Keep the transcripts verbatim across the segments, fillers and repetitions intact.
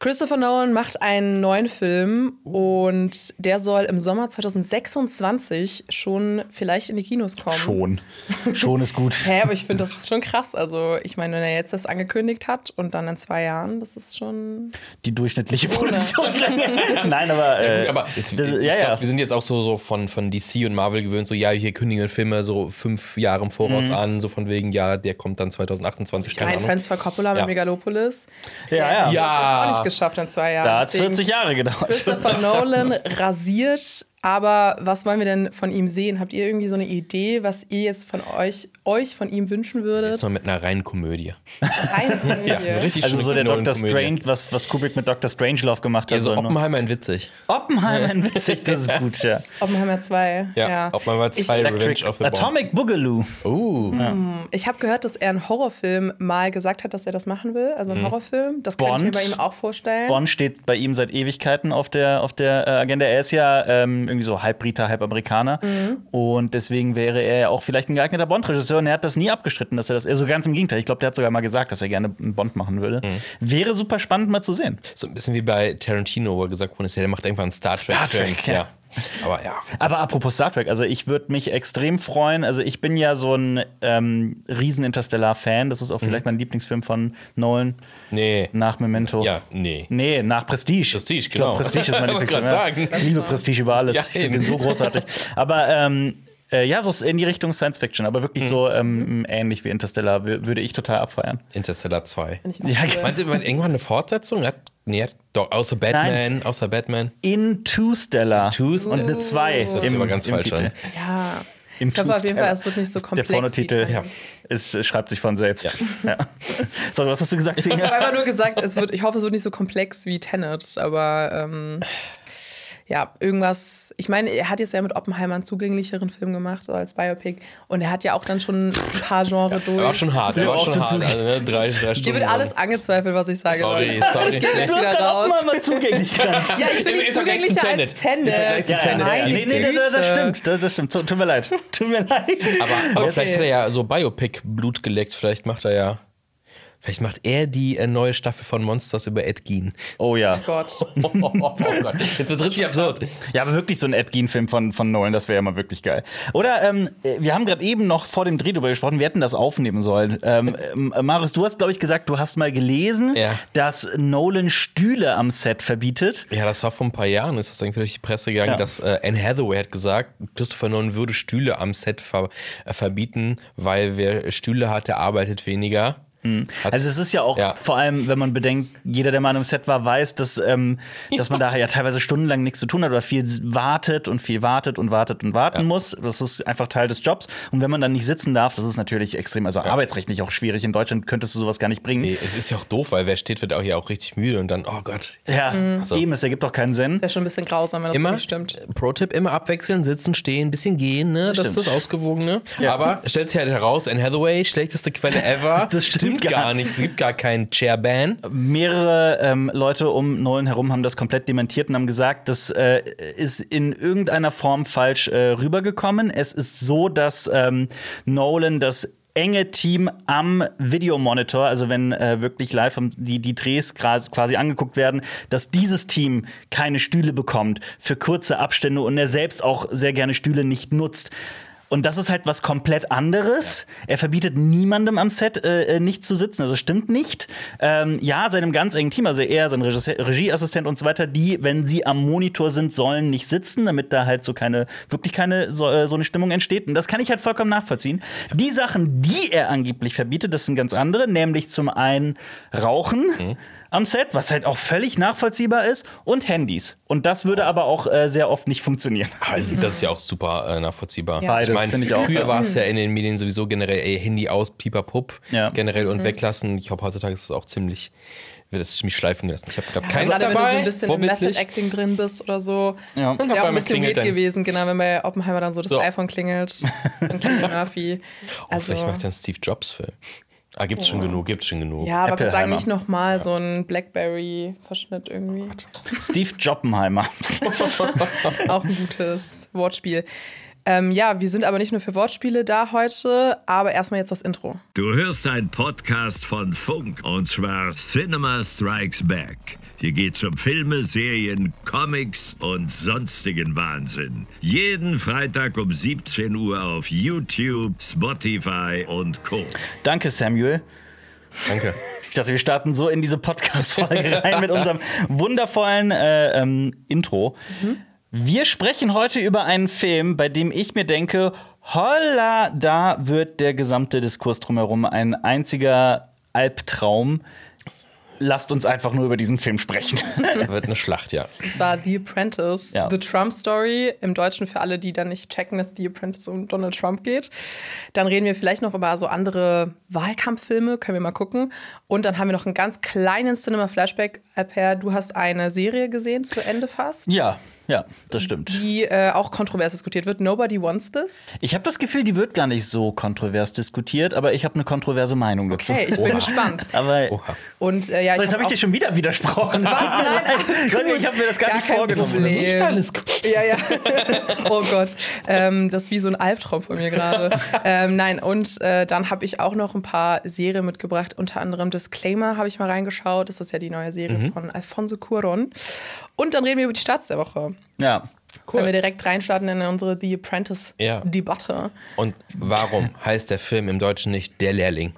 Christopher Nolan macht einen neuen Film und der soll im Sommer zwanzig sechsundzwanzig schon vielleicht in die Kinos kommen. Schon. Schon ist gut. Hä, aber ich finde, das ist schon krass. Also, ich meine, wenn er jetzt das angekündigt hat und dann in zwei Jahren, das ist schon. Die durchschnittliche Produktionslänge. Nein, aber. Äh, ja, gut, aber es, das, ich ja, glaub, ja. wir sind jetzt auch so, so von, von D C und Marvel gewöhnt, so, ja, hier kündigen Filme so fünf Jahre im Voraus mhm. an, so von wegen, ja, der kommt dann zwanzig achtundzwanzig. Ich meine, Francis Coppola mit ja. Megalopolis. Ja, ja. ja. Das hat auch nicht geschafft in zwei Jahren. Da hat es vierzig Jahre gedauert. Christopher Nolan rasiert. Aber was wollen wir denn von ihm sehen? Habt ihr irgendwie so eine Idee, was ihr jetzt von euch, euch von ihm wünschen würdet? Jetzt mal mit einer reinen Komödie. Reine Komödie? Ja, richtig also so der Doctor Komödie. Strange, was, was Kubrick mit Doctor Strangelove gemacht hat. Ja, so so Oppenheimer in witzig. Oppenheimer in witzig, das ist gut, ja. Oppenheimer zwei. Ja, ja. Oppenheimer zwei, Revenge of the Bomb. Atomic Boogaloo. Oh. Ja. Ich habe gehört, dass er einen Horrorfilm mal gesagt hat, dass er das machen will. Also einen mhm. Horrorfilm. Das kann ich mir bei ihm auch vorstellen. Bond steht bei ihm seit Ewigkeiten auf der, auf der Agenda. Er ist ja ähm, irgendwie so halb Briter, halb Amerikaner. Mhm. Und deswegen wäre er ja auch vielleicht ein geeigneter Bond-Regisseur. Und er hat das nie abgestritten, dass er das. Also ganz im Gegenteil. Ich glaube, der hat sogar mal gesagt, dass er gerne einen Bond machen würde. Mhm. Wäre super spannend mal zu sehen. So ein bisschen wie bei Tarantino, wo er gesagt wurde, der macht irgendwann einen Star Trek. Star Trek, ja. ja. Aber ja. Aber apropos Star Trek, also ich würde mich extrem freuen. Also ich bin ja so ein ähm, riesen Interstellar-Fan. Das ist auch mhm. vielleicht mein Lieblingsfilm von Nolan. Nee. Nach Memento. Ja, nee. Nee, nach Prestige. Prestige, ich glaub, genau. Prestige ist mein Lieblingsfilm. Ich sagen. Ich liebe Prestige über alles. Ja, ich finde den so großartig. Aber ähm, äh, ja, so in die Richtung Science Fiction, aber wirklich mhm. so ähm, ähnlich wie Interstellar würde ich total abfeiern. Interstellar zwei. Ja, cool. Meinst du irgendwann eine Fortsetzung? Hat, nee, hat doch, außer Batman, Nein. außer Batman. Interstellar. Interstellar. Und eine zwei. Das hört sich aber ganz falsch an. Ja. Ich glaube auf jeden Fall, es wird nicht so komplex. Der Pornotitel ja. es schreibt sich von selbst. Ja. Ja. Sorry, was hast du gesagt? Ich habe einfach nur gesagt, es wird, ich hoffe, es wird nicht so komplex wie Tenet, aber ähm, ja, irgendwas. Ich meine, er hat jetzt ja mit Oppenheimer einen zugänglicheren Film gemacht, so als Biopic. Und er hat ja auch dann schon ein paar Genres durch. Er war schon hart, er war schon hart. Also, ne, drei, drei Stunden. Hier wird alles angezweifelt, was ich sage. Sorry, Leute. sorry. Ich gehe gleich du wieder hast raus. Oppenheimer mal zugänglich genannt. Ja, ich bin zugänglicher als Tenet. Ja, ja, Nein, nee, nee, nee, das stimmt. Das, das stimmt. Tut mir leid. Tut mir leid. Aber, aber okay. vielleicht hat er ja so Biopic-Blut geleckt. Vielleicht macht er ja. Vielleicht macht er die äh, neue Staffel von Monsters über Ed Gein. Oh ja. Oh Gott. Oh, oh, oh Gott. Jetzt wird richtig absurd. Ja, aber wirklich so ein Ed Gein-Film von, von Nolan, das wäre ja mal wirklich geil. Oder, ähm, wir haben gerade eben noch vor dem Dreh drüber gesprochen, wir hätten das aufnehmen sollen. Ähm, Marius, du hast, glaube ich, gesagt, du hast mal gelesen, ja. dass Nolan Stühle am Set verbietet. Ja, das war vor ein paar Jahren, ist das irgendwie durch die Presse gegangen, ja. dass äh, Anne Hathaway hat gesagt, Christopher Nolan würde Stühle am Set ver- äh, verbieten, weil wer Stühle hat, der arbeitet weniger. Also es ist ja auch, ja. vor allem, wenn man bedenkt, jeder, der mal am Set war, weiß, dass, ähm, dass man da ja teilweise stundenlang nichts zu tun hat oder viel wartet und viel wartet und wartet und warten ja. muss. Das ist einfach Teil des Jobs. Und wenn man dann nicht sitzen darf, das ist natürlich extrem, also ja. arbeitsrechtlich auch schwierig. In Deutschland könntest du sowas gar nicht bringen. Nee, es ist ja auch doof, weil wer steht, wird auch hier auch richtig müde und dann, oh Gott. Ja, mhm. also. eben, es ergibt doch keinen Sinn. Wäre schon ein bisschen grausam, wenn das immer, wirklich stimmt. Pro-Tipp, immer abwechseln, sitzen, stehen, ein bisschen gehen, ne? Das, das ist das Ausgewogene. Ja. Aber stellt sich halt heraus, Anne Hathaway, schlechteste Quelle ever. Das stimmt, stimmt gar nicht. Es gibt gar keinen Chair-Ban. Mehrere ähm, Leute um Nolan herum haben das komplett dementiert und haben gesagt, das äh, ist in irgendeiner Form falsch äh, rübergekommen. Es ist so, dass ähm, Nolan das enge Team am Videomonitor, also wenn äh, wirklich live die, die Drehs quasi angeguckt werden, dass dieses Team keine Stühle bekommt für kurze Abstände und er selbst auch sehr gerne Stühle nicht nutzt. Und das ist halt was komplett anderes. Ja. Er verbietet niemandem am Set äh, nicht zu sitzen. Also stimmt nicht. Ähm, ja, seinem ganz engen Team, also er, sein Regie- Regieassistent und so weiter, die, wenn sie am Monitor sind, sollen nicht sitzen, damit da halt so keine, wirklich keine so, äh, so eine Stimmung entsteht. Und das kann ich halt vollkommen nachvollziehen. Die Sachen, die er angeblich verbietet, das sind ganz andere, nämlich zum einen Rauchen. Mhm. am Set, was halt auch völlig nachvollziehbar ist, und Handys. Und das würde aber auch äh, sehr oft nicht funktionieren. Also, das ist ja auch super äh, nachvollziehbar. Ja. Beides, ich meine, finde ich auch. Früher war es ja in den Medien sowieso generell ey, Handy aus, pipapup, ja. generell und mhm. weglassen. Ich glaube, heutzutage ist das auch ziemlich, wird das ziemlich schleifen gelassen. Ich habe gerade Ja, keins gerade dabei. wenn du so ein bisschen im vorbildlich. Method-Acting drin bist oder so. Ja. Das wäre auch ein bisschen klingelt weird dann. gewesen, genau, wenn bei Oppenheimer dann so das So. iPhone klingelt. Dann Cillian Murphy. Oh, Also, vielleicht macht er einen Steve Jobs-Film. Ah, gibt's schon genug, gibt's schon genug. ja, aber ich würde sagen, Appelheimer. nicht nochmal so ein Blackberry-Verschnitt irgendwie. Steve Jobbenheimer. Auch ein gutes Wortspiel. Ähm, ja, wir sind aber nicht nur für Wortspiele da heute, aber erstmal jetzt das Intro. Du hörst einen Podcast von Funk, und zwar Cinema Strikes Back. Hier geht's um Filme, Serien, Comics und sonstigen Wahnsinn. Jeden Freitag um siebzehn Uhr auf YouTube, Spotify und Co. Danke, Samuel. Danke. Ich dachte, wir starten so in diese Podcast-Folge rein mit unserem wundervollen äh, ähm, Intro. Mhm. Wir sprechen heute über einen Film, bei dem ich mir denke, holla, da wird der gesamte Diskurs drumherum ein einziger Albtraum. Lasst uns einfach nur über diesen Film sprechen. Da wird eine Schlacht, ja. Und zwar The Apprentice, ja. The Trump Story. Im Deutschen für alle, die dann nicht checken, dass The Apprentice um Donald Trump geht. Dann reden wir vielleicht noch über so andere Wahlkampffilme, können wir mal gucken. Und dann haben wir noch einen ganz kleinen Cinema-Flashback. Alper, du hast eine Serie gesehen, zu Ende fast. Ja, ja, das stimmt. Die äh, auch kontrovers diskutiert wird. Nobody Wants This. Ich habe das Gefühl, die wird gar nicht so kontrovers diskutiert, aber ich habe eine kontroverse Meinung dazu. Okay, ich bin gespannt. Aber Oha. Und, äh, ja, so, ich jetzt habe hab ich dir schon wieder widersprochen. Das tut mir Nein, leid. alles gut. Ich habe mir das gar, Gar nicht kein vorgenommen. Problem. Nicht alles gut. Ja, ja. Oh Gott. Ähm, das ist wie so ein Albtraum von mir gerade. ähm, nein, und äh, dann habe ich auch noch ein paar Serien mitgebracht. Unter anderem Disclaimer habe ich mal reingeschaut. Das ist ja die neue Serie mhm. von Alfonso Cuarón. Und dann reden wir über die Starts der Woche. Ja. Cool. Wenn wir direkt reinstarten in unsere The Apprentice-Debatte. Ja. Und warum heißt der Film im Deutschen nicht Der Lehrling?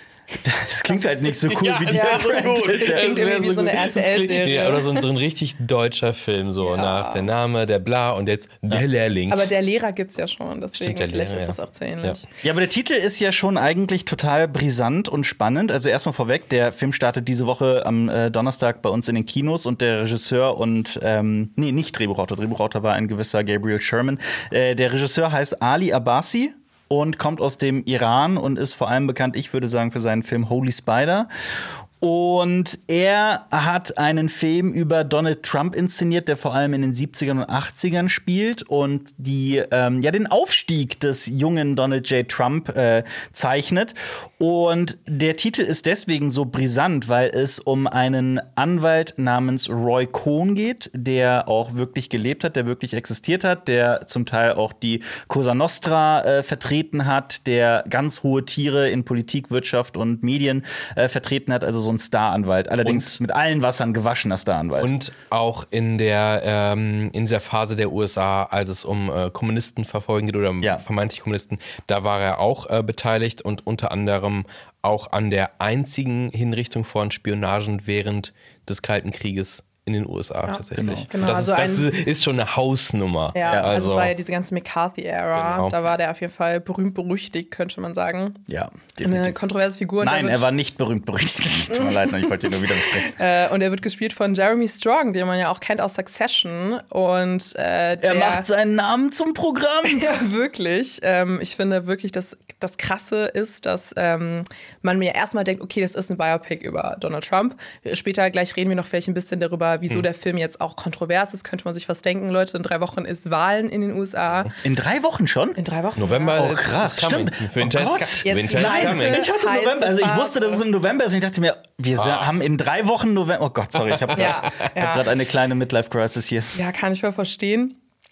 Das klingt das halt nicht so cool ja, wie das die wäre so gut. Das klingt Das irgendwie wie so eine R T L-Serie. Ja, oder so ein, so ein richtig deutscher Film, so Ja. nach der Name, der Bla und jetzt Der Lehrling. Aber der Lehrer gibt's ja schon, deswegen Stimmt, der vielleicht Lehrer, ist das ja. auch zu ähnlich. Ja. Ja, aber der Titel ist ja schon eigentlich total brisant und spannend. Also erstmal vorweg, der Film startet diese Woche am äh, Donnerstag bei uns in den Kinos und der Regisseur und, ähm, nee, nicht Drehbuchautor, Drehbuchautor war ein gewisser Gabriel Sherman. Äh, der Regisseur heißt Ali Abbasi und kommt aus dem Iran und ist vor allem bekannt, ich würde sagen, für seinen Film Holy Spider. Und er hat einen Film über Donald Trump inszeniert, der vor allem in den siebzigern und achtzigern spielt und die ähm, ja den Aufstieg des jungen Donald J. Trump äh, zeichnet. Und der Titel ist deswegen so brisant, weil es um einen Anwalt namens Roy Cohn geht, der auch wirklich gelebt hat, der wirklich existiert hat, der zum Teil auch die Cosa Nostra äh, vertreten hat, der ganz hohe Tiere in Politik, Wirtschaft und Medien äh, vertreten hat, also so ein Staranwalt, allerdings und mit allen Wassern gewaschener Staranwalt. Und auch in der ähm, in dieser Phase der U S A, als es um äh, Kommunistenverfolgung geht oder ja. vermeintlich Kommunisten, da war er auch äh, beteiligt und unter anderem auch an der einzigen Hinrichtung von Spionagen während des Kalten Krieges in den U S A Ja, tatsächlich. genau. Das, Also ist, das ein- ist schon eine Hausnummer. Ja, also, also es war ja diese ganze McCarthy-Ära. Genau. Da war der auf jeden Fall berühmt-berüchtigt, könnte man sagen. ja, Eine definitiv. kontroverse Figur. Und Nein, der er wird, war nicht berühmt berüchtigt. Tut mir leid, ich wollte ihn nur wieder besprechen. äh, und er wird gespielt von Jeremy Strong, den man ja auch kennt aus Succession. Und äh, der, Er macht seinen Namen zum Programm. ja, wirklich. Ähm, ich finde wirklich, dass das Krasse ist, dass ähm, man mir erstmal denkt, okay, das ist ein Biopic über Donald Trump. Später gleich reden wir noch vielleicht ein bisschen darüber, wieso hm. der Film jetzt auch kontrovers ist. Könnte man sich was denken, Leute. In drei Wochen ist Wahlen in den U S A. In drei Wochen schon? In drei Wochen? November Ja. Oh, krass, ist coming. stimmt. Winter, Oh is, Gott. Winter Jetzt is Nein, coming. Nein. Ich hatte Heiße November, also ich Phase. wusste, dass es im November ist und ich dachte mir, wir Ah. haben in drei Wochen November. Oh Gott, sorry, ich habe Ja, gerade ja. hab eine kleine Midlife-Crisis hier. Ja, kann ich voll verstehen.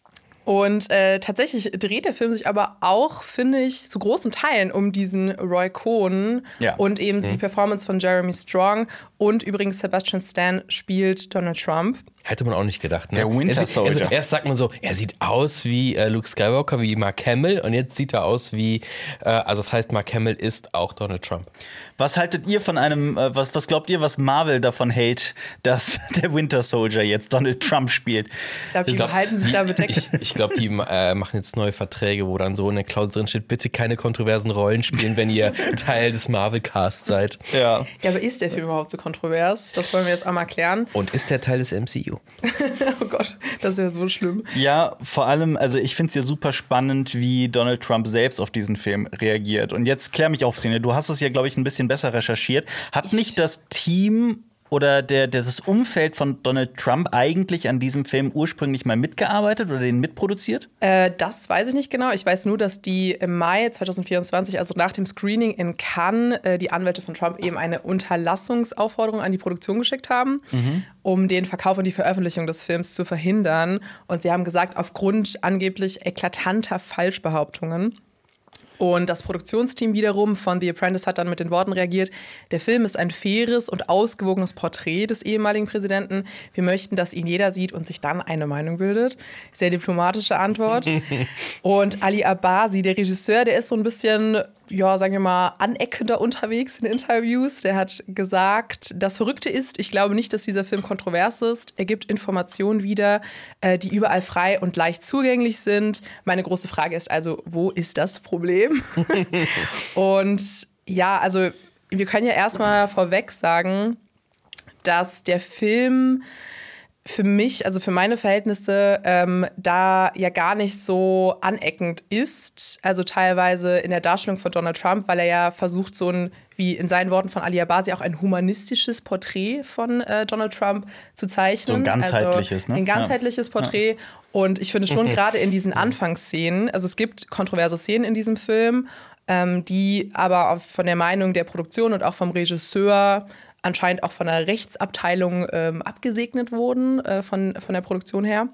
Und äh, tatsächlich dreht der Film sich aber auch, finde ich, zu großen Teilen um diesen Roy Cohn Ja. und eben die Performance von Jeremy Strong. Und übrigens Sebastian Stan spielt Donald Trump. Hätte man auch nicht gedacht. Ne? Der Winter er sieht, Soldier. Also erst sagt man so, er sieht aus wie äh, Luke Skywalker, wie Mark Hamill und jetzt sieht er aus wie, äh, also das heißt, Mark Hamill ist auch Donald Trump. Was haltet ihr von einem, äh, was, was glaubt ihr, was Marvel davon hält, dass der Winter Soldier jetzt Donald Trump spielt? Ich glaube, die glaub, halten sich da bedeckt. Ich, ich glaube, die äh, machen jetzt neue Verträge, wo dann so in der Klausel drin steht, bitte keine kontroversen Rollen spielen, wenn ihr Teil des Marvel-Casts seid. Ja. Ja, aber ist der Film überhaupt so kontrovers? Das wollen wir jetzt einmal klären. Und ist der Teil des M C U? Oh Gott, das wäre so schlimm. Ja, vor allem, also ich finde es ja super spannend, wie Donald Trump selbst auf diesen Film reagiert. Und jetzt klär mich auf, Szene. Du hast es ja, glaube ich, ein bisschen besser recherchiert. Hat nicht das Team oder der, das Umfeld von Donald Trump eigentlich an diesem Film ursprünglich mal mitgearbeitet oder den mitproduziert? Äh, das weiß ich nicht genau. Ich weiß nur, dass die im Mai zwanzig vierundzwanzig, also nach dem Screening in Cannes, äh, die Anwälte von Trump eben eine Unterlassungsaufforderung an die Produktion geschickt haben, mhm. um den Verkauf und die Veröffentlichung des Films zu verhindern. Und sie haben gesagt, aufgrund angeblich eklatanter Falschbehauptungen. Und das Produktionsteam wiederum von The Apprentice hat dann mit den Worten reagiert: Der Film ist ein faires und ausgewogenes Porträt des ehemaligen Präsidenten. Wir möchten, dass ihn jeder sieht und sich dann eine Meinung bildet. Sehr diplomatische Antwort. Und Ali Abbasi, der Regisseur, der ist so ein bisschen, ja, sagen wir mal, aneckender unterwegs in Interviews. Der hat gesagt, das Verrückte ist, ich glaube nicht, dass dieser Film kontrovers ist. Er gibt Informationen wieder, äh, die überall frei und leicht zugänglich sind. Meine große Frage ist also, wo ist das Problem? Und ja, also wir können ja erstmal vorweg sagen, dass der Film für mich, also für meine Verhältnisse, ähm, da ja gar nicht so aneckend ist. Also teilweise in der Darstellung von Donald Trump, weil er ja versucht, so ein, wie in seinen Worten von Ali Abbasi, auch ein humanistisches Porträt von äh, Donald Trump zu zeichnen. So ein ganzheitliches, also ne? Ein ganzheitliches ja. Porträt. Ja. Und ich finde schon gerade in diesen Anfangsszenen, also es gibt kontroverse Szenen in diesem Film, ähm, die aber auch von der Meinung der Produktion und auch vom Regisseur anscheinend auch von der Rechtsabteilung ähm, abgesegnet wurden, äh, von, von der Produktion her.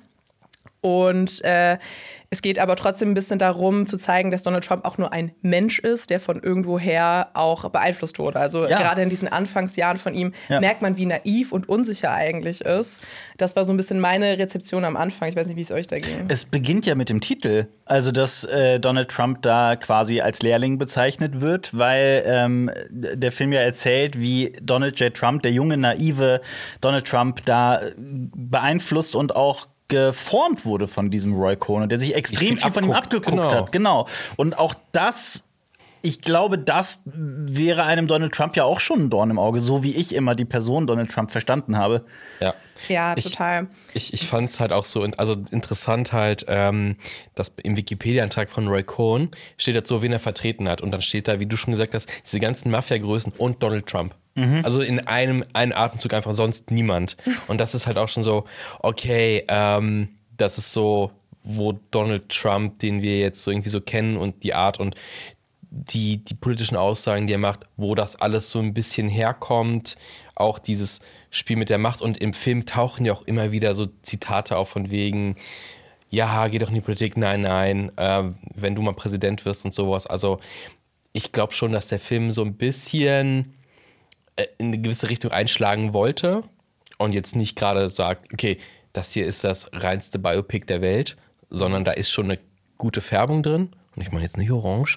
Und äh, es geht aber trotzdem ein bisschen darum, zu zeigen, dass Donald Trump auch nur ein Mensch ist, der von irgendwoher auch beeinflusst wurde. Also ja. gerade in diesen Anfangsjahren von ihm ja. merkt man, wie naiv und unsicher eigentlich ist. Das war so ein bisschen meine Rezeption am Anfang. Ich weiß nicht, wie es euch da ging. Es beginnt ja mit dem Titel. Also, dass äh, Donald Trump da quasi als Lehrling bezeichnet wird, weil ähm, der Film ja erzählt, wie Donald J. Trump, der junge, naive Donald Trump, da beeinflusst und auch geformt wurde von diesem Roy Cohn und der sich extrem viel von ihm abgeguckt genau. hat. Genau. Und auch das, ich glaube, das wäre einem Donald Trump ja auch schon ein Dorn im Auge, so wie ich immer die Person Donald Trump verstanden habe. Ja. Ja, total. Ich, ich, ich fand es halt auch so also interessant halt, ähm, dass im Wikipedia-Eintrag von Roy Cohn steht halt so, wen er vertreten hat. Und dann steht da, wie du schon gesagt hast, diese ganzen Mafia-Größen und Donald Trump. Mhm. Also in einem, einem Atemzug einfach sonst niemand. Und das ist halt auch schon so, okay, ähm, das ist so, wo Donald Trump, den wir jetzt so irgendwie so kennen und die Art und die, die politischen Aussagen, die er macht, wo das alles so ein bisschen herkommt, auch dieses Spiel mit der Macht. Und im Film tauchen ja auch immer wieder so Zitate auf von wegen, ja, geh doch in die Politik, nein, nein, äh, wenn du mal Präsident wirst und sowas. Also ich glaube schon, dass der Film so ein bisschen in eine gewisse Richtung einschlagen wollte und jetzt nicht gerade sagt, okay, das hier ist das reinste Biopic der Welt, sondern da ist schon eine gute Färbung drin. Und ich meine jetzt nicht orange.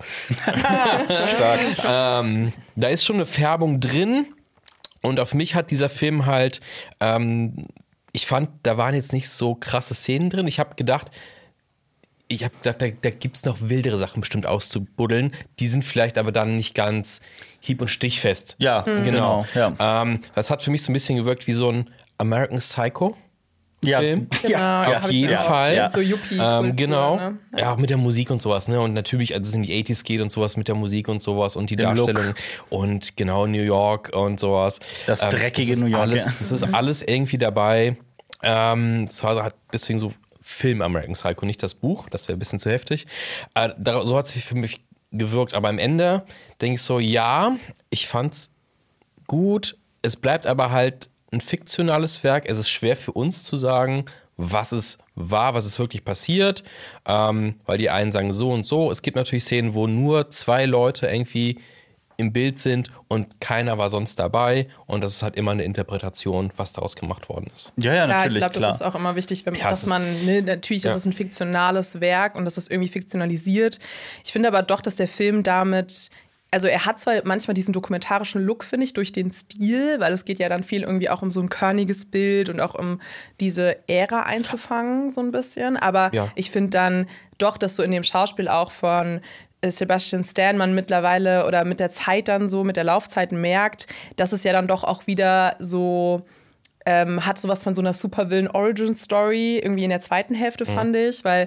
Stark. ähm, da ist schon eine Färbung drin und auf mich hat dieser Film halt, ähm, ich fand, da waren jetzt nicht so krasse Szenen drin. Ich habe gedacht, ich habe gedacht, da, da gibt es noch wildere Sachen bestimmt auszubuddeln. Die sind vielleicht aber dann nicht ganz hieb- und stichfest. Ja, mhm. genau. Ja. Ähm, das hat für mich so ein bisschen gewirkt wie so ein American Psycho. Ja, Film. Genau, ja, ja, auf jeden Fall. Ja. So Yuppie. Ähm, genau. Ne? Ja. ja, mit der Musik und sowas. Ne? Und natürlich, als es in die achtziger geht und sowas mit der Musik und sowas und die Den Darstellung Look. Und genau New York und sowas. Das ähm, dreckige das New York. Alles, ja. das ist alles irgendwie dabei. Ähm, das war deswegen so Film American Psycho, nicht das Buch. Das wäre ein bisschen zu heftig. Äh, so hat es für mich gewirkt. Aber am Ende denke ich so, ja, ich fand's gut. Es bleibt aber halt ein fiktionales Werk. Es ist schwer für uns zu sagen, was es war, was ist wirklich passiert, ähm, weil die einen sagen so und so. Es gibt natürlich Szenen, wo nur zwei Leute irgendwie im Bild sind und keiner war sonst dabei und das ist halt immer eine Interpretation, was daraus gemacht worden ist. Ja, ja, natürlich, ja, ich glaube, klar. das ist auch immer wichtig, wenn, ja, dass ist, man, ne, natürlich ja. ist es ein fiktionales Werk und das ist irgendwie fiktionalisiert. Ich finde aber doch, dass der Film damit, also er hat zwar manchmal diesen dokumentarischen Look, finde ich, durch den Stil, weil es geht ja dann viel irgendwie auch um so ein körniges Bild und auch um diese Ära einzufangen, so ein bisschen. Aber ja. ich finde dann doch, dass so in dem Schauspiel auch von Sebastian Stan man mittlerweile oder mit der Zeit dann so, mit der Laufzeit merkt, dass es ja dann doch auch wieder so ähm, hat sowas von so einer Supervillain-Origin-Story irgendwie in der zweiten Hälfte, mhm. fand ich, weil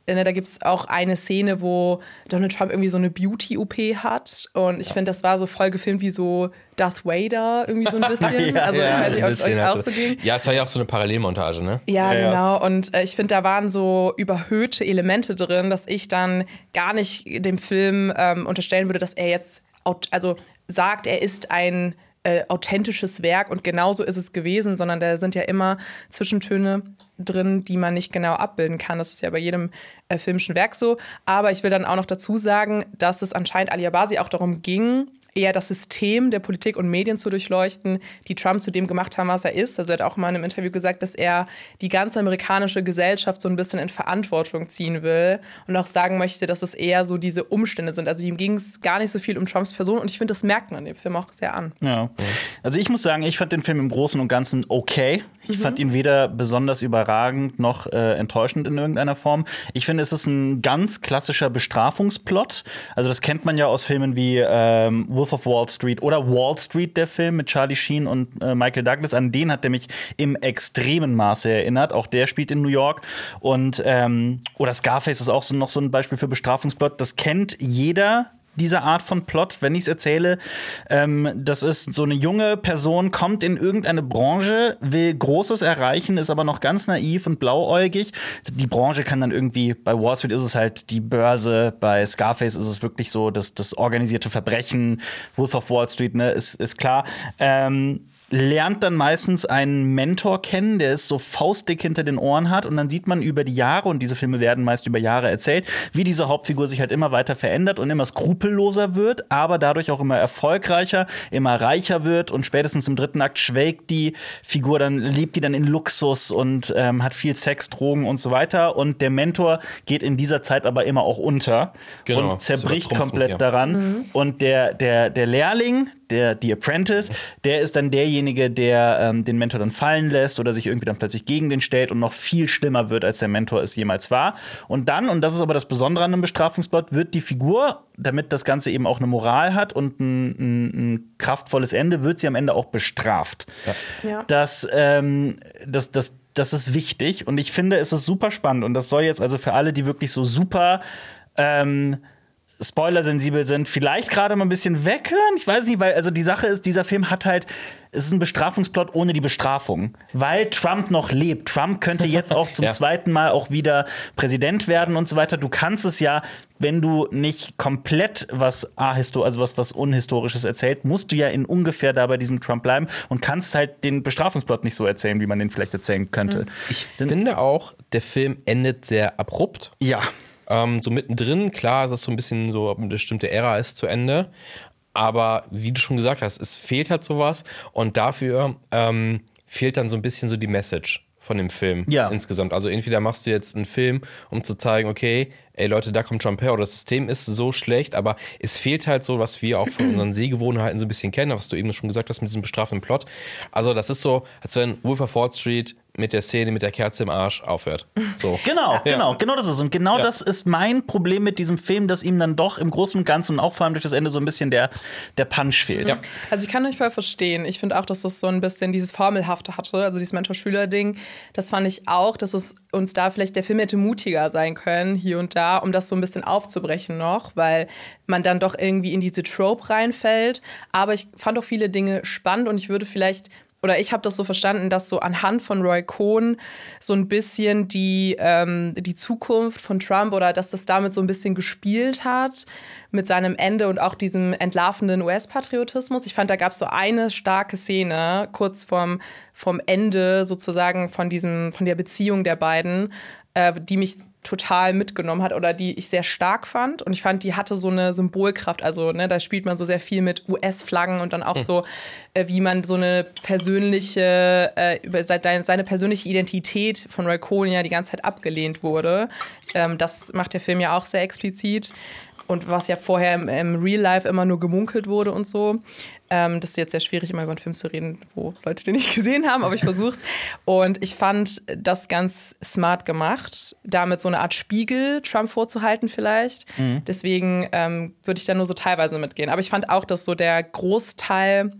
ne, da gibt es auch eine Szene, wo Donald Trump irgendwie so eine Beauty-O P hat. Und ich finde, das war so voll gefilmt wie so Darth Vader, irgendwie so ein bisschen. Ja, also, ja, ich weiß nicht, ob Ein es euch bisschen auch hatte- so ging. Ja, es war ja auch so eine Parallelmontage, ne? Ja, Ja, ja. genau. Und äh, ich finde, da waren so überhöhte Elemente drin, dass ich dann gar nicht dem Film ähm, unterstellen würde, dass er jetzt aut- also sagt, er ist ein äh, authentisches Werk und genauso ist es gewesen, sondern da sind ja immer Zwischentöne drin, die man nicht genau abbilden kann. Das ist ja bei jedem äh, filmischen Werk so. Aber ich will dann auch noch dazu sagen, dass es anscheinend Ali Abasi auch darum ging, eher das System der Politik und Medien zu durchleuchten, die Trump zu dem gemacht haben, was er ist. Also er hat auch mal in einem Interview gesagt, dass er die ganze amerikanische Gesellschaft so ein bisschen in Verantwortung ziehen will und auch sagen möchte, dass es eher so diese Umstände sind. Also ihm ging es gar nicht so viel um Trumps Person und ich finde, das merkt man dem Film auch sehr an. Ja. Also ich muss sagen, ich fand den Film im Großen und Ganzen okay. Ich fand ihn weder besonders überragend noch äh, enttäuschend in irgendeiner Form. Ich finde, es ist ein ganz klassischer Bestrafungsplot. Also das kennt man ja aus Filmen wie ähm, Wolf of Wall Street oder Wall Street, der Film mit Charlie Sheen und äh, Michael Douglas. An den hat der mich im extremen Maße erinnert. Auch der spielt in New York. Und ähm, oder Scarface ist auch so, noch so ein Beispiel für Bestrafungsplot. Das kennt jeder, diese Art von Plot, wenn ich es erzähle. Ähm, das ist so eine junge Person, kommt in irgendeine Branche, will Großes erreichen, ist aber noch ganz naiv und blauäugig. Die Branche kann dann irgendwie, bei Wall Street ist es halt die Börse, bei Scarface ist es wirklich so, das, das organisierte Verbrechen, Wolf of Wall Street, ne, ist, ist klar. Ähm, lernt dann meistens einen Mentor kennen, der es so faustdick hinter den Ohren hat. Und dann sieht man über die Jahre, und diese Filme werden meist über Jahre erzählt, wie diese Hauptfigur sich halt immer weiter verändert und immer skrupelloser wird, aber dadurch auch immer erfolgreicher, immer reicher wird. Und spätestens im dritten Akt schwelgt die Figur dann, lebt die dann in Luxus und ähm, hat viel Sex, Drogen und so weiter. Und der Mentor geht in dieser Zeit aber immer auch unter Genau, und zerbricht zu übertrumpfen, komplett ja. daran. Und der, der, der Lehrling, der, die Apprentice, der ist dann derjenige, der ähm, den Mentor dann fallen lässt oder sich irgendwie dann plötzlich gegen den stellt und noch viel schlimmer wird, als der Mentor es jemals war. Und dann, und das ist aber das Besondere an einem Bestrafungsplot, wird die Figur, damit das Ganze eben auch eine Moral hat und ein, ein, ein kraftvolles Ende, wird sie am Ende auch bestraft. Ja. Ja. Das, ähm, das, das, das ist wichtig und ich finde, es ist super spannend und das soll jetzt also für alle, die wirklich so super ähm, spoilersensibel sind, vielleicht gerade mal ein bisschen weghören. Ich weiß nicht, weil also die Sache ist, dieser Film hat halt, es ist ein Bestrafungsplot ohne die Bestrafung, weil Trump noch lebt. Trump könnte jetzt auch zum Ja. zweiten Mal auch wieder Präsident werden und so weiter. Du kannst es ja, wenn du nicht komplett was ahistor, also was was unhistorisches erzählt, musst du ja in ungefähr da bei diesem Trump bleiben und kannst halt den Bestrafungsplot nicht so erzählen, wie man den vielleicht erzählen könnte. Ich finde auch, der Film endet sehr abrupt. Ja. Ähm, so mittendrin, klar, es ist so ein bisschen so, eine bestimmte Ära ist zu Ende. Aber wie du schon gesagt hast, es fehlt halt sowas. Und dafür ähm, fehlt dann so ein bisschen so die Message von dem Film Ja. insgesamt. Also entweder machst du jetzt einen Film, um zu zeigen, okay, ey Leute, da kommt Trump her oder das System ist so schlecht, aber es fehlt halt so, was wir auch von unseren Sehgewohnheiten so ein bisschen kennen, was du eben schon gesagt hast mit diesem bestrafenden Plot. Also das ist so, als wenn Wolf of Wall Street mit der Szene mit der Kerze im Arsch aufhört. So. Genau, Ja. genau, genau das ist. Und genau Ja. das ist mein Problem mit diesem Film, dass ihm dann doch im Großen und Ganzen und auch vor allem durch das Ende so ein bisschen der, der Punch fehlt. Ja. Also ich kann euch voll verstehen. Ich finde auch, dass das so ein bisschen dieses Formelhafte hatte, also dieses Mentor-Schüler-Ding. Das fand ich auch, dass es uns da vielleicht, der Film hätte mutiger sein können, hier und da, um das so ein bisschen aufzubrechen noch, weil man dann doch irgendwie in diese Trope reinfällt. Aber ich fand auch viele Dinge spannend und ich würde vielleicht, oder ich habe das so verstanden, dass so anhand von Roy Cohn so ein bisschen die, ähm, die Zukunft von Trump oder dass das damit so ein bisschen gespielt hat mit seinem Ende und auch diesem entlarvenden U S-Patriotismus. Ich fand, da gab es so eine starke Szene kurz vorm, vom Ende sozusagen von, diesem, von der Beziehung der beiden, äh, die mich total mitgenommen hat oder die ich sehr stark fand. Und ich fand, die hatte so eine Symbolkraft. Also, ne, da spielt man so sehr viel mit U S-Flaggen und dann auch so, äh, wie man so eine persönliche, äh, über seine, seine persönliche Identität von Roy Cohn ja die ganze Zeit abgelehnt wurde. Ähm, das macht der Film ja auch sehr explizit. Und was ja vorher im, im Real Life immer nur gemunkelt wurde und so. Ähm, das ist jetzt sehr schwierig, immer über einen Film zu reden, wo Leute den nicht gesehen haben, aber ich versuch's. Und ich fand das ganz smart gemacht, damit so eine Art Spiegel Trump vorzuhalten vielleicht. Mhm. Deswegen ähm, würde ich da nur so teilweise mitgehen. Aber ich fand auch, dass so der Großteil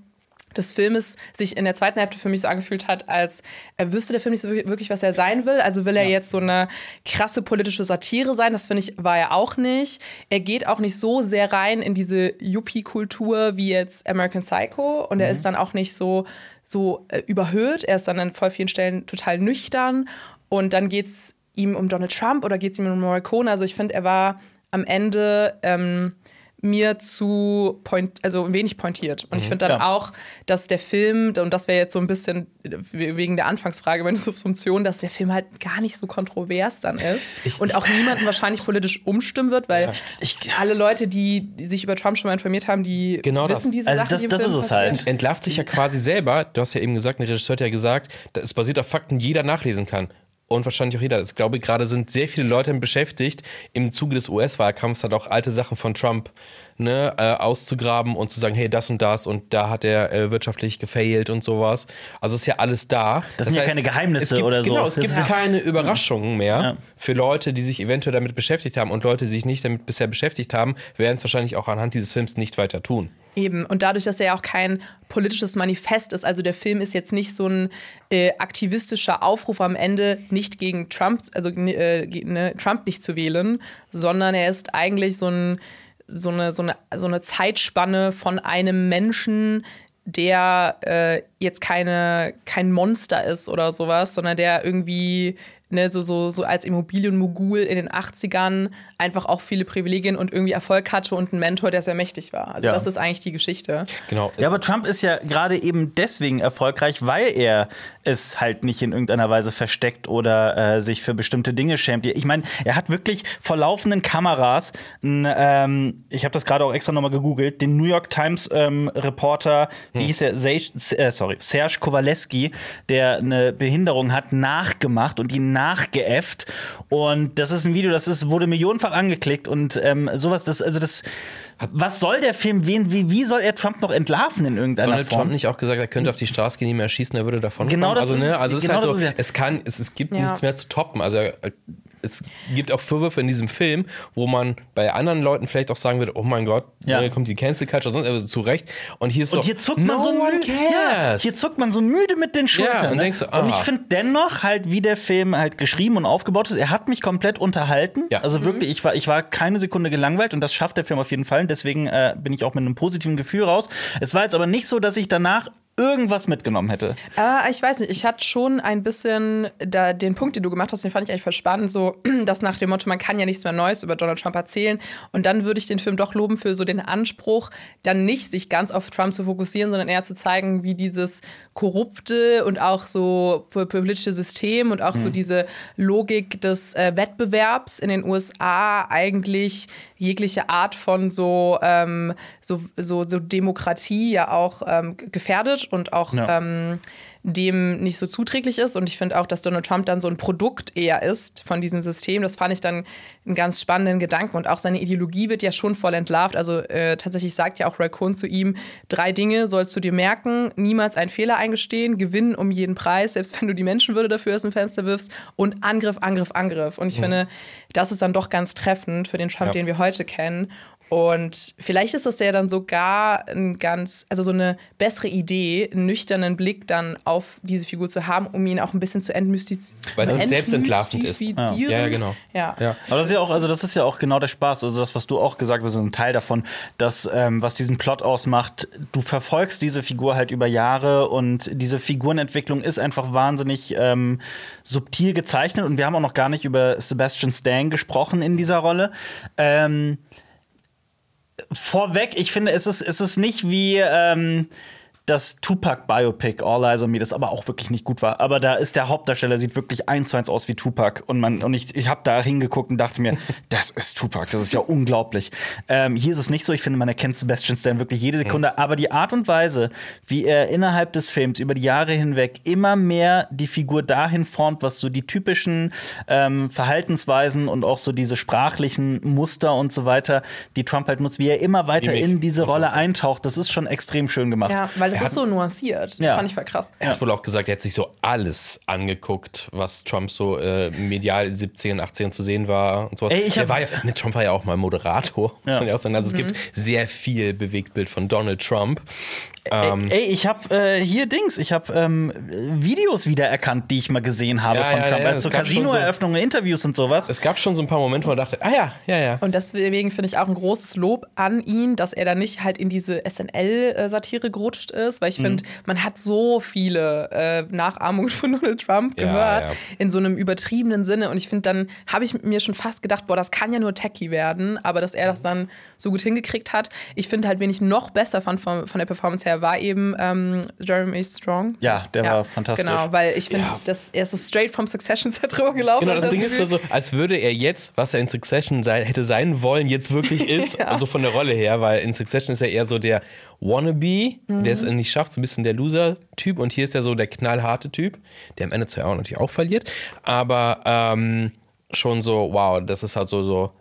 des Filmes sich in der zweiten Hälfte für mich so angefühlt hat, als er wüsste der Film nicht so wirklich, was er sein will. Also will er ja. jetzt so eine krasse politische Satire sein? Das finde ich, war er auch nicht. Er geht auch nicht so sehr rein in diese Yuppie-Kultur wie jetzt American Psycho. Und mhm. er ist dann auch nicht so, so äh, überhöht. Er ist dann an voll vielen Stellen total nüchtern. Und dann geht es ihm um Donald Trump oder geht es ihm um Morricone. Also ich finde, er war am Ende ähm, mir zu point, also wenig pointiert. Und ich finde dann ja. auch, dass der Film, und das wäre jetzt so ein bisschen wegen der Anfangsfrage, meine Subsumption, dass der Film halt gar nicht so kontrovers dann ist ich, und auch niemanden wahrscheinlich politisch umstimmen wird, weil ja. ich, alle Leute, die, die sich über Trump schon mal informiert haben, die genau wissen das. diese also Sachen, das, die im das Film ist es passieren. halt. Entlarvt sich ja quasi selber, du hast ja eben gesagt, der Regisseur hat ja gesagt, es basiert auf Fakten, die jeder nachlesen kann. Und wahrscheinlich auch jeder. Ich glaube, gerade sind sehr viele Leute beschäftigt, im Zuge des U S-Wahlkampfs halt auch alte Sachen von Trump ne, äh, auszugraben und zu sagen, hey, das und das und da hat er äh, wirtschaftlich gefailt und sowas. Also ist ja alles da. Das, das sind heißt, ja keine Geheimnisse gibt, oder so. Genau, es das gibt ja. keine Überraschungen mehr ja. für Leute, die sich eventuell damit beschäftigt haben. Und Leute, die sich nicht damit bisher beschäftigt haben, werden es wahrscheinlich auch anhand dieses Films nicht weiter tun. Eben. Und dadurch, dass er ja auch kein politisches Manifest ist, also der Film ist jetzt nicht so ein äh, aktivistischer Aufruf am Ende, nicht gegen Trump, also äh, ne, Trump nicht zu wählen, sondern er ist eigentlich so, ein, so, eine, so, eine, so eine Zeitspanne von einem Menschen, der äh, jetzt keine, kein Monster ist oder sowas, sondern der irgendwie ne, so, so, so als Immobilienmogul in den achtzigern einfach auch viele Privilegien und irgendwie Erfolg hatte und einen Mentor, der sehr mächtig war. Also ja. das ist eigentlich die Geschichte. Genau. Ja, aber Trump ist ja gerade eben deswegen erfolgreich, weil er es halt nicht in irgendeiner Weise versteckt oder äh, sich für bestimmte Dinge schämt. Ich meine, er hat wirklich vor laufenden Kameras, n, ähm, ich habe das gerade auch extra nochmal gegoogelt, den New York Times ähm, Reporter, hm. wie hieß er, Se- äh, sorry, Serge Kowalewski, der eine Behinderung hat, nachgemacht und ihn nachgeäfft. Und das ist ein Video, das ist, wurde millionenfach angeklickt und ähm, sowas, das, also das, was soll der Film, wen, wie, wie soll er Trump noch entlarven in irgendeiner Donald Form? Trump nicht auch gesagt, er könnte auf die Straße gehen, ihn mehr schießen, er würde davon Genau kommen? das also, ne, ist- also es genau ist halt das so, ist ja- es kann, es, es gibt Ja. nichts mehr zu toppen. Also er, es gibt auch Vorwürfe in diesem Film, wo man bei anderen Leuten vielleicht auch sagen würde, oh mein Gott, Ja. ne, kommt die Cancel Culture, sonst also zu Recht. Und hier ist so, Und hier zuckt man no so one müde, ja, cares. hier zuckt man so müde mit den Schultern. Ja, und ne? denkst du, und ich ah. finde dennoch halt, wie der Film halt geschrieben und aufgebaut ist, er hat mich komplett unterhalten. Ja. Also wirklich, ich war, ich war keine Sekunde gelangweilt und das schafft der Film auf jeden Fall. Und deswegen äh, bin ich auch mit einem positiven Gefühl raus. Es war jetzt aber nicht so, dass ich danach irgendwas mitgenommen hätte. Äh, ich weiß nicht, ich hatte schon ein bisschen da, den Punkt, den du gemacht hast, den fand ich eigentlich voll spannend, so, dass nach dem Motto, man kann ja nichts mehr Neues über Donald Trump erzählen. Und dann würde ich den Film doch loben für so den Anspruch, dann nicht sich ganz auf Trump zu fokussieren, sondern eher zu zeigen, wie dieses korrupte und auch so politische System und auch mhm. so diese Logik des äh, Wettbewerbs in den U S A eigentlich jegliche Art von so, ähm, so, so, so Demokratie ja auch ähm, gefährdet und auch Ja. ähm, dem nicht so zuträglich ist. Und ich finde auch, dass Donald Trump dann so ein Produkt eher ist von diesem System. Das fand ich dann einen ganz spannenden Gedanken. Und auch seine Ideologie wird ja schon voll entlarvt. Also äh, tatsächlich sagt ja auch Ray Cohn zu ihm, drei Dinge sollst du dir merken, niemals einen Fehler eingestehen, gewinnen um jeden Preis, selbst wenn du die Menschenwürde dafür aus dem Fenster wirfst und Angriff, Angriff, Angriff. Und ich mhm. finde, das ist dann doch ganz treffend für den Trump, ja. den wir heute kennen. Und vielleicht ist das ja dann sogar ein ganz, also so eine bessere Idee, einen nüchternen Blick dann auf diese Figur zu haben, um ihn auch ein bisschen zu entmystifizieren. Weil es selbst entlarvend ist. Ja. Ja, ja, genau. Ja. Ja. Aber das ist ja auch, also das ist ja auch genau der Spaß, also das, was du auch gesagt hast, so ein Teil davon, dass, ähm, was diesen Plot ausmacht, du verfolgst diese Figur halt über Jahre und diese Figurenentwicklung ist einfach wahnsinnig ähm, subtil gezeichnet und wir haben auch noch gar nicht über Sebastian Stan gesprochen in dieser Rolle. Ähm, Vorweg, ich finde, es ist, es ist nicht wie ähm, das Tupac-Biopic All Eyes on Me, das aber auch wirklich nicht gut war. Aber da ist der Hauptdarsteller, sieht wirklich eins zu eins aus wie Tupac. Und, man, und ich, ich habe da hingeguckt und dachte mir, das ist Tupac, das ist ja unglaublich. Ähm, hier ist es nicht so, ich finde, man erkennt Sebastian Stan wirklich jede Sekunde. Mhm. Aber die Art und Weise, wie er innerhalb des Films über die Jahre hinweg immer mehr die Figur dahin formt, was so die typischen ähm, Verhaltensweisen und auch so diese sprachlichen Muster und so weiter, die Trump halt nutzt, wie er immer weiter Mimik. in diese Rolle eintaucht, das ist schon extrem schön gemacht. Ja, weil Das ist so nuanciert. Das Ja. fand ich voll krass. Er hat wohl auch gesagt, er hat sich so alles angeguckt, was Trump so äh, medial in den siebzigern, achtzigern zu sehen war und sowas. Ey, ich Der hab- war ja, ne, Trump war ja auch mal Moderator, muss Ja. man ja auch sagen. Also es gibt sehr viel Bewegtbild von Donald Trump. Ähm, Ey, ich habe äh, hier Dings, ich habe ähm, Videos wiedererkannt, die ich mal gesehen habe Ja, von ja, Trump. ja, Also es so gab schon Casino-Eröffnungen, Interviews und sowas. es gab schon so ein paar Momente, wo man dachte, ah ja, ja, ja. Und deswegen finde ich auch ein großes Lob an ihn, dass er da nicht halt in diese S N L-Satire gerutscht ist, weil ich finde, man hat so viele äh, Nachahmungen von Donald Trump Ja, gehört, ja. in so einem übertriebenen Sinne. Und ich finde, dann habe ich mir schon fast gedacht, boah, das kann ja nur Techie werden, aber dass er das dann so gut hingekriegt hat. Ich finde halt, wen ich noch besser fand von, von der Performance her, war eben ähm, Jeremy Strong. Ja, der war fantastisch. Genau, weil ich finde, Ja. dass er ist so straight vom Succession-Set drüber gelaufen. Genau, hat, das Ding ist Gefühl. so, als würde er jetzt, was er in Succession sein, hätte sein wollen, jetzt wirklich ist, Ja. also von der Rolle her, weil in Succession ist er eher so der Wannabe, der es nicht schafft, so ein bisschen der Loser-Typ, und hier ist er so der knallharte Typ, der am Ende zwar auch natürlich auch verliert, aber ähm, schon so, wow, das ist halt so, so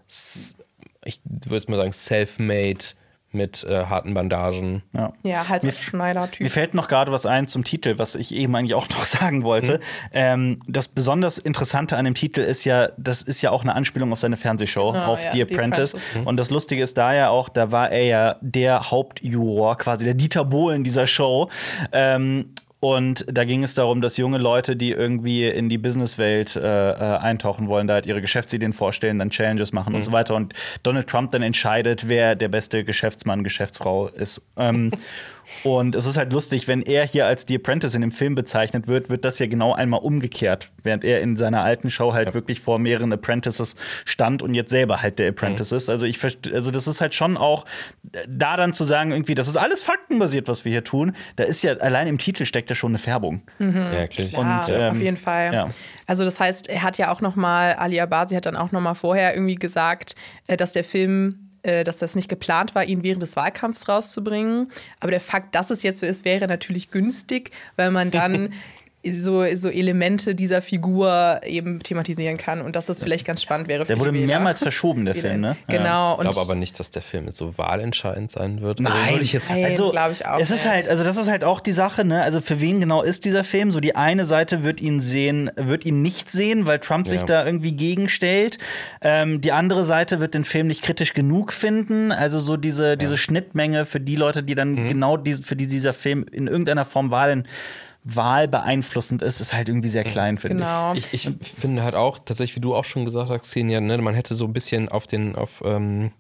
ich würde mal sagen, self-made mit äh, harten Bandagen. Ja. Ja, Hals Mir- auf Schneider-Typ. Mir fällt noch gerade was ein zum Titel, was ich eben eigentlich auch noch sagen wollte. Mhm. Ähm, das besonders Interessante an dem Titel ist ja, das ist ja auch eine Anspielung auf seine Fernsehshow, Genau, auf ja, The The Apprentice. Apprentice. Und das Lustige ist da ja auch, da war er ja der Hauptjuror, quasi der Dieter Bohlen dieser Show. Ähm, Und da ging es darum, dass junge Leute, die irgendwie in die Businesswelt äh, äh, eintauchen wollen, da halt ihre Geschäftsideen vorstellen, dann Challenges machen und so weiter. Und Donald Trump dann entscheidet, wer der beste Geschäftsmann, Geschäftsfrau ist. Ähm, und es ist halt lustig, wenn er hier als The Apprentice in dem Film bezeichnet wird, wird das ja genau einmal umgekehrt. Während er in seiner alten Show halt wirklich vor mehreren Apprentices stand und jetzt selber halt der Apprentice ist. Also ich verste- also das ist halt schon auch da dann zu sagen, irgendwie, das ist alles faktenbasiert, was wir hier tun. Da ist ja allein im Titel steckt ja schon eine Färbung. Ja, klar. Ja, Und, ähm, auf jeden Fall. ja. Also das heißt, er hat ja auch noch mal, Ali Abasi hat dann auch noch mal vorher irgendwie gesagt, äh, dass der Film, äh, dass das nicht geplant war, ihn während des Wahlkampfs rauszubringen. Aber der Fakt, dass es jetzt so ist, wäre natürlich günstig, weil man dann so, so Elemente dieser Figur eben thematisieren kann und dass das vielleicht ganz spannend wäre für Der wurde die Wähler. mehrmals verschoben, der Film, ne? Ja. Genau. Ich glaube aber nicht, dass der Film so wahlentscheidend sein wird. Nein, also, würde ich jetzt Nein, also glaub ich auch es ist nicht. halt, also das ist halt auch die Sache, ne? Also für wen genau ist dieser Film? So die eine Seite wird ihn sehen, wird ihn nicht sehen, weil Trump sich Ja. da irgendwie gegenstellt. Ähm, die andere Seite wird den Film nicht kritisch genug finden. Also so diese, diese Schnittmenge für die Leute, die dann Mhm. genau diese, für die dieser Film in irgendeiner Form Wahlen wahlbeeinflussend ist, ist halt irgendwie sehr klein, finde Genau. Ich, ich finde halt auch, tatsächlich, wie du auch schon gesagt hast, Xenia, ne, man hätte so ein bisschen auf den, auf ähm,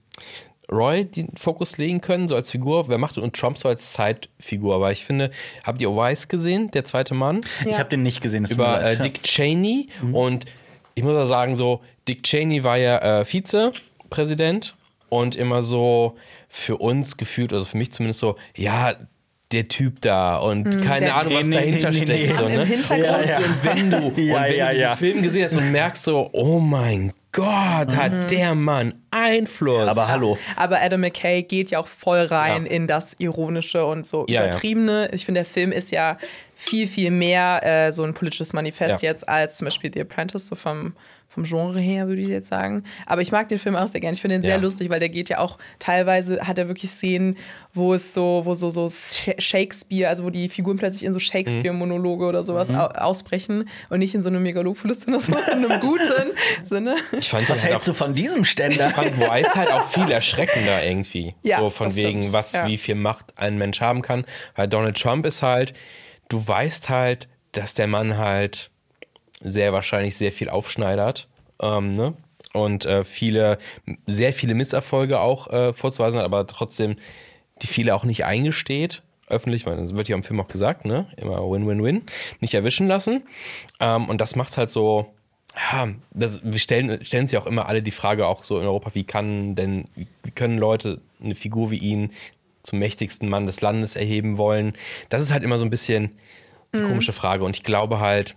Roy den Fokus legen können, so als Figur, wer macht und Trump so als Zeitfigur. Aber ich finde, habt ihr Wise gesehen, der zweite Mann? ich. Ich habe den nicht gesehen, das tut mir Über leid. äh, Dick Cheney. Und ich muss auch sagen, so, Dick Cheney war ja äh, Vizepräsident und immer so für uns gefühlt, also für mich zumindest so, ja, der Typ da und keine der- Ahnung, was Nee, nee, dahinter nee, nee, steckt. nee. So, Im ne? Hintergrund. Ja, Und, ja. und wenn du, Ja, und wenn ja, du diesen ja. Film gesehen hast und merkst so, oh mein Gott, hat der Mann Einfluss. Aber hallo. Aber Adam McKay geht ja auch voll rein Ja. in das Ironische und so Ja, ja. Übertriebene. Ich finde, der Film ist ja viel, viel mehr äh, so ein politisches Manifest Ja. jetzt als zum Beispiel The Apprentice, so vom, vom Genre her, würde ich jetzt sagen. Aber ich mag den Film auch sehr gerne. Ich finde ihn sehr Ja. lustig, weil der geht ja auch, teilweise hat er wirklich Szenen, wo es so, wo so, so Sh- Shakespeare, also wo die Figuren plötzlich in so Shakespeare-Monologe oder sowas au ausbrechen und nicht in so einem Megalopolis-Sinne, sondern in einem guten Sinne. ich fand Was den halt hältst du von diesem Ständer? Ich fand Wise halt auch viel erschreckender irgendwie. Ja, so von das wegen, stimmt. was, Ja. wie viel Macht ein Mensch haben kann. Weil Donald Trump ist halt, du weißt halt, dass der Mann halt sehr wahrscheinlich sehr viel aufschneidert. Ähm, ne? Und äh, viele, sehr viele Misserfolge auch äh, vorzuweisen hat, aber trotzdem die viele auch nicht eingesteht. Öffentlich, weil das wird ja im Film auch gesagt, ne? Immer Win-Win-Win. Nicht erwischen lassen. Ähm, und das macht halt so. Ja, das, wir stellen, stellen sich auch immer alle die Frage, auch so in Europa, wie kann denn, wie können Leute eine Figur wie ihn zum mächtigsten Mann des Landes erheben wollen? Das ist halt immer so ein bisschen die komische Frage. Und ich glaube halt,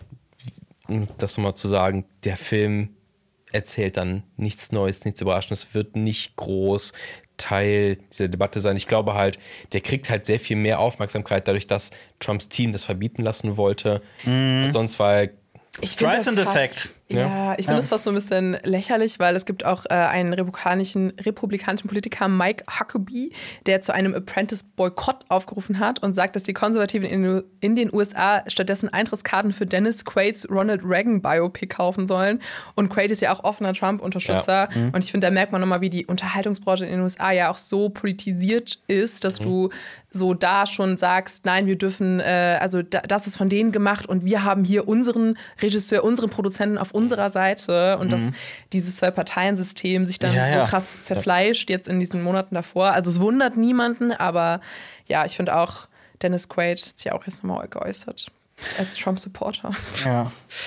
um das nochmal zu sagen, der Film erzählt dann nichts Neues, nichts Überraschendes, wird nicht groß Teil dieser Debatte sein. Ich glaube halt, der kriegt halt sehr viel mehr Aufmerksamkeit dadurch, dass Trumps Team das verbieten lassen wollte. Und sonst, weil Ich find das fast- Streisand-Effekt. Ja, ich finde es fast so ein bisschen lächerlich, weil es gibt auch äh, einen republikanischen, republikanischen Politiker, Mike Huckabee, der zu einem Apprentice-Boykott aufgerufen hat und sagt, dass die Konservativen in, in den U S A stattdessen Eintrittskarten für Dennis Quaid's Ronald Reagan Biopic kaufen sollen. Und Quaid ist ja auch offener Trump-Unterstützer. Ja. Mhm. Und ich finde, da merkt man nochmal, wie die Unterhaltungsbranche in den U S A ja auch so politisiert ist, dass mhm. du so da schon sagst, nein, wir dürfen, äh, also da, das ist von denen gemacht und wir haben hier unseren Regisseur, unseren Produzenten auf unserer Seite und mhm. dass dieses Zwei-Parteien-System sich dann ja, so ja. krass zerfleischt jetzt in diesen Monaten davor. Also es wundert niemanden, aber ja, ich finde auch, Dennis Quaid hat sich auch jetzt nochmal geäußert als Trump-Supporter. Ja.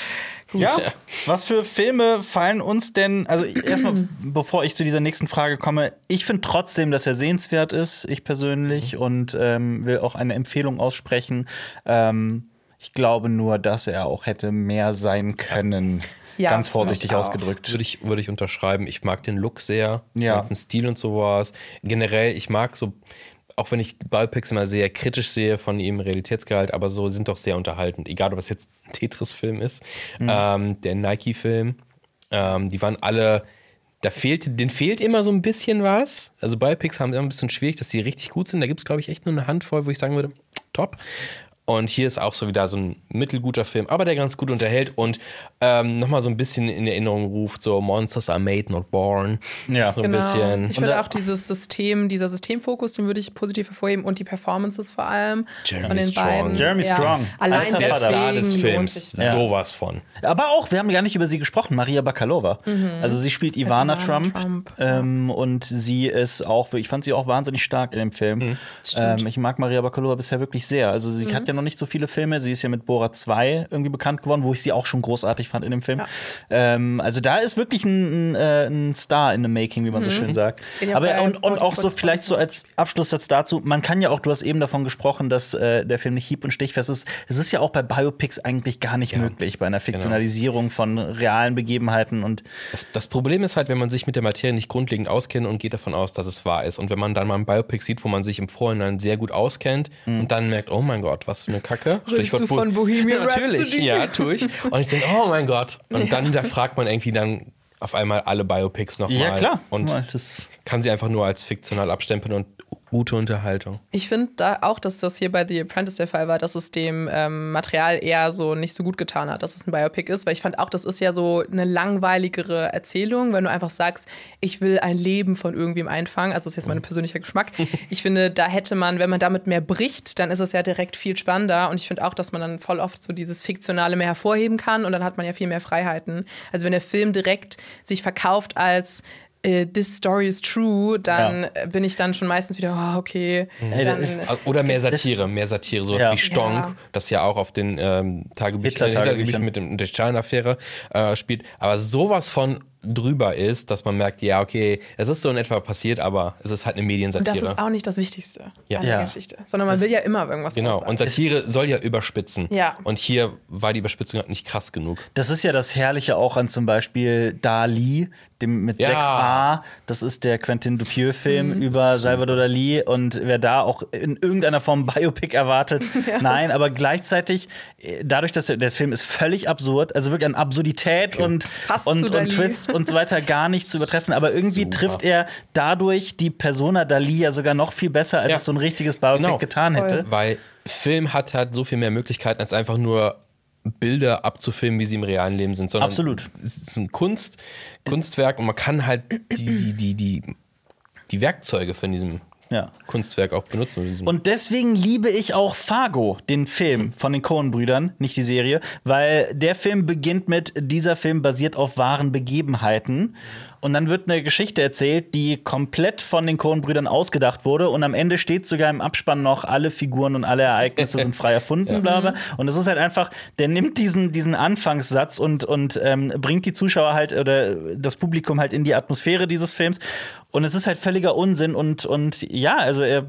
Ja, was für Filme fallen uns denn, also erstmal, bevor ich zu dieser nächsten Frage komme, ich finde trotzdem, dass er sehenswert ist, ich persönlich, mhm. und ähm, will auch eine Empfehlung aussprechen. Ähm, ich glaube nur, dass er auch hätte mehr sein können. Ja, ganz vorsichtig ausgedrückt. Würde ich, würde ich unterschreiben. Ich mag den Look sehr, ja. den ganzen Stil und sowas. Generell, ich mag so, auch wenn ich Biopics immer sehr kritisch sehe von ihrem Realitätsgehalt, aber so sind doch sehr unterhaltend. Egal, ob es jetzt ein Tetris-Film ist, mhm. ähm, der Nike-Film. Ähm, die waren alle, da fehlte, denen fehlt immer so ein bisschen was. Also Biopics haben immer ein bisschen schwierig, dass sie richtig gut sind. Da gibt es, glaube ich, echt nur eine Handvoll, wo ich sagen würde, top. Und hier ist auch so wieder so ein mittelguter Film, aber der ganz gut unterhält und ähm, nochmal so ein bisschen in Erinnerung ruft, so Monsters are made, not born. Ja, so ein genau. bisschen. Ich finde auch dieses System, dieser Systemfokus, den würde ich positiv hervorheben und die Performances vor allem Jeremy von den Strong. beiden. Jeremy ja. Strong. Allein der deswegen Star des Films. Ja. Sowas von. Aber auch, wir haben gar nicht über sie gesprochen, Maria Bakalova. Mhm. Also sie spielt Ivana Trump, Trump. Ähm, und sie ist auch, ich fand sie auch wahnsinnig stark in dem Film. Mhm. Ähm, ich mag Maria Bakalova bisher wirklich sehr. Also sie mhm. hat ja noch nicht so viele Filme. Sie ist ja mit Borat zwei irgendwie bekannt geworden, wo ich sie auch schon großartig fand in dem Film. Ja. Ähm, also da ist wirklich ein, ein, äh, ein Star in the making, wie man mhm. so schön sagt. Aber und, und auch so vielleicht so als Abschlusssatz dazu, man kann ja auch, du hast eben davon gesprochen, dass äh, der Film nicht hieb- und stichfest ist. Es ist ja auch bei Biopics eigentlich gar nicht ja. möglich, bei einer Fiktionalisierung genau. von realen Begebenheiten. Und das, das Problem ist halt, wenn man sich mit der Materie nicht grundlegend auskennt und geht davon aus, dass es wahr ist. Und wenn man dann mal ein Biopic sieht, wo man sich im Vorhinein sehr gut auskennt mhm. und dann merkt, oh mein Gott, was für eine Kacke. Stichwort du von Bohemian ja, natürlich, Rhapsody? Ja, tue ich. Und ich denke, oh mein Gott. Und ja. dann hinterfragt man irgendwie dann auf einmal alle Biopics nochmal. Ja, klar. Und das kann sie einfach nur als fiktional abstempeln und gute Unterhaltung. Ich finde da auch, dass das hier bei The Apprentice der Fall war, dass es dem ähm, Material eher so nicht so gut getan hat, dass es ein Biopic ist, weil ich fand auch, das ist ja so eine langweiligere Erzählung, wenn du einfach sagst, ich will ein Leben von irgendwem einfangen, also das ist jetzt mein persönlicher Geschmack. Ich finde, da hätte man, wenn man damit mehr bricht, dann ist es ja direkt viel spannender und ich finde auch, dass man dann voll oft so dieses Fiktionale mehr hervorheben kann und dann hat man ja viel mehr Freiheiten. Also wenn der Film direkt sich verkauft als This story is true, dann ja. bin ich dann schon meistens wieder, oh, okay. Dann Oder mehr Satire, mehr Satire, sowas ja. wie Stonk, ja. das ja auch auf den ähm, Tagebüchern Hitler mit dem, der Stein-Affäre äh, spielt. Aber sowas von drüber ist, dass man merkt, ja, okay, es ist so in etwa passiert, aber es ist halt eine Mediensatire. Und das ist auch nicht das Wichtigste ja. an der ja. Geschichte, sondern man das will ja immer irgendwas Genau, aussagen. und Satire soll ja überspitzen. Ja. Und hier war die Überspitzung halt nicht krass genug. Das ist ja das Herrliche auch an zum Beispiel Dali, dem mit ja. sechs a. Das ist der Quentin Dupieux-Film mhm. über Salvador Dali. Und wer da auch in irgendeiner Form Biopic erwartet, ja. nein, aber gleichzeitig, dadurch, dass der, der Film ist völlig absurd, also wirklich an Absurdität okay. und, und, und Twists und so weiter gar nicht zu übertreffen, aber irgendwie Super. trifft er dadurch die Persona Dali ja sogar noch viel besser, als ja. es so ein richtiges Biopic genau. getan hätte. Voll. Weil Film hat halt so viel mehr Möglichkeiten, als einfach nur Bilder abzufilmen, wie sie im realen Leben sind. Sondern Absolut. Es ist ein Kunst, Kunstwerk und man kann halt die, die, die, die, die Werkzeuge von diesem Ja. Kunstwerk auch benutzen. Und deswegen liebe ich auch Fargo, den Film von den Coen-Brüdern, nicht die Serie, weil der Film beginnt mit, dieser Film basiert auf wahren Begebenheiten. Und dann wird eine Geschichte erzählt, die komplett von den Coen-Brüdern ausgedacht wurde. Und am Ende steht sogar im Abspann noch, alle Figuren und alle Ereignisse sind frei erfunden, ja. bla bla. Und es ist halt einfach, der nimmt diesen, diesen Anfangssatz und, und ähm, bringt die Zuschauer halt oder das Publikum halt in die Atmosphäre dieses Films. Und es ist halt völliger Unsinn. Und, und ja, also er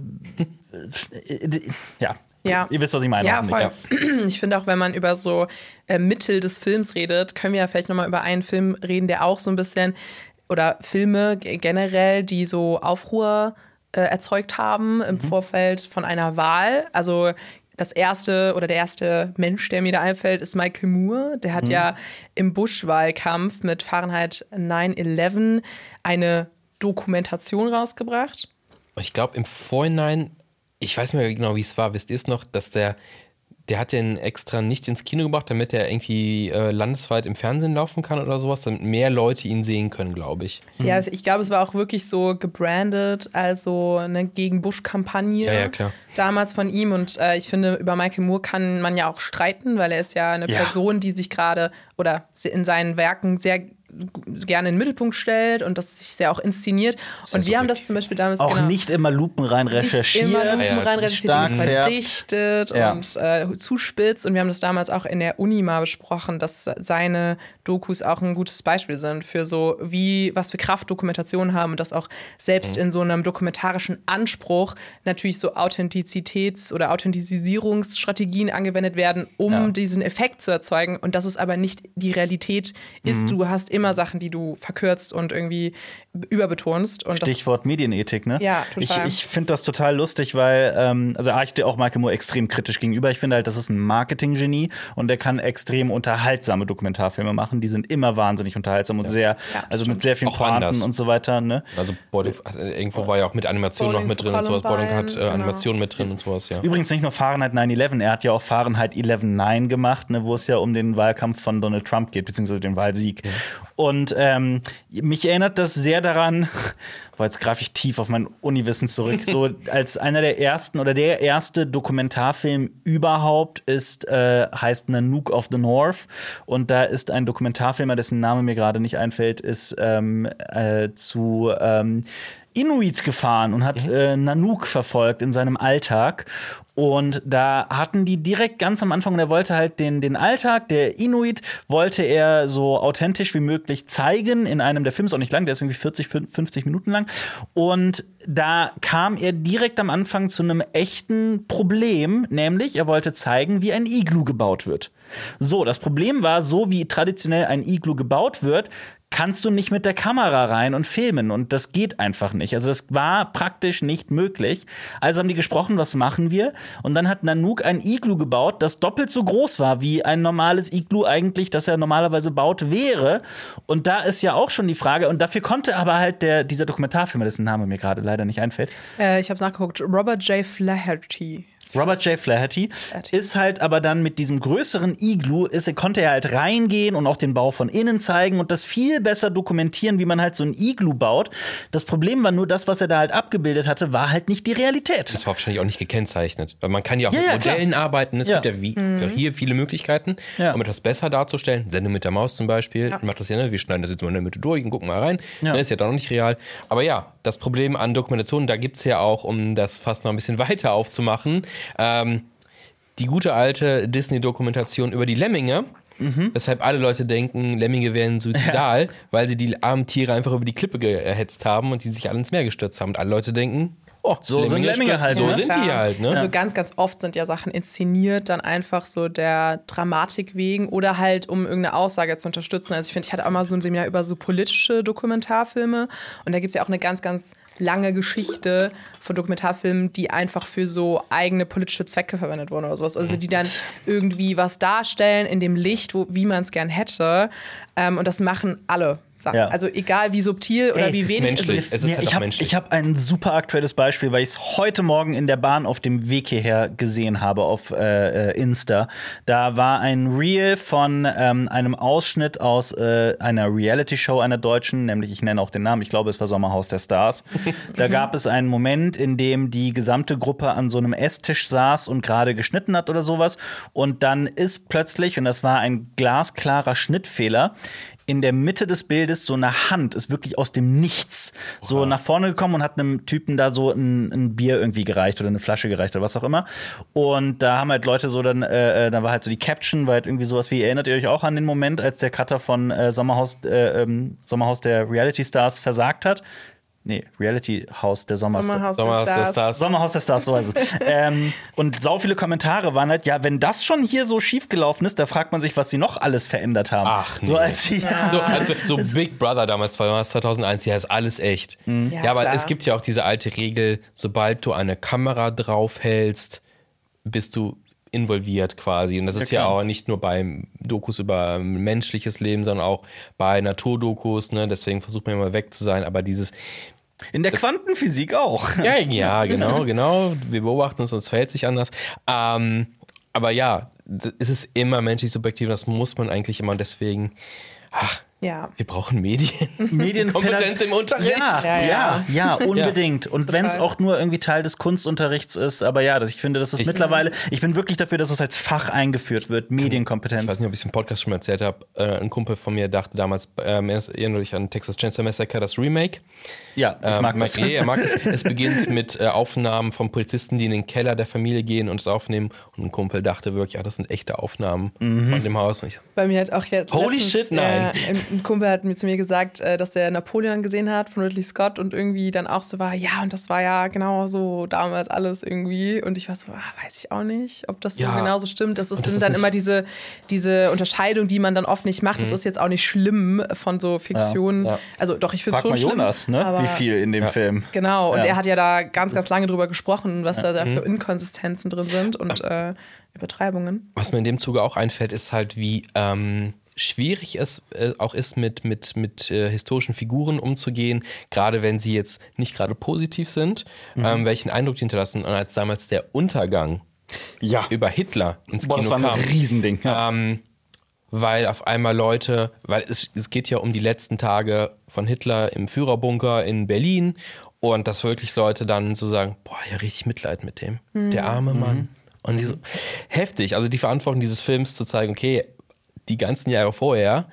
ja. Ja. Ihr wisst, was ich meine. Ja, voll. Ja. Ich finde auch, wenn man über so äh, Mittel des Films redet, können wir ja vielleicht noch mal über einen Film reden, der auch so ein bisschen, oder Filme generell, die so Aufruhr äh, erzeugt haben im mhm. Vorfeld von einer Wahl. Also das erste oder der erste Mensch, der mir da einfällt, ist Michael Moore. Der hat mhm. ja im Bush-Wahlkampf mit Fahrenheit neun elf eine Dokumentation rausgebracht. Ich glaube, im Vorhinein, ich weiß nicht mehr genau, wie es war, wisst ihr es noch, dass der, der hat den extra nicht ins Kino gebracht, damit er irgendwie äh, landesweit im Fernsehen laufen kann oder sowas, damit mehr Leute ihn sehen können, glaube ich. Ja, ich glaube, es war auch wirklich so gebrandet, also eine Gegen-Bush-Kampagne ja, ja, klar. damals von ihm. Und äh, ich finde, über Michael Moore kann man ja auch streiten, weil er ist ja eine ja. Person, die sich gerade oder in seinen Werken sehr gerne in den Mittelpunkt stellt und das sich sehr auch inszeniert. Und ja wir so haben das zum Beispiel damals auch genau, nicht immer lupenrein recherchiert. Nicht immer lupenrein ja, recherchiert, verdichtet ja. und äh, zuspitzt. Und wir haben das damals auch in der Uni mal besprochen, dass seine Dokus auch ein gutes Beispiel sind für so, wie, was für Kraft Dokumentationen haben und dass auch selbst mhm. in so einem dokumentarischen Anspruch natürlich so Authentizitäts- oder Authentisierungsstrategien angewendet werden, um ja. diesen Effekt zu erzeugen. Und dass es aber nicht die Realität ist. Mhm. Du hast immer Sachen, die du verkürzt und irgendwie überbetonst. Und Stichwort das, Medienethik, ne? Ja, total. Ich, ich finde das total lustig, weil, ähm, also ich stehe auch Michael Moore extrem kritisch gegenüber. Ich finde halt, das ist ein Marketing-Genie und der kann extrem unterhaltsame Dokumentarfilme machen. Die sind immer wahnsinnig unterhaltsam und ja. sehr, ja, also stimmt. mit sehr vielen auch Pointen anders. und so weiter, ne? Also Boarding, irgendwo war ja auch mit Animation noch mit drin und sowas. Boarding hat äh, genau. Animation mit drin und sowas, ja. Übrigens nicht nur Fahrenheit neun elf, er hat ja auch Fahrenheit elf neun gemacht, ne, wo es ja um den Wahlkampf von Donald Trump geht, beziehungsweise den Wahlsieg. Ja. Und ähm, mich erinnert das sehr daran, weil jetzt greife ich tief auf mein Uniwissen zurück, so als einer der ersten oder der erste Dokumentarfilm überhaupt ist, äh, heißt Nanook of the North. Und da ist ein Dokumentarfilmer, dessen Name mir gerade nicht einfällt, ist ähm, äh, zu ähm, Inuit gefahren und hat mhm. äh, Nanook verfolgt in seinem Alltag. Und da hatten die direkt ganz am Anfang, und er wollte halt den, den Alltag der Inuit, wollte er so authentisch wie möglich zeigen in einem der Filme, ist auch nicht lang, der ist irgendwie vierzig, fünfzig Minuten lang. Und da kam er direkt am Anfang zu einem echten Problem, nämlich er wollte zeigen, wie ein Iglu gebaut wird. So, das Problem war, so wie traditionell ein Iglu gebaut wird, kannst du nicht mit der Kamera rein und filmen. Und das geht einfach nicht. Also das war praktisch nicht möglich. Also haben die gesprochen, was machen wir? Und dann hat Nanook ein Iglu gebaut, das doppelt so groß war, wie ein normales Iglu eigentlich, das er normalerweise baut, wäre. Und da ist ja auch schon die Frage, und dafür konnte aber halt der, dieser Dokumentarfilmer, dessen Name mir gerade leider nicht einfällt. Äh, ich habe es nachgeguckt. Robert J. Flaherty. Robert J. Flaherty ist halt aber dann mit diesem größeren Iglu, ist, konnte er halt reingehen und auch den Bau von innen zeigen und das viel besser dokumentieren, wie man halt so ein Iglu baut. Das Problem war nur, das, was er da halt abgebildet hatte, war halt nicht die Realität. Das war wahrscheinlich auch nicht gekennzeichnet. Weil man kann ja auch ja, mit ja, Modellen klar. arbeiten. Es ja. gibt ja wie, mhm. hier viele Möglichkeiten, ja. um etwas besser darzustellen. Sende mit der Maus zum Beispiel. Ja. Macht das ja, ne? Wir schneiden das jetzt mal in der Mitte durch und gucken mal rein. Ja. Das ist ja dann noch nicht real. Aber ja, das Problem an Dokumentationen, da gibt es ja auch, um das fast noch ein bisschen weiter aufzumachen, ähm, die gute alte Disney-Dokumentation über die Lemminge, mhm. weshalb alle Leute denken, Lemminge wären suizidal, ja. weil sie die armen Tiere einfach über die Klippe gehetzt haben und die sich alle ins Meer gestürzt haben. Und alle Leute denken, oh, so Lemminge sind Lemminge halt. So ja, sind klar. die halt, ne? Also ganz, ganz oft sind ja Sachen inszeniert, dann einfach so der Dramatik wegen oder halt, um irgendeine Aussage zu unterstützen. Also ich finde, ich hatte auch mal so ein Seminar über so politische Dokumentarfilme und da gibt es ja auch eine ganz, ganz lange Geschichte von Dokumentarfilmen, die einfach für so eigene politische Zwecke verwendet wurden oder sowas. Also die dann irgendwie was darstellen in dem Licht, wo, wie man es gern hätte. Ähm, und das machen alle. Ja. Also egal wie subtil oder Ey, wie wenig es ist. Es ist ja, halt ich habe hab ein super aktuelles Beispiel, weil ich es heute Morgen in der Bahn auf dem Weg hierher gesehen habe auf äh, Insta. Da war ein Reel von ähm, einem Ausschnitt aus äh, einer Reality-Show einer deutschen, nämlich ich nenne auch den Namen, ich glaube, es war Sommerhaus der Stars. Da gab es einen Moment, in dem die gesamte Gruppe an so einem Esstisch saß und gerade geschnitten hat oder sowas. Und dann ist plötzlich, und das war ein glasklarer Schnittfehler, in der Mitte des Bildes so eine Hand ist wirklich aus dem Nichts so wow. nach vorne gekommen und hat einem Typen da so ein, ein Bier irgendwie gereicht oder eine Flasche gereicht oder was auch immer. Und da haben halt Leute so dann, äh, da war halt so die Caption, war halt irgendwie sowas wie, erinnert ihr euch auch an den Moment, als der Cutter von äh, Sommerhaus, äh, ähm, Sommerhaus der Reality Stars versagt hat? Nee, Reality House der Sommer Sommerhaus, Sommerhaus der, der Stars. Sommerhaus der Stars, so heißt es. ähm, und sau viele Kommentare waren halt, ja, wenn das schon hier so schief gelaufen ist, da fragt man sich, was sie noch alles verändert haben. Ach, nee. So als sie ja. so, also, so Big Brother damals war zweitausendeins, ja, ist alles echt. Mhm. Ja, ja, aber klar. Es gibt ja auch diese alte Regel, sobald du eine Kamera draufhältst, bist du involviert quasi. Und das ist ja, ja auch nicht nur bei Dokus über menschliches Leben, sondern auch bei Naturdokus. Ne? Deswegen versucht man immer weg zu sein. Aber dieses in der Quantenphysik auch. Ja, ja, genau, genau. Wir beobachten uns, uns verhält sich anders. Ähm, aber ja, es ist immer menschlich subjektiv. Das muss man eigentlich immer. Deswegen, ach, ja. wir brauchen Medien. Medienkompetenz im Unterricht. Ja, ja, ja, ja unbedingt. Ja. Und wenn es auch nur irgendwie Teil des Kunstunterrichts ist, aber ja, das, ich finde, das ist ich, mittlerweile, ich bin wirklich dafür, dass es als Fach eingeführt wird, Medienkompetenz. Ich weiß nicht, ob ich es im Podcast schon mal erzählt habe. Äh, ein Kumpel von mir dachte damals, ähm, erinnert euch an Texas Chainsaw Massacre, das Remake. Ja, ich mag ähm, das. Nee, er mag es. Es beginnt mit äh, Aufnahmen von Polizisten, die in den Keller der Familie gehen und es aufnehmen. Und ein Kumpel dachte wirklich, ja, das sind echte Aufnahmen mhm. von dem Haus. Und ich, Bei mir hat auch jetzt Holy letztens, shit, nein. Äh, ein Kumpel hat mir zu mir gesagt, äh, dass er Napoleon gesehen hat von Ridley Scott und irgendwie dann auch so war, ja, und das war ja genau so damals alles irgendwie. Und ich war so, ah, weiß ich auch nicht, ob das so ja. genauso stimmt. Das ist das dann, ist dann immer diese, diese Unterscheidung, die man dann oft nicht macht. Mhm. Das ist jetzt auch nicht schlimm von so Fiktionen. Ja. Ja. Also doch, ich finde es schon mal schlimm. Jonas, ne? Aber wie viel in dem ja. Film. Genau, und ja. er hat ja da ganz, ganz lange drüber gesprochen, was ja. da, da für Inkonsistenzen drin sind und äh, Übertreibungen. Was mir in dem Zuge auch einfällt, ist halt, wie ähm, schwierig es äh, auch ist, mit, mit, mit äh, historischen Figuren umzugehen, gerade wenn sie jetzt nicht gerade positiv sind, mhm. ähm, welchen Eindruck die hinterlassen. Und als damals der Untergang ja. über Hitler ins Boah, Kino das war kam. ein Riesending. Ja. Ähm, weil auf einmal Leute, weil es, es geht ja um die letzten Tage von Hitler im Führerbunker in Berlin und dass wirklich Leute dann so sagen, boah, ja, richtig Mitleid mit dem, mhm. der arme Mann. Mhm. Und die so, heftig, also die Verantwortung dieses Films zu zeigen, okay, die ganzen Jahre vorher,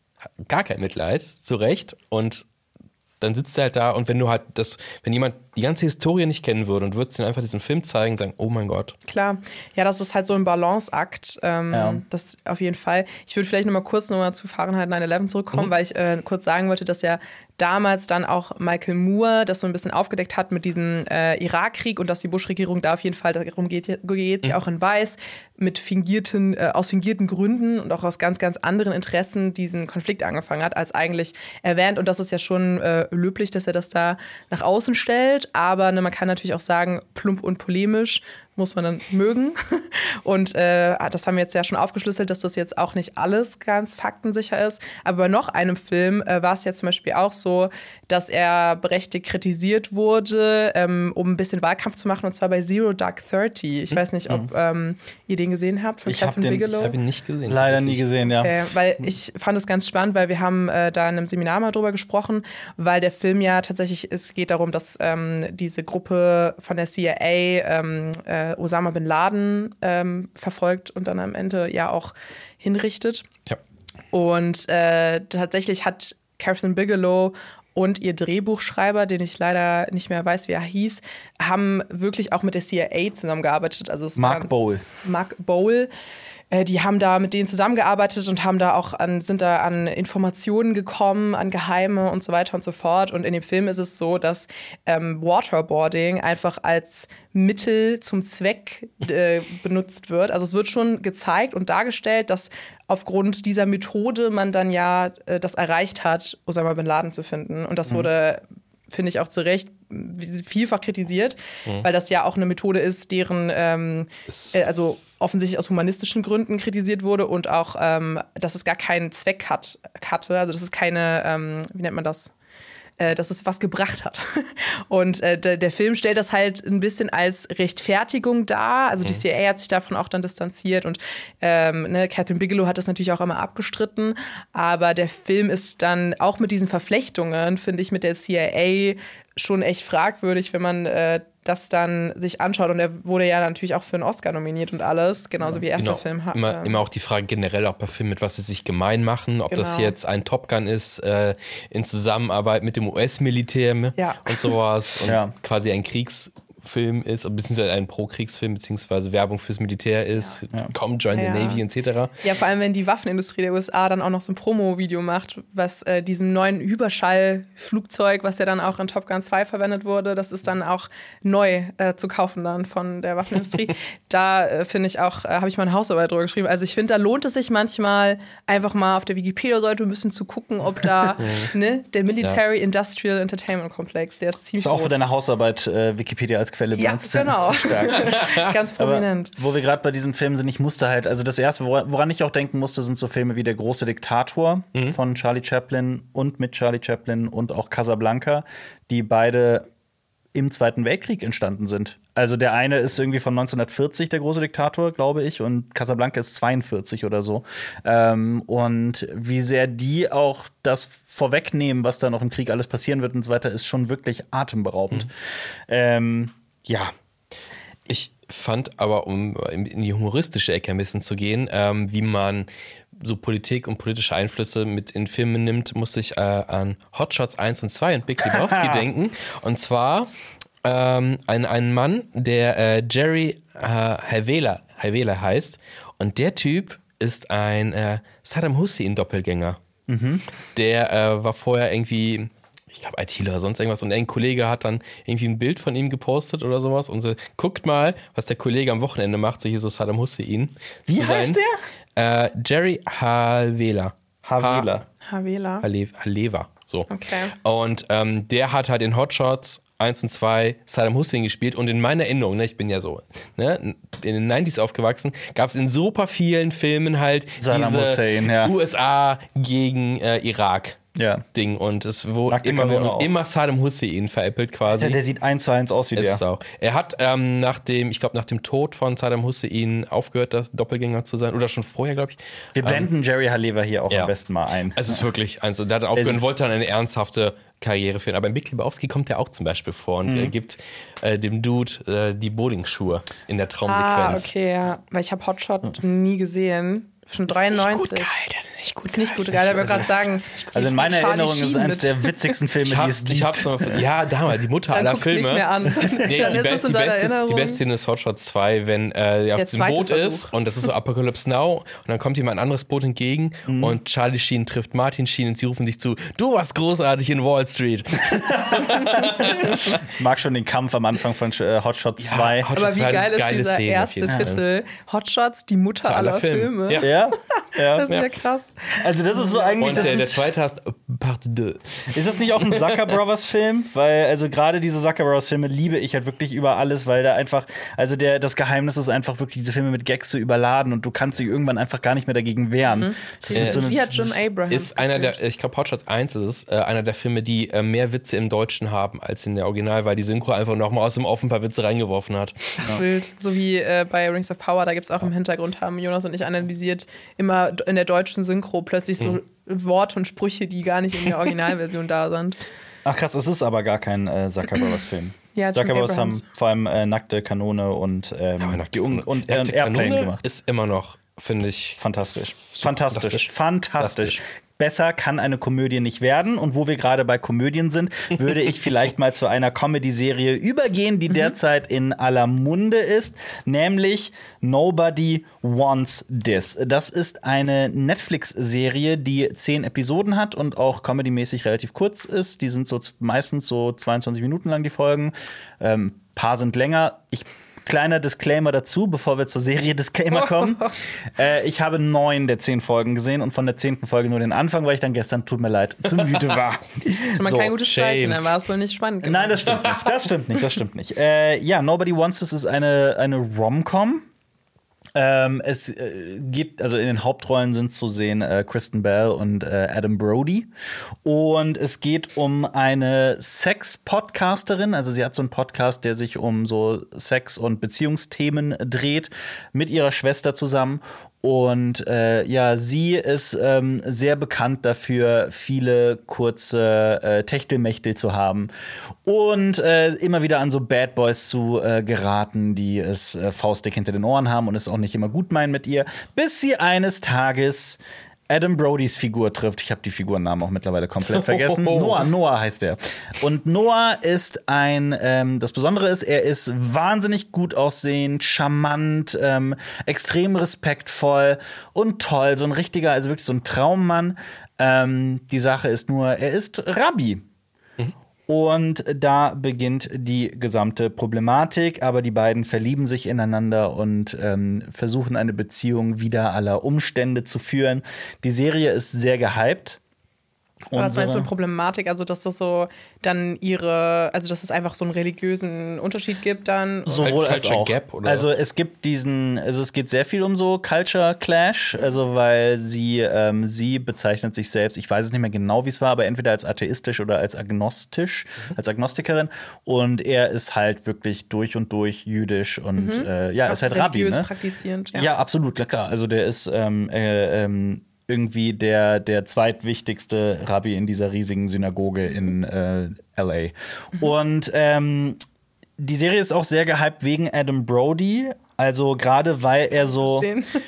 gar kein Mitleid, zu Recht, und dann sitzt er halt da und wenn du halt das, wenn jemand die ganze Historie nicht kennen würde und würdest ihn einfach diesen Film zeigen und sagen, oh mein Gott. Klar, ja, das ist halt so ein Balanceakt, ähm, ja. das auf jeden Fall. Ich würde vielleicht noch mal kurz noch mal zu Fahrenheit neun elf zurückkommen, mhm. weil ich äh, kurz sagen wollte, dass ja damals dann auch Michael Moore das so ein bisschen aufgedeckt hat mit diesem äh, Irakkrieg und dass die Bush-Regierung da auf jeden Fall darum geht, geht sie mhm. auch in Weiß mit fingierten, äh, aus fingierten Gründen und auch aus ganz, ganz anderen Interessen diesen Konflikt angefangen hat, als eigentlich erwähnt. Und das ist ja schon äh, löblich, dass er das da nach außen stellt. Aber ne, man kann natürlich auch sagen, plump und polemisch muss man dann mögen. Und äh, das haben wir jetzt ja schon aufgeschlüsselt, dass das jetzt auch nicht alles ganz faktensicher ist. Aber bei noch einem Film äh, war es ja zum Beispiel auch so, dass er berechtigt kritisiert wurde, ähm, um ein bisschen Wahlkampf zu machen. Und zwar bei Zero Dark Thirty. Ich weiß nicht, ob ähm, ihr den gesehen habt von Catherine Bigelow. Ich habe ihn nicht gesehen. Leider nie gesehen, ja. Okay, weil ich fand es ganz spannend, weil wir haben äh, da in einem Seminar mal drüber gesprochen, weil der Film ja tatsächlich, es geht darum, dass ähm, diese Gruppe von der C I A ähm, äh, Osama Bin Laden ähm, verfolgt und dann am Ende ja auch hinrichtet. Ja. Und äh, tatsächlich hat Catherine Bigelow und ihr Drehbuchschreiber, den ich leider nicht mehr weiß, wie er hieß, haben wirklich auch mit der C I A zusammengearbeitet. Also es Mark Bowl. Mark Bowl. Die haben da mit denen zusammengearbeitet und haben da auch an, sind da an Informationen gekommen, an Geheime und so weiter und so fort. Und in dem Film ist es so, dass ähm, Waterboarding einfach als Mittel zum Zweck äh, benutzt wird. Also es wird schon gezeigt und dargestellt, dass aufgrund dieser Methode man dann ja äh, das erreicht hat, Osama Bin Laden zu finden. Und das mhm. wurde, finde ich auch zu Recht, vielfach kritisiert, mhm. weil das ja auch eine Methode ist, deren ähm, äh, also offensichtlich aus humanistischen Gründen kritisiert wurde und auch, ähm, dass es gar keinen Zweck hat, hatte, also dass es keine, ähm, wie nennt man das, äh, dass es was gebracht hat. Und äh, der, der Film stellt das halt ein bisschen als Rechtfertigung dar, also die C I A hat sich davon auch dann distanziert und ähm, ne, Catherine Bigelow hat das natürlich auch immer abgestritten, aber der Film ist dann auch mit diesen Verflechtungen, finde ich, mit der C I A schon echt fragwürdig, wenn man äh, das dann sich anschaut. Und er wurde ja natürlich auch für einen Oscar nominiert und alles, genauso wie erster genau. Film. Ha- immer, immer auch die Frage generell auch bei Filmen, mit was sie sich gemein machen, ob genau. das jetzt ein Top Gun ist, äh, in Zusammenarbeit mit dem U S-Militär ja. und sowas und ja. quasi ein Kriegsfilm ist, beziehungsweise ein Pro-Kriegsfilm, beziehungsweise Werbung fürs Militär ist, ja. Ja. Come join ja. the Navy et cetera. Ja, vor allem, wenn die Waffenindustrie der U S A dann auch noch so ein Promo-Video macht, was äh, diesem neuen Überschallflugzeug, was ja dann auch in Top Gun zwei verwendet wurde, das ist dann auch neu äh, zu kaufen dann von der Waffenindustrie. Da äh, finde ich auch, äh, habe ich mal eine Hausarbeit drüber geschrieben. Also ich finde, da lohnt es sich manchmal einfach mal auf der Wikipedia-Seite ein bisschen zu gucken, ob da ne, der Military ja. Industrial Entertainment Complex, der ist ziemlich groß. Ist auch groß. für deine Hausarbeit äh, Wikipedia als Einnahmequelle Ja, benutzt. Ja, genau. Stark. Ganz prominent. Aber wo wir gerade bei diesem Film sind, ich musste halt, also das erste, woran ich auch denken musste, sind so Filme wie Der große Diktator mhm. von Charlie Chaplin und mit Charlie Chaplin und auch Casablanca, die beide im Zweiten Weltkrieg entstanden sind. Also der eine ist irgendwie von neunzehnhundertvierzig, der große Diktator, glaube ich, und Casablanca ist zweiundvierzig oder so. Ähm, und wie sehr die auch das vorwegnehmen, was da noch im Krieg alles passieren wird und so weiter, ist schon wirklich atemberaubend. Mhm. Ähm, ja. Ich fand aber, um in die humoristische Ecke ein bisschen zu gehen, ähm, wie man so Politik und politische Einflüsse mit in Filmen nimmt, musste ich äh, an Hot Shots eins und zwei und Big Lebowski denken. Und zwar ähm, an einen Mann, der äh, Jerry äh, Havela, Havela heißt. Und der Typ ist ein äh, Saddam Hussein-Doppelgänger. Mhm. Der äh, war vorher irgendwie, ich glaube, ITler oder sonst irgendwas. Und ein Kollege hat dann irgendwie ein Bild von ihm gepostet oder sowas. Und so, guckt mal, was der Kollege am Wochenende macht, so hier so Saddam Hussein. Wie heißt der? Äh, Jerry Havela. Havela. Havela. Haleva. So. Okay. Und ähm, der hat halt in Hot Shots eins und zwei Saddam Hussein gespielt. Und in meiner Erinnerung, ne, ich bin ja so ne, in den neunziger aufgewachsen, gab es in super vielen Filmen halt Saddam diese Hussein, ja. U S A gegen äh, Irak. Ja. Ding und es wurde Nackte immer, Kanone und auch. immer Saddam Hussein veräppelt quasi. Ja, der sieht eins zu eins aus wie Ist der. es auch. Er hat ähm, nach dem, ich glaube nach dem Tod von Saddam Hussein aufgehört, das Doppelgänger zu sein oder schon vorher, glaube ich. Wir blenden ähm, Jerry Haleva hier auch ja. am besten mal ein. Es ist wirklich, also der hat aufgehört und wollte dann eine ernsthafte Karriere führen. Aber in Big Lebowski kommt er auch zum Beispiel vor und mhm. er gibt äh, dem Dude äh, die Bowlingschuhe in der Traumsequenz. Ah, okay, ja. Weil ich habe Hotshot nie gesehen. Schon dreiundneunzig. Ist nicht gut geil, das ist nicht gut ist nicht gut geil, aber gerade sagen. Also in meiner Charlie Erinnerung ist es eines der witzigsten Filme, die es gibt. Ich hab's noch, ja, damals, die Mutter Dann aller guck's Filme. nicht mehr an. Nee, Dann die, ist best, es in die, deiner beste, Erinnerung. die beste Szene ist Hot Shots zwei, wenn äh, er auf dem Boot Versuch. ist und das ist so Apocalypse Now und dann kommt ihm ein anderes Boot entgegen mhm. und Charlie Sheen trifft Martin Sheen und sie rufen sich zu, du warst großartig in Wall Street. Ich mag schon den Kampf am Anfang von äh, Hot Shots ja, zwei. Hot Aber wie geil ist dieser Szene erste Titel? Hot Shots, die Mutter aller, aller Filme. Filme. Ja. Ja, ja. Das ist ja krass. Also das ist so eigentlich. Und das der, ist, der zweite heißt Part deux. Ist das nicht auch ein Zucker Brothers Film? Weil also gerade diese Zucker Brothers Filme liebe ich halt wirklich über alles, weil da einfach, also der das Geheimnis ist einfach wirklich diese Filme mit Gags zu überladen und du kannst dich irgendwann einfach gar nicht mehr dagegen wehren. Mhm. Das äh, so Wie hat John Abrahams ist einer der, ich glaube Hot Shots eins ist es, äh, einer der Filme, die äh, mehr Witze im Deutschen haben als in der Original, weil die Synchro einfach noch mal aus dem Off ein paar Witze reingeworfen hat. Ach, ja. Wild. So wie äh, bei Rings of Power, da gibt es auch im Hintergrund, haben Jonas und ich analysiert, immer in der deutschen Synchro plötzlich so mhm. Worte und Sprüche, die gar nicht in der Originalversion da sind. Ach krass, es ist aber gar kein äh, Zucker Brothers Film. Ja, Zucker Brothers haben vor allem äh, Nackte Kanone und, ähm, ja, nackte und, und, nackte und Airplane Kanone gemacht. Ist immer noch, finde ich, fantastisch. Fantastisch. Fantastisch. Fantastisch. Besser kann eine Komödie nicht werden. Und wo wir gerade bei Komödien sind, würde ich vielleicht mal zu einer Comedy-Serie übergehen, die mhm. derzeit in aller Munde ist, nämlich Nobody Wants This. Das ist eine Netflix-Serie, die zehn Episoden hat und auch comedymäßig relativ kurz ist. Die sind so meistens so zweiundzwanzig Minuten lang, die Folgen. Ähm, paar sind länger. Ich Kleiner Disclaimer dazu, bevor wir zur Serie-Disclaimer kommen. äh, ich habe neun der zehn Folgen gesehen und von der zehnten Folge nur den Anfang, weil ich dann gestern, tut mir leid, zu müde war. Schon mal so, kein gutes Zeichen, dann war es wohl nicht spannend gemacht. Nein, das stimmt nicht. Das stimmt nicht, das stimmt nicht. Äh, ja, Nobody Wants This ist eine, eine Rom-Com. Ähm, es äh, geht, also in den Hauptrollen sind zu sehen äh, Kristen Bell und äh, Adam Brody. Und es geht um eine Sex-Podcasterin. Also sie hat so einen Podcast, der sich um so Sex- und Beziehungsthemen dreht, mit ihrer Schwester zusammen. Und äh, ja, sie ist ähm, sehr bekannt dafür, viele kurze äh, Techtelmechtel zu haben und äh, immer wieder an so Bad Boys zu äh, geraten, die es äh, faustdick hinter den Ohren haben und es auch nicht immer gut meinen mit ihr, bis sie eines Tages Adam Brodys Figur trifft. Ich habe die Figurennamen auch mittlerweile komplett vergessen. Oh. Noah, Noah heißt er. Und Noah ist ein, ähm, das Besondere ist, er ist wahnsinnig gut aussehend, charmant, ähm, extrem respektvoll und toll. So ein richtiger, also wirklich so ein Traummann. Ähm, die Sache ist nur, er ist Rabbi. Mhm. Und da beginnt die gesamte Problematik, aber die beiden verlieben sich ineinander und ähm, versuchen eine Beziehung wider aller Umstände zu führen. Die Serie ist sehr gehypt. Aber was meinst du mit Problematik? Also, dass das so dann ihre, also dass es einfach so einen religiösen Unterschied gibt dann? Sowohl als auch. Gap, oder? Also es gibt diesen, also es geht sehr viel um so Culture Clash, also weil sie, ähm, sie bezeichnet sich selbst, ich weiß es nicht mehr genau, wie es war, aber entweder als atheistisch oder als agnostisch, mhm. als Agnostikerin. Und er ist halt wirklich durch und durch jüdisch und mhm. äh, ja, auch ist halt Rabbi. Ne? Praktizierend, ja. ja, absolut, klar. Also der ist ähm, äh, ähm, irgendwie der, der zweitwichtigste Rabbi in dieser riesigen Synagoge in äh, L A. Mhm. Und ähm, die Serie ist auch sehr gehypt wegen Adam Brody. Also gerade weil er so.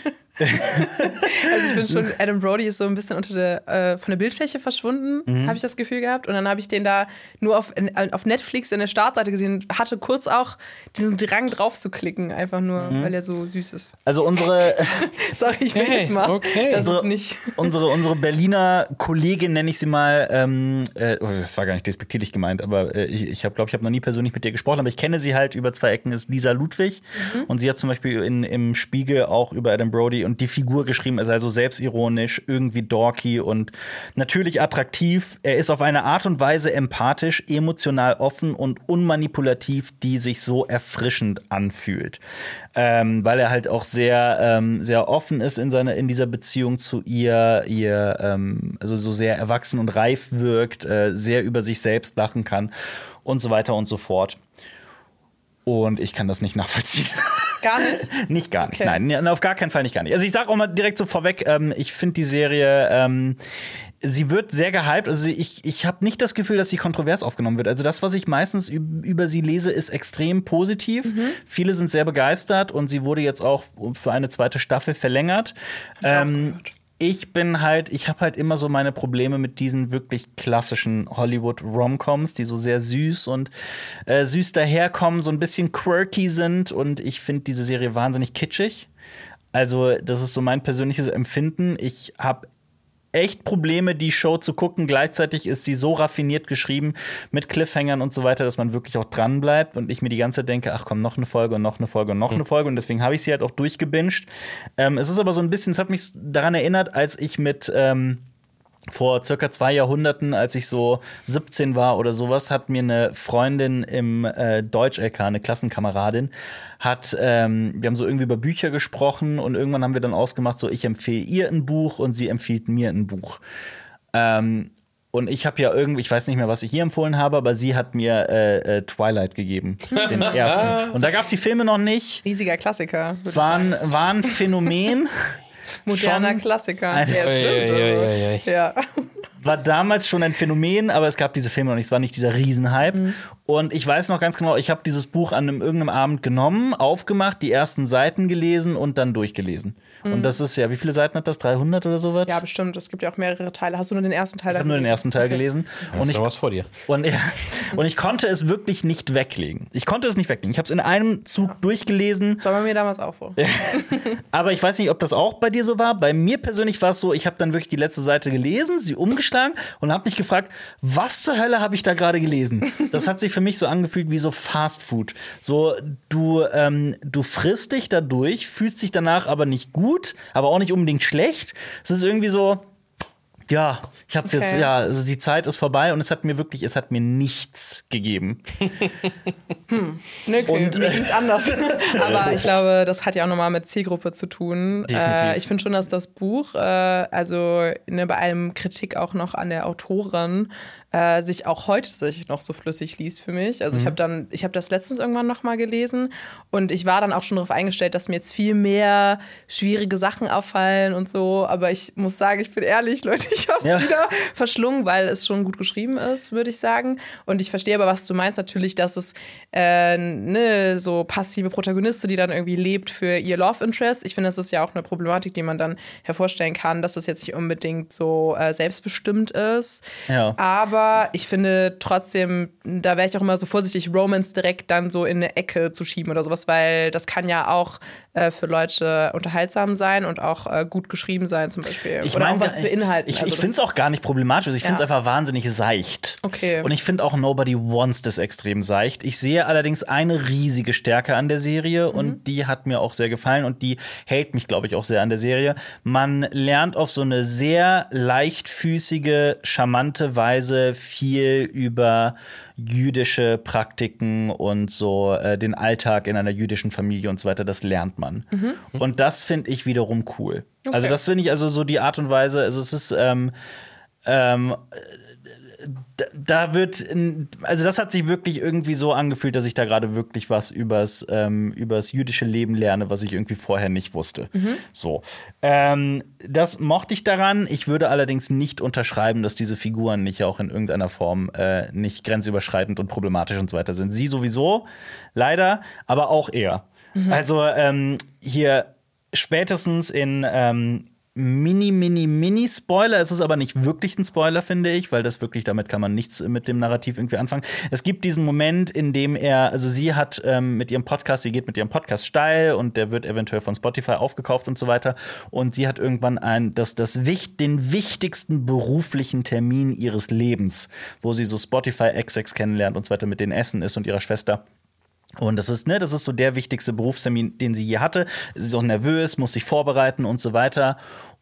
Also ich finde schon, Adam Brody ist so ein bisschen unter der, äh, von der Bildfläche verschwunden, mhm. habe ich das Gefühl gehabt. Und dann habe ich den da nur auf, in, auf Netflix in der Startseite gesehen, hatte kurz auch den Drang drauf zu klicken, einfach nur, mhm. weil er so süß ist. Also unsere Sorry, ich will hey, jetzt mal. Okay. Das unsere, ist nicht unsere, unsere Berliner Kollegin, nenne ich sie mal, ähm, äh, das war gar nicht despektierlich gemeint, aber äh, ich, ich glaube, ich habe noch nie persönlich mit ihr gesprochen, aber ich kenne sie halt über zwei Ecken, ist Lisa Ludwig. Mhm. Und sie hat zum Beispiel in, im Spiegel auch über Adam Brody und die Figur geschrieben, er sei so selbstironisch, irgendwie dorky und natürlich attraktiv. Er ist auf eine Art und Weise empathisch, emotional offen und unmanipulativ, die sich so erfrischend anfühlt. Ähm, weil er halt auch sehr, ähm, sehr offen ist in, seiner, in dieser Beziehung zu ihr, ihr ähm, also so sehr erwachsen und reif wirkt, äh, sehr über sich selbst lachen kann und so weiter und so fort. Und ich kann das nicht nachvollziehen. Gar nicht? Nicht gar nicht, Okay. nein. Auf gar keinen Fall nicht gar nicht. Also ich sag auch mal direkt so vorweg, ähm, ich finde die Serie, ähm, sie wird sehr gehypt. Also ich, ich habe nicht das Gefühl, dass sie kontrovers aufgenommen wird. Also das, was ich meistens üb- über sie lese, ist extrem positiv. Mhm. Viele sind sehr begeistert und sie wurde jetzt auch für eine zweite Staffel verlängert. Ähm, Ich bin halt, ich habe halt immer so meine Probleme mit diesen wirklich klassischen Hollywood-Romcoms, die so sehr süß und äh, süß daherkommen, so ein bisschen quirky sind. Und ich finde diese Serie wahnsinnig kitschig. Also, das ist so mein persönliches Empfinden. Ich habe echt Probleme, die Show zu gucken. Gleichzeitig ist sie so raffiniert geschrieben mit Cliffhangern und so weiter, dass man wirklich auch dran bleibt und ich mir die ganze Zeit denke, ach komm, noch eine Folge und noch eine Folge und noch eine Folge und deswegen habe ich sie halt auch durchgebinged. Ähm, es ist aber so ein bisschen, es hat mich daran erinnert, als ich mit ähm, vor circa zwei Jahrhunderten, als ich so siebzehn war oder sowas, hat mir eine Freundin im äh, Deutsch-L K, eine Klassenkameradin, hat, ähm, wir haben so irgendwie über Bücher gesprochen und irgendwann haben wir dann ausgemacht, so ich empfehle ihr ein Buch und sie empfiehlt mir ein Buch. Ähm, und ich habe ja irgendwie, ich weiß nicht mehr, was ich ihr empfohlen habe, aber sie hat mir äh, äh, Twilight gegeben, den ersten. Und da gab es die Filme noch nicht. Riesiger Klassiker. Es war ein, war ein Phänomen. Moderner Schon Klassiker. ein- Ja, stimmt. Ja, ja, ja, ja, ja. Ja. War damals schon ein Phänomen, aber es gab diese Filme noch nicht. Es war nicht dieser Riesenhype. Mhm. Und ich weiß noch ganz genau, ich habe dieses Buch an einem, irgendeinem Abend genommen, aufgemacht, die ersten Seiten gelesen und dann durchgelesen. Mhm. Und das ist ja, wie viele Seiten hat das? dreihundert oder sowas? Ja, bestimmt. Es gibt ja auch mehrere Teile. Hast du nur den ersten Teil? Ich habe nur den ersten Teil Okay. gelesen. Hast Und du ich, noch was vor dir? und, ja, und ich konnte es wirklich nicht weglegen. Ich konnte es nicht weglegen. Ich habe es in einem Zug ja. durchgelesen. Das war bei mir damals auch so. Aber ich weiß nicht, ob das auch bei dir so war. Bei mir persönlich war es so, ich habe dann wirklich die letzte Seite gelesen, sie umgeschlagen und habe mich gefragt, was zur Hölle habe ich da gerade gelesen? Das hat sich für mich so angefühlt wie so Fast Food. So, du, ähm, du frisst dich dadurch, fühlst dich danach aber nicht gut, aber auch nicht unbedingt schlecht. Es ist irgendwie so, ja, ich hab's Okay. jetzt, ja, also die Zeit ist vorbei und es hat mir wirklich, es hat mir nichts gegeben. hm. Nee, okay. Und, mir ging's anders. Aber ich glaube, das hat ja auch nochmal mit Zielgruppe zu tun. Definitiv. Äh, ich finde schon, dass das Buch, äh, also ne, bei allem Kritik auch noch an der Autorin, äh, sich auch heute sich noch so flüssig liest für mich. Also mhm. ich habe dann, ich habe das letztens irgendwann noch mal gelesen und ich war dann auch schon darauf eingestellt, dass mir jetzt viel mehr schwierige Sachen auffallen und so. Aber ich muss sagen, ich bin ehrlich, Leute, ich habe es Ja. wieder verschlungen, weil es schon gut geschrieben ist, würde ich sagen. Und ich verstehe aber, was du meinst natürlich, dass es äh, ne, so passive Protagonistin, die dann irgendwie lebt für ihr Love Interest. Ich finde, das ist ja auch eine Problematik, die man dann hervorstellen kann, dass es jetzt nicht unbedingt so äh, selbstbestimmt ist. Ja. Aber ich finde trotzdem, da wäre ich auch immer so vorsichtig, Romance direkt dann so in eine Ecke zu schieben oder sowas, weil das kann ja auch äh, für Leute unterhaltsam sein und auch äh, gut geschrieben sein zum Beispiel. Ich oder mein, auch was beinhalten. Ich, also Also ich finde es auch gar nicht problematisch. Ich finde es Ja. einfach wahnsinnig seicht. Okay. Und ich finde auch Nobody Wants das extrem seicht. Ich sehe allerdings eine riesige Stärke an der Serie Mhm. und die hat mir auch sehr gefallen und die hält mich, glaube ich, auch sehr an der Serie. Man lernt auf so eine sehr leichtfüßige, charmante Weise viel über jüdische Praktiken und so äh, den Alltag in einer jüdischen Familie und so weiter. Das lernt man. Mhm. Und das finde ich wiederum cool. Okay. Also das finde ich also so die Art und Weise, also es ist ähm, ähm, da, da wird, also das hat sich wirklich irgendwie so angefühlt, dass ich da gerade wirklich was übers, ähm, übers jüdische Leben lerne, was ich irgendwie vorher nicht wusste. Mhm. So. Ähm, das mochte ich daran. Ich würde allerdings nicht unterschreiben, dass diese Figuren nicht auch in irgendeiner Form äh, nicht grenzüberschreitend und problematisch und so weiter sind. Sie sowieso, leider, aber auch er. Mhm. Also ähm, hier spätestens in ähm, Mini, Mini, Mini-Spoiler. Es ist aber nicht wirklich ein Spoiler, finde ich, weil das wirklich, damit kann man nichts mit dem Narrativ irgendwie anfangen. Es gibt diesen Moment, in dem er, also sie hat ähm, mit ihrem Podcast, sie geht mit ihrem Podcast steil und der wird eventuell von Spotify aufgekauft und so weiter. Und sie hat irgendwann ein, das, das, den wichtigsten beruflichen Termin ihres Lebens, wo sie so Spotify-Execs kennenlernt und so weiter, mit denen Essen ist und ihrer Schwester. Und das ist, ne, das ist so der wichtigste Berufstermin, den sie je hatte. Sie ist auch nervös, muss sich vorbereiten und so weiter.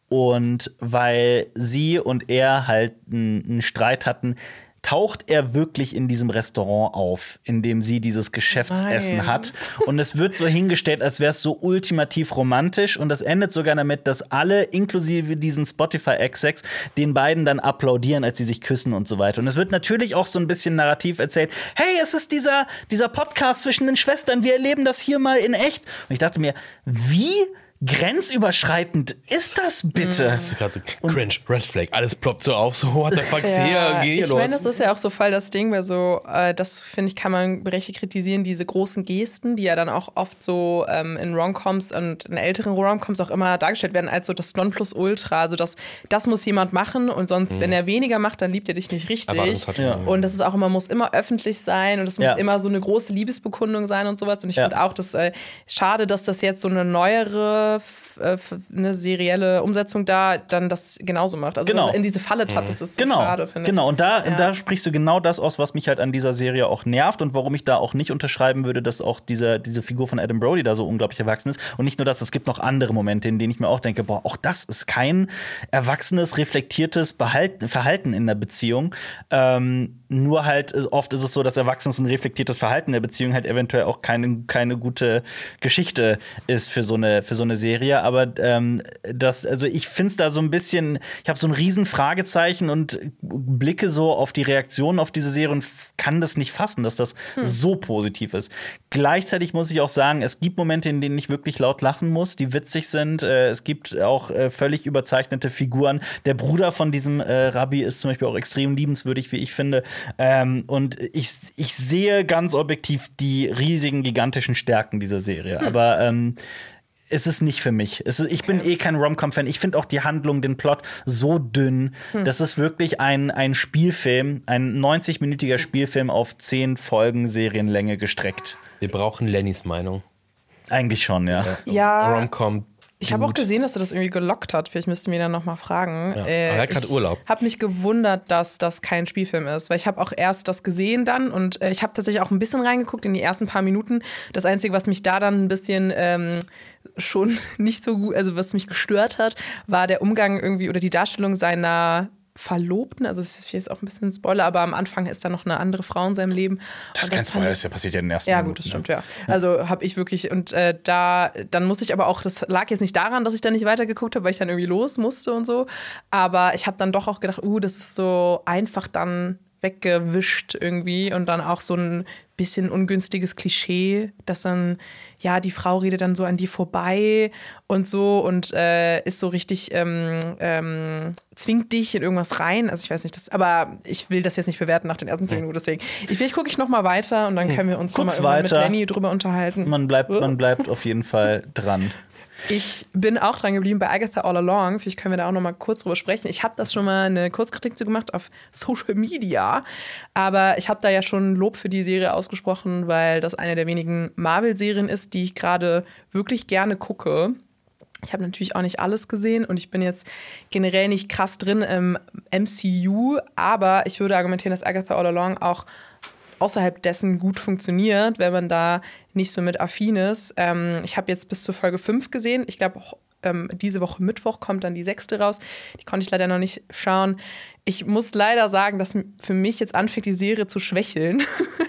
Und weil sie und er halt einen Streit hatten, taucht er wirklich in diesem Restaurant auf, in dem sie dieses Geschäftsessen Nein. hat. Und es wird so hingestellt, als wäre es so ultimativ romantisch. Und das endet sogar damit, dass alle, inklusive diesen Spotify-Execs, den beiden dann applaudieren, als sie sich küssen und so weiter. Und es wird natürlich auch so ein bisschen narrativ erzählt, hey, es ist dieser, dieser Podcast zwischen den Schwestern, wir erleben das hier mal in echt. Und ich dachte mir, wie grenzüberschreitend ist das bitte? Das ist gerade so cringe, Red Flag, alles ploppt so auf, so what the fuck ist hier, geht hier ich los. meine, das ist ja auch so voll das Ding, weil so, äh, das finde ich, kann man berechtigt kritisieren, diese großen Gesten, die ja dann auch oft so ähm, in Rom-Coms und in älteren Rom-Coms auch immer dargestellt werden als so das Nonplusultra, also das, das muss jemand machen und sonst, Mhm. wenn er weniger macht, dann liebt er dich nicht richtig. Erwartungshaltung. Ja. Und das ist auch immer, muss immer öffentlich sein und es muss Ja. immer so eine große Liebesbekundung sein und sowas. Und ich Ja. finde auch, das äh, schade, dass das jetzt so eine neuere, f- äh, f- eine serielle Umsetzung da dann das genauso macht. Also Genau. dass er in diese Falle tappt, das ist so Genau, schade, finde ich. genau. Und da, Ja. da sprichst du genau das aus, was mich halt an dieser Serie auch nervt und warum ich da auch nicht unterschreiben würde, dass auch diese, diese Figur von Adam Brody da so unglaublich erwachsen ist. Und nicht nur das, es gibt noch andere Momente, in denen ich mir auch denke, boah, auch das ist kein erwachsenes, reflektiertes Behalten, Verhalten in der Beziehung. Ähm, nur halt, oft ist es so, dass erwachsenes und reflektiertes Verhalten in der Beziehung halt eventuell auch keine, keine gute Geschichte ist für so eine, für so eine Serie. Aber ähm, das, also ich finde es da so ein bisschen, ich habe so ein riesen Fragezeichen und blicke so auf die Reaktionen auf diese Serie und kann das nicht fassen, dass das Hm. so positiv ist. Gleichzeitig muss ich auch sagen, es gibt Momente, in denen ich wirklich laut lachen muss, die witzig sind. Äh, es gibt auch äh, völlig überzeichnete Figuren. Der Bruder von diesem äh, Rabbi ist zum Beispiel auch extrem liebenswürdig, wie ich finde. Ähm, und ich, ich sehe ganz objektiv die riesigen, gigantischen Stärken dieser Serie. Hm. Aber ähm, es ist nicht für mich. Es ist, ich bin eh kein Rom-Com-Fan. Ich finde auch die Handlung, den Plot so dünn. Hm. Das ist wirklich ein, ein Spielfilm, ein neunzig-minütiger Spielfilm auf zehn Folgen Serienlänge gestreckt. Wir brauchen Lennys Meinung. Eigentlich schon, ja. Ja. Rom-Com. Ich habe auch gesehen, dass er das irgendwie gelockt hat. Vielleicht müssten wir dann noch mal fragen. Ja. Aber er hat grad Urlaub. Ich habe mich gewundert, dass das kein Spielfilm ist, weil ich habe auch erst das gesehen dann und äh, ich habe tatsächlich auch ein bisschen reingeguckt in die ersten paar Minuten. Das Einzige, was mich da dann ein bisschen ähm, schon nicht so gut, also was mich gestört hat, war der Umgang irgendwie oder die Darstellung seiner Verlobten, also es ist jetzt auch ein bisschen ein Spoiler, aber am Anfang ist da noch eine andere Frau in seinem Leben. Das ist Und kein fand Spoiler, ich- das ja passiert ja in den ersten ja, Minuten, gut, das ne? stimmt, ja. Also habe ich wirklich, und äh, da, dann musste ich aber auch, das lag jetzt nicht daran, dass ich da nicht weitergeguckt habe, weil ich dann irgendwie los musste und so. Aber ich habe dann doch auch gedacht, uh, das ist so einfach dann weggewischt irgendwie und dann auch so ein bisschen ungünstiges Klischee, dass dann, ja, die Frau redet dann so an die vorbei und so und äh, ist so richtig, ähm, ähm, zwingt dich in irgendwas rein. Also ich weiß nicht, das, aber ich will das jetzt nicht bewerten nach den ersten zehn Minuten, deswegen. Ich, vielleicht gucke ich noch mal weiter und dann können wir uns noch mal Guck's irgendwann mit weiter. Lenny drüber unterhalten. Man bleibt, man bleibt auf jeden Fall dran. Ich bin auch dran geblieben bei Agatha All Along. Vielleicht können wir da auch noch mal kurz drüber sprechen. Ich habe das schon mal eine Kurzkritik zu gemacht auf Social Media. Aber ich habe da ja schon Lob für die Serie ausgesprochen, weil das eine der wenigen Marvel-Serien ist, die ich gerade wirklich gerne gucke. Ich habe natürlich auch nicht alles gesehen und ich bin jetzt generell nicht krass drin im M C U, aber ich würde argumentieren, dass Agatha All Along auch außerhalb dessen gut funktioniert, wenn man da nicht so mit affin ist. Ähm, ich habe jetzt bis zur Folge fünf gesehen. Ich glaube, ähm, diese Woche Mittwoch kommt dann die sechste raus. Die konnte ich leider noch nicht schauen. Ich muss leider sagen, dass für mich jetzt anfängt, die Serie zu schwächeln.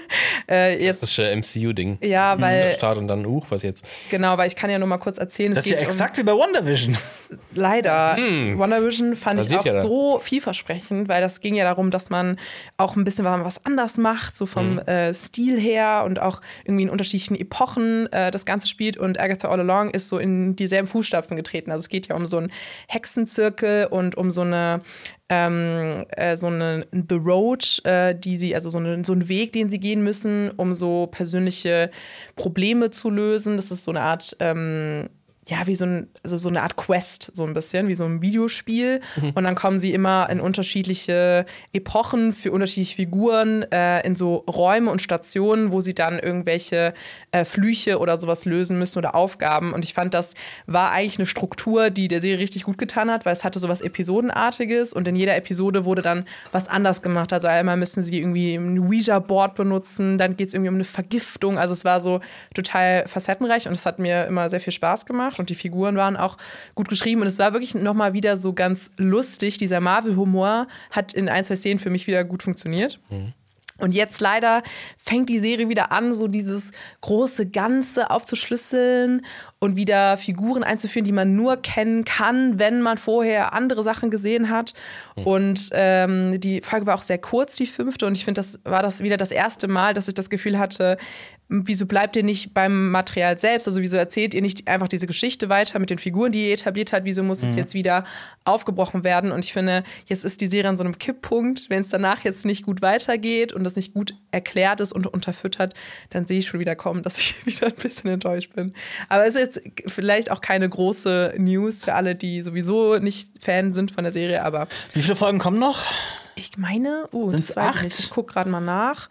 äh, jetzt, das ist ja M C U-Ding. Ja, weil... Start und dann, uh, was jetzt? Genau, weil ich kann ja nur mal kurz erzählen. Das es ist ja geht exakt um, wie bei WandaVision. Leider. Hm. WandaVision fand ich auch ja so vielversprechend, weil das ging ja darum, dass man auch ein bisschen was anders macht, so vom hm. äh, Stil her und auch irgendwie in unterschiedlichen Epochen äh, das Ganze spielt. Und Agatha All Along ist so in dieselben Fußstapfen getreten. Also es geht ja um so einen Hexenzirkel und um so eine Ähm, äh, so eine The Road, äh, die sie, also so, eine, so einen Weg, den sie gehen müssen, um so persönliche Probleme zu lösen. Das ist so eine Art, ähm, ja, wie so, ein, also so eine Art Quest, so ein bisschen, wie so ein Videospiel. Mhm. Und dann kommen sie immer in unterschiedliche Epochen für unterschiedliche Figuren, äh, in so Räume und Stationen, wo sie dann irgendwelche äh, Flüche oder sowas lösen müssen oder Aufgaben. Und ich fand, das war eigentlich eine Struktur, die der Serie richtig gut getan hat, weil es hatte sowas Episodenartiges und in jeder Episode wurde dann was anders gemacht. Also einmal müssen sie irgendwie ein Ouija-Board benutzen, dann geht es irgendwie um eine Vergiftung. Also es war so total facettenreich und es hat mir immer sehr viel Spaß gemacht. Und die Figuren waren auch gut geschrieben. Und es war wirklich nochmal wieder so ganz lustig. Dieser Marvel-Humor hat in ein, zwei Szenen für mich wieder gut funktioniert. Mhm. Und jetzt leider fängt die Serie wieder an, so dieses große Ganze aufzuschlüsseln und wieder Figuren einzuführen, die man nur kennen kann, wenn man vorher andere Sachen gesehen hat. Mhm. Und ähm, die Folge war auch sehr kurz, die fünfte. Und ich finde, das war das wieder das erste Mal, dass ich das Gefühl hatte, wieso bleibt ihr nicht beim Material selbst? Also wieso erzählt ihr nicht einfach diese Geschichte weiter mit den Figuren, die ihr etabliert habt? Wieso muss mhm. es jetzt wieder aufgebrochen werden? Und ich finde, jetzt ist die Serie an so einem Kipppunkt. Wenn es danach jetzt nicht gut weitergeht und das nicht gut erklärt ist und unterfüttert, dann sehe ich schon wieder kommen, dass ich wieder ein bisschen enttäuscht bin. Aber es ist jetzt vielleicht auch keine große News für alle, die sowieso nicht Fan sind von der Serie. Aber wie viele Folgen kommen noch? Ich meine, oh, Sind's das weiß acht? ich nicht. Ich gucke gerade mal nach.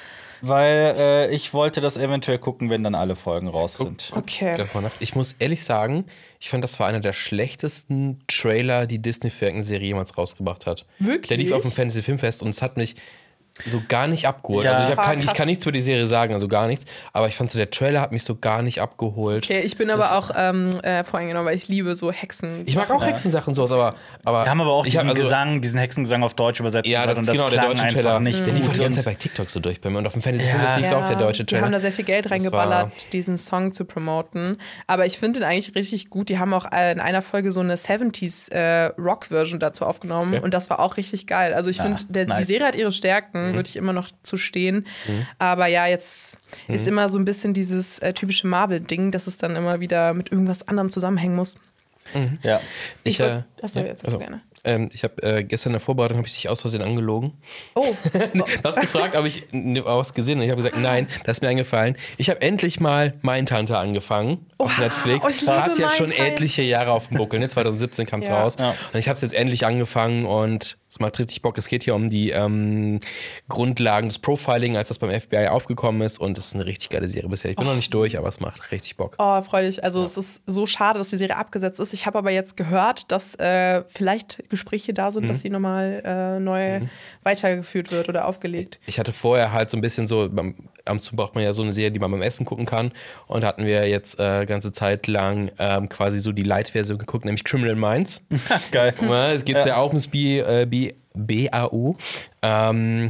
Weil äh, ich wollte das eventuell gucken, wenn dann alle Folgen raus sind. Okay. Ich muss ehrlich sagen, ich fand, das war einer der schlechtesten Trailer, die Disney für irgendeine Serie jemals rausgebracht hat. Wirklich? Der lief auf dem Fantasy Filmfest und es hat mich so gar nicht abgeholt. Ja. Also ich, hab kein, Krass. ich kann nichts über die Serie sagen, also gar nichts. Aber ich fand so, der Trailer hat mich so gar nicht abgeholt. Okay, ich bin das aber auch ähm, äh, voreingenommen, weil ich liebe so Hexen. Ich mag auch ja. Hexensachen und sowas, aber, aber die haben aber auch ich diesen hab, also, Gesang, diesen Hexengesang auf Deutsch übersetzt. Ja, das und ist das genau der deutsche einfach Trailer. nicht Der lief auch gut. die ganze Zeit bei TikTok so durch bei mir. Und auf dem Fantasy Ja. Filmfest lief ja, auch der deutsche Trailer. Die haben da sehr viel Geld reingeballert, diesen Song zu promoten. Aber ich finde den eigentlich richtig gut. Die haben auch in einer Folge so eine siebziger äh, Rock-Version dazu aufgenommen. Okay. Und das war auch richtig geil. Also ich ja, finde, nice. die Serie hat ihre Stärken, mhm. würde ich immer noch zu stehen. Mhm. Aber ja, jetzt mhm. ist immer so ein bisschen dieses äh, typische Marvel-Ding, dass es dann immer wieder mit irgendwas anderem zusammenhängen muss. Mhm. Ja. Ich, ich äh, Achso, ja, jetzt also, gerne. Ähm, ich habe äh, gestern in der Vorbereitung habe ich dich aus Versehen angelogen. Oh. Du hast gefragt, ob ich was gesehen habe. Ich habe gesagt, nein, das ist mir eingefallen. Ich habe endlich mal Mindhunter angefangen oh, auf Netflix. Oh, ich Hat ja schon Mindhunter. etliche Jahre auf dem Buckel. Ne? zwanzig siebzehn kam es ja. raus. Ja. Und ich habe es jetzt endlich angefangen und es macht richtig Bock. Es geht hier um die ähm, Grundlagen des Profiling, als das beim F B I aufgekommen ist. Und es ist eine richtig geile Serie bisher. Ich bin oh. noch nicht durch, aber es macht richtig Bock. Oh, freudig. Also ja. es ist so schade, dass die Serie abgesetzt ist. Ich habe aber jetzt gehört, dass äh, vielleicht Gespräche da sind, mhm. dass sie nochmal äh, neu mhm. weitergeführt wird oder aufgelegt. Ich hatte vorher halt so ein bisschen so, beim, am Zug braucht man ja so eine Serie, die man beim Essen gucken kann. Und da hatten wir jetzt äh, ganze Zeit lang ähm, quasi so die Light-Version geguckt, nämlich Criminal Minds. Geil. Ja, es geht ja. ja auch ums B, äh, B, B A U. Ähm,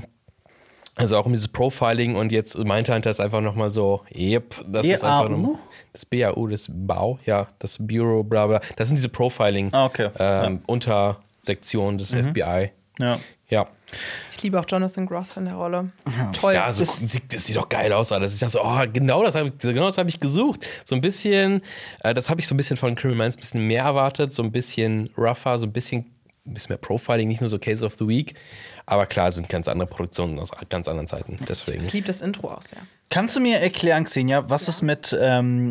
also auch um dieses Profiling und jetzt Mindhunter ist einfach nochmal so, yep, das B A U? ist einfach nochmal. Das B A U, das Bau, ja, das Bureau, bla bla. Das sind diese Profiling ah, okay. ähm, ja. Untersektionen des mhm. F B I. Ja. Ja. Ich liebe auch Jonathan Groff in der Rolle. Ja. Toll. Ja, so, das, sieht, das sieht doch geil aus alles. Ich dachte so, oh, genau das habe ich, genau das hab ich gesucht. So ein bisschen, äh, das habe ich so ein bisschen von Criminal Minds ein bisschen mehr erwartet. So ein bisschen rougher, so ein bisschen, ein bisschen mehr Profiling, nicht nur so Case of the Week. Aber klar, sind ganz andere Produktionen aus ganz anderen Zeiten. Deswegen. Ich liebe das Intro auch sehr. Kannst du mir erklären, Xenia, was ja. es mit ähm,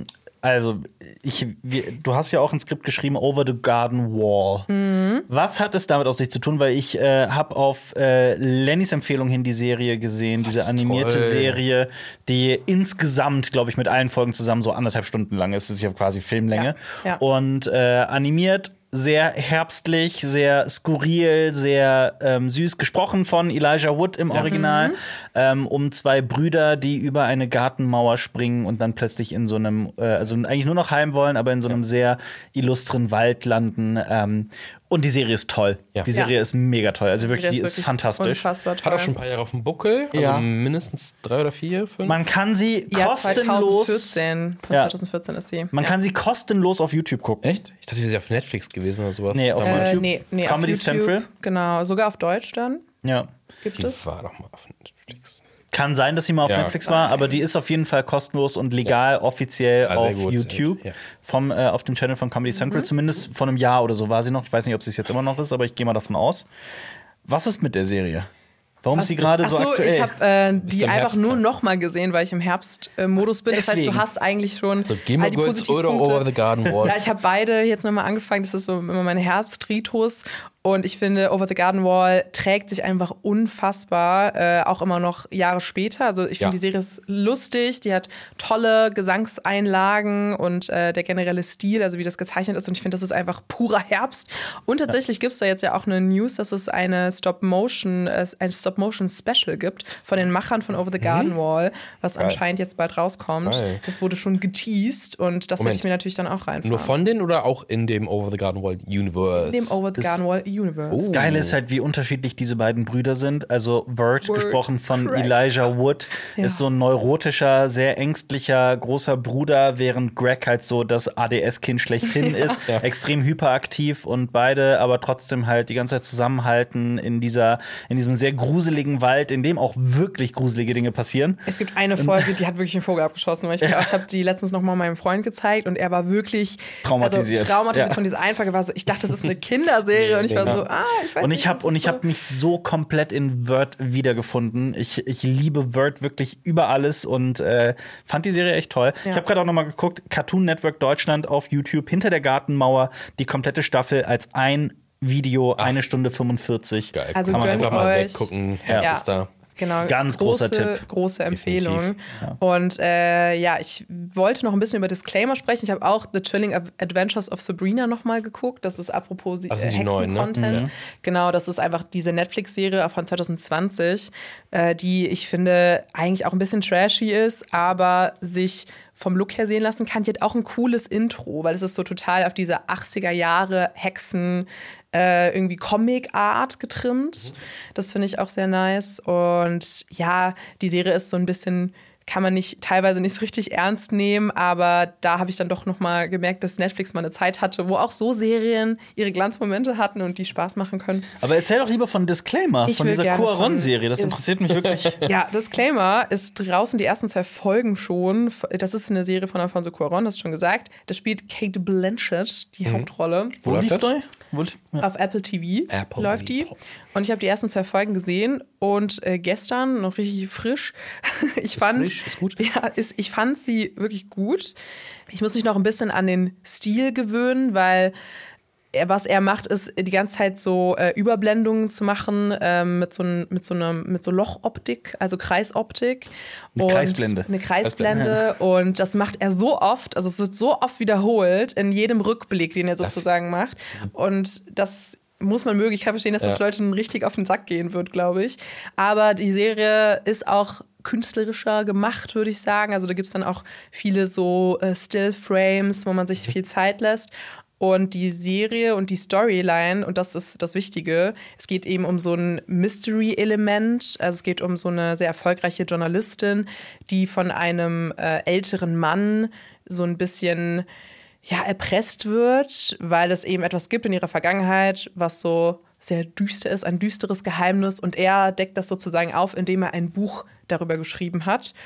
Also, ich, wir, du hast ja auch ein Skript geschrieben, Over the Garden Wall. Mhm. Was hat es damit auf sich zu tun? Weil ich äh, habe auf äh, Lennys Empfehlung hin die Serie gesehen, diese animierte toll. Serie, die insgesamt, glaube ich, mit allen Folgen zusammen so anderthalb Stunden lang ist. Das ist ja quasi Filmlänge. Ja. Ja. Und äh, animiert, sehr herbstlich, sehr skurril, sehr ähm, süß, gesprochen von Elijah Wood im Original, Mhm. ähm, um zwei Brüder, die über eine Gartenmauer springen und dann plötzlich in so einem, äh, also eigentlich nur noch heim wollen, aber in so einem sehr illustren Wald landen. Ähm, und die Serie ist toll. Ja. Die Serie Ja. ist mega toll. Also wirklich, die Der ist wirklich fantastisch. Unfassbar toll. Hat auch schon ein paar Jahre auf dem Buckel. Also Ja. mindestens drei oder vier, fünf. Man kann sie ja, kostenlos. zweitausendvierzehn. Von Ja. zweitausendvierzehn ist sie. Man ja. kann sie kostenlos auf YouTube gucken. Echt? Ich dachte, wir sind auf Netflix gewesen oder sowas. Nee, auf Damals. Äh, YouTube. nee, nee, Comedy auf YouTube, Central? Genau, sogar auf Deutsch dann Ja. gibt Die es. war doch mal auf Netflix. Kann sein, dass sie mal auf Ja. Netflix war, aber die ist auf jeden Fall kostenlos und legal offiziell Ah, sehr auf gut, sehr YouTube gut, ja. vom, äh, auf dem Channel von Comedy Central. Zumindest vor einem Jahr oder so war sie noch. Ich weiß nicht, ob sie es jetzt immer noch ist, aber ich gehe mal davon aus. Was ist mit der Serie? Warum ist sie gerade so Ach so, aktuell? ich habe äh, Bist die im einfach Herbst nur dran. noch mal gesehen, weil ich im Herbst-Modus bin. Das heißt, Deswegen. du hast eigentlich schon So, Game all of die Goods oder Positivpunkte. Over the Garden Wall. Ja, ich habe beide jetzt nochmal angefangen. Das ist so immer meine Herbstritus. Und ich finde, Over the Garden Wall trägt sich einfach unfassbar, äh, auch immer noch Jahre später. Also ich finde, Ja. die Serie ist lustig, die hat tolle Gesangseinlagen und äh, der generelle Stil, also wie das gezeichnet ist. Und ich finde, das ist einfach purer Herbst. Und tatsächlich gibt es da jetzt ja auch eine News, dass es eine Stop-Motion, äh, ein Stop-Motion-Special gibt von den Machern von Over the Garden Wall, was anscheinend jetzt bald rauskommt. Geil. Das wurde schon geteased und das werde Moment. ich mir natürlich dann auch reinfahren. Nur von denen oder auch in dem Over the Garden Wall Universe? dem Over the Garden Wall Universe. Oh. Geil ist halt, wie unterschiedlich diese beiden Brüder sind. Also Vert, Word, gesprochen von correct. Elijah Wood, Ja. ist so ein neurotischer, sehr ängstlicher, großer Bruder, während Greg halt so das A D S-Kind schlechthin ist. Extrem hyperaktiv und beide aber trotzdem halt die ganze Zeit zusammenhalten in, dieser, in diesem sehr gruseligen Wald, in dem auch wirklich gruselige Dinge passieren. Es gibt eine Folge, die hat wirklich einen Vogel abgeschossen. Weil ich ja. ich habe die letztens noch mal meinem Freund gezeigt und er war wirklich Traumatisiert. Also, traumatisiert Ja. von dieser Einfache. War so, ich dachte, das ist eine Kinderserie und ich war Ja. so, ah, ich weiß Und nicht. ich habe was und ist ich so. habe mich so komplett in Vert wiedergefunden. Ich, ich liebe Vert wirklich über alles und äh, fand die Serie echt toll. Ja. Ich habe gerade auch noch mal geguckt, Cartoon Network Deutschland auf YouTube, hinter der Gartenmauer, die komplette Staffel als ein Video, eine Stunde fünfundvierzig. Geil. Also Kann man gönnt einfach mal euch. weggucken. Herbst Ja. ist da. Genau, Ganz großer große, Tipp. Große Empfehlung. Definitiv. Und äh, ja, ich wollte noch ein bisschen über Disclaimer sprechen. Ich habe auch The Chilling Adventures of Sabrina noch mal geguckt. Das ist apropos Ach, äh, sind die neuen, ne? Hexen-Content. Mhm. Genau, das ist einfach diese Netflix-Serie von zwanzig zwanzig, äh, die ich finde eigentlich auch ein bisschen trashy ist, aber sich vom Look her sehen lassen kann. Die hat auch ein cooles Intro, weil es ist so total auf diese achtziger Jahre Hexen äh, irgendwie Comic-Art getrimmt. Das finde ich auch sehr nice. Und ja, die Serie ist so ein bisschen, kann man nicht teilweise nicht so richtig ernst nehmen, aber da habe ich dann doch noch mal gemerkt, dass Netflix mal eine Zeit hatte, wo auch so Serien ihre Glanzmomente hatten und die Spaß machen können. Aber erzähl doch lieber von Disclaimer, Ich von will dieser gerne Cuaron-Serie. Das von- interessiert mich wirklich. Ja, Disclaimer ist draußen die ersten zwei Folgen schon. Das ist eine Serie von Alfonso Cuarón, das ist schon gesagt. Da spielt Kate Blanchett die Hauptrolle. Wo läuft lief das? die? Wo lief- ja. Auf Apple T V Apple läuft die. T V. Und ich habe die ersten zwei Folgen gesehen und äh, gestern noch richtig frisch. Ich fand, frisch? Ist gut? Ja, ist, ich fand sie wirklich gut. Ich muss mich noch ein bisschen an den Stil gewöhnen, weil er, was er macht, ist die ganze Zeit so äh, Überblendungen zu machen ähm, mit, so ein, mit, so einer, mit so Lochoptik, also Kreisoptik. Eine und Kreisblende. Eine Kreisblende. Und das macht er so oft, also es wird so oft wiederholt in jedem Rückblick, den er sozusagen macht. Und das muss man mögen. Ich kann verstehen, dass das Ja. Leuten richtig auf den Sack gehen wird, glaube ich. Aber die Serie ist auch künstlerischer gemacht, würde ich sagen. Also da gibt es dann auch viele so äh, Still-Frames, wo man sich viel Zeit lässt. Und die Serie und die Storyline, und das ist das Wichtige, es geht eben um so ein Mystery-Element. Also es geht um so eine sehr erfolgreiche Journalistin, die von einem äh, älteren Mann so ein bisschen ja, erpresst wird, weil es eben etwas gibt in ihrer Vergangenheit, was so sehr düster ist, ein düsteres Geheimnis. Und er deckt das sozusagen auf, indem er ein Buch darüber geschrieben hat.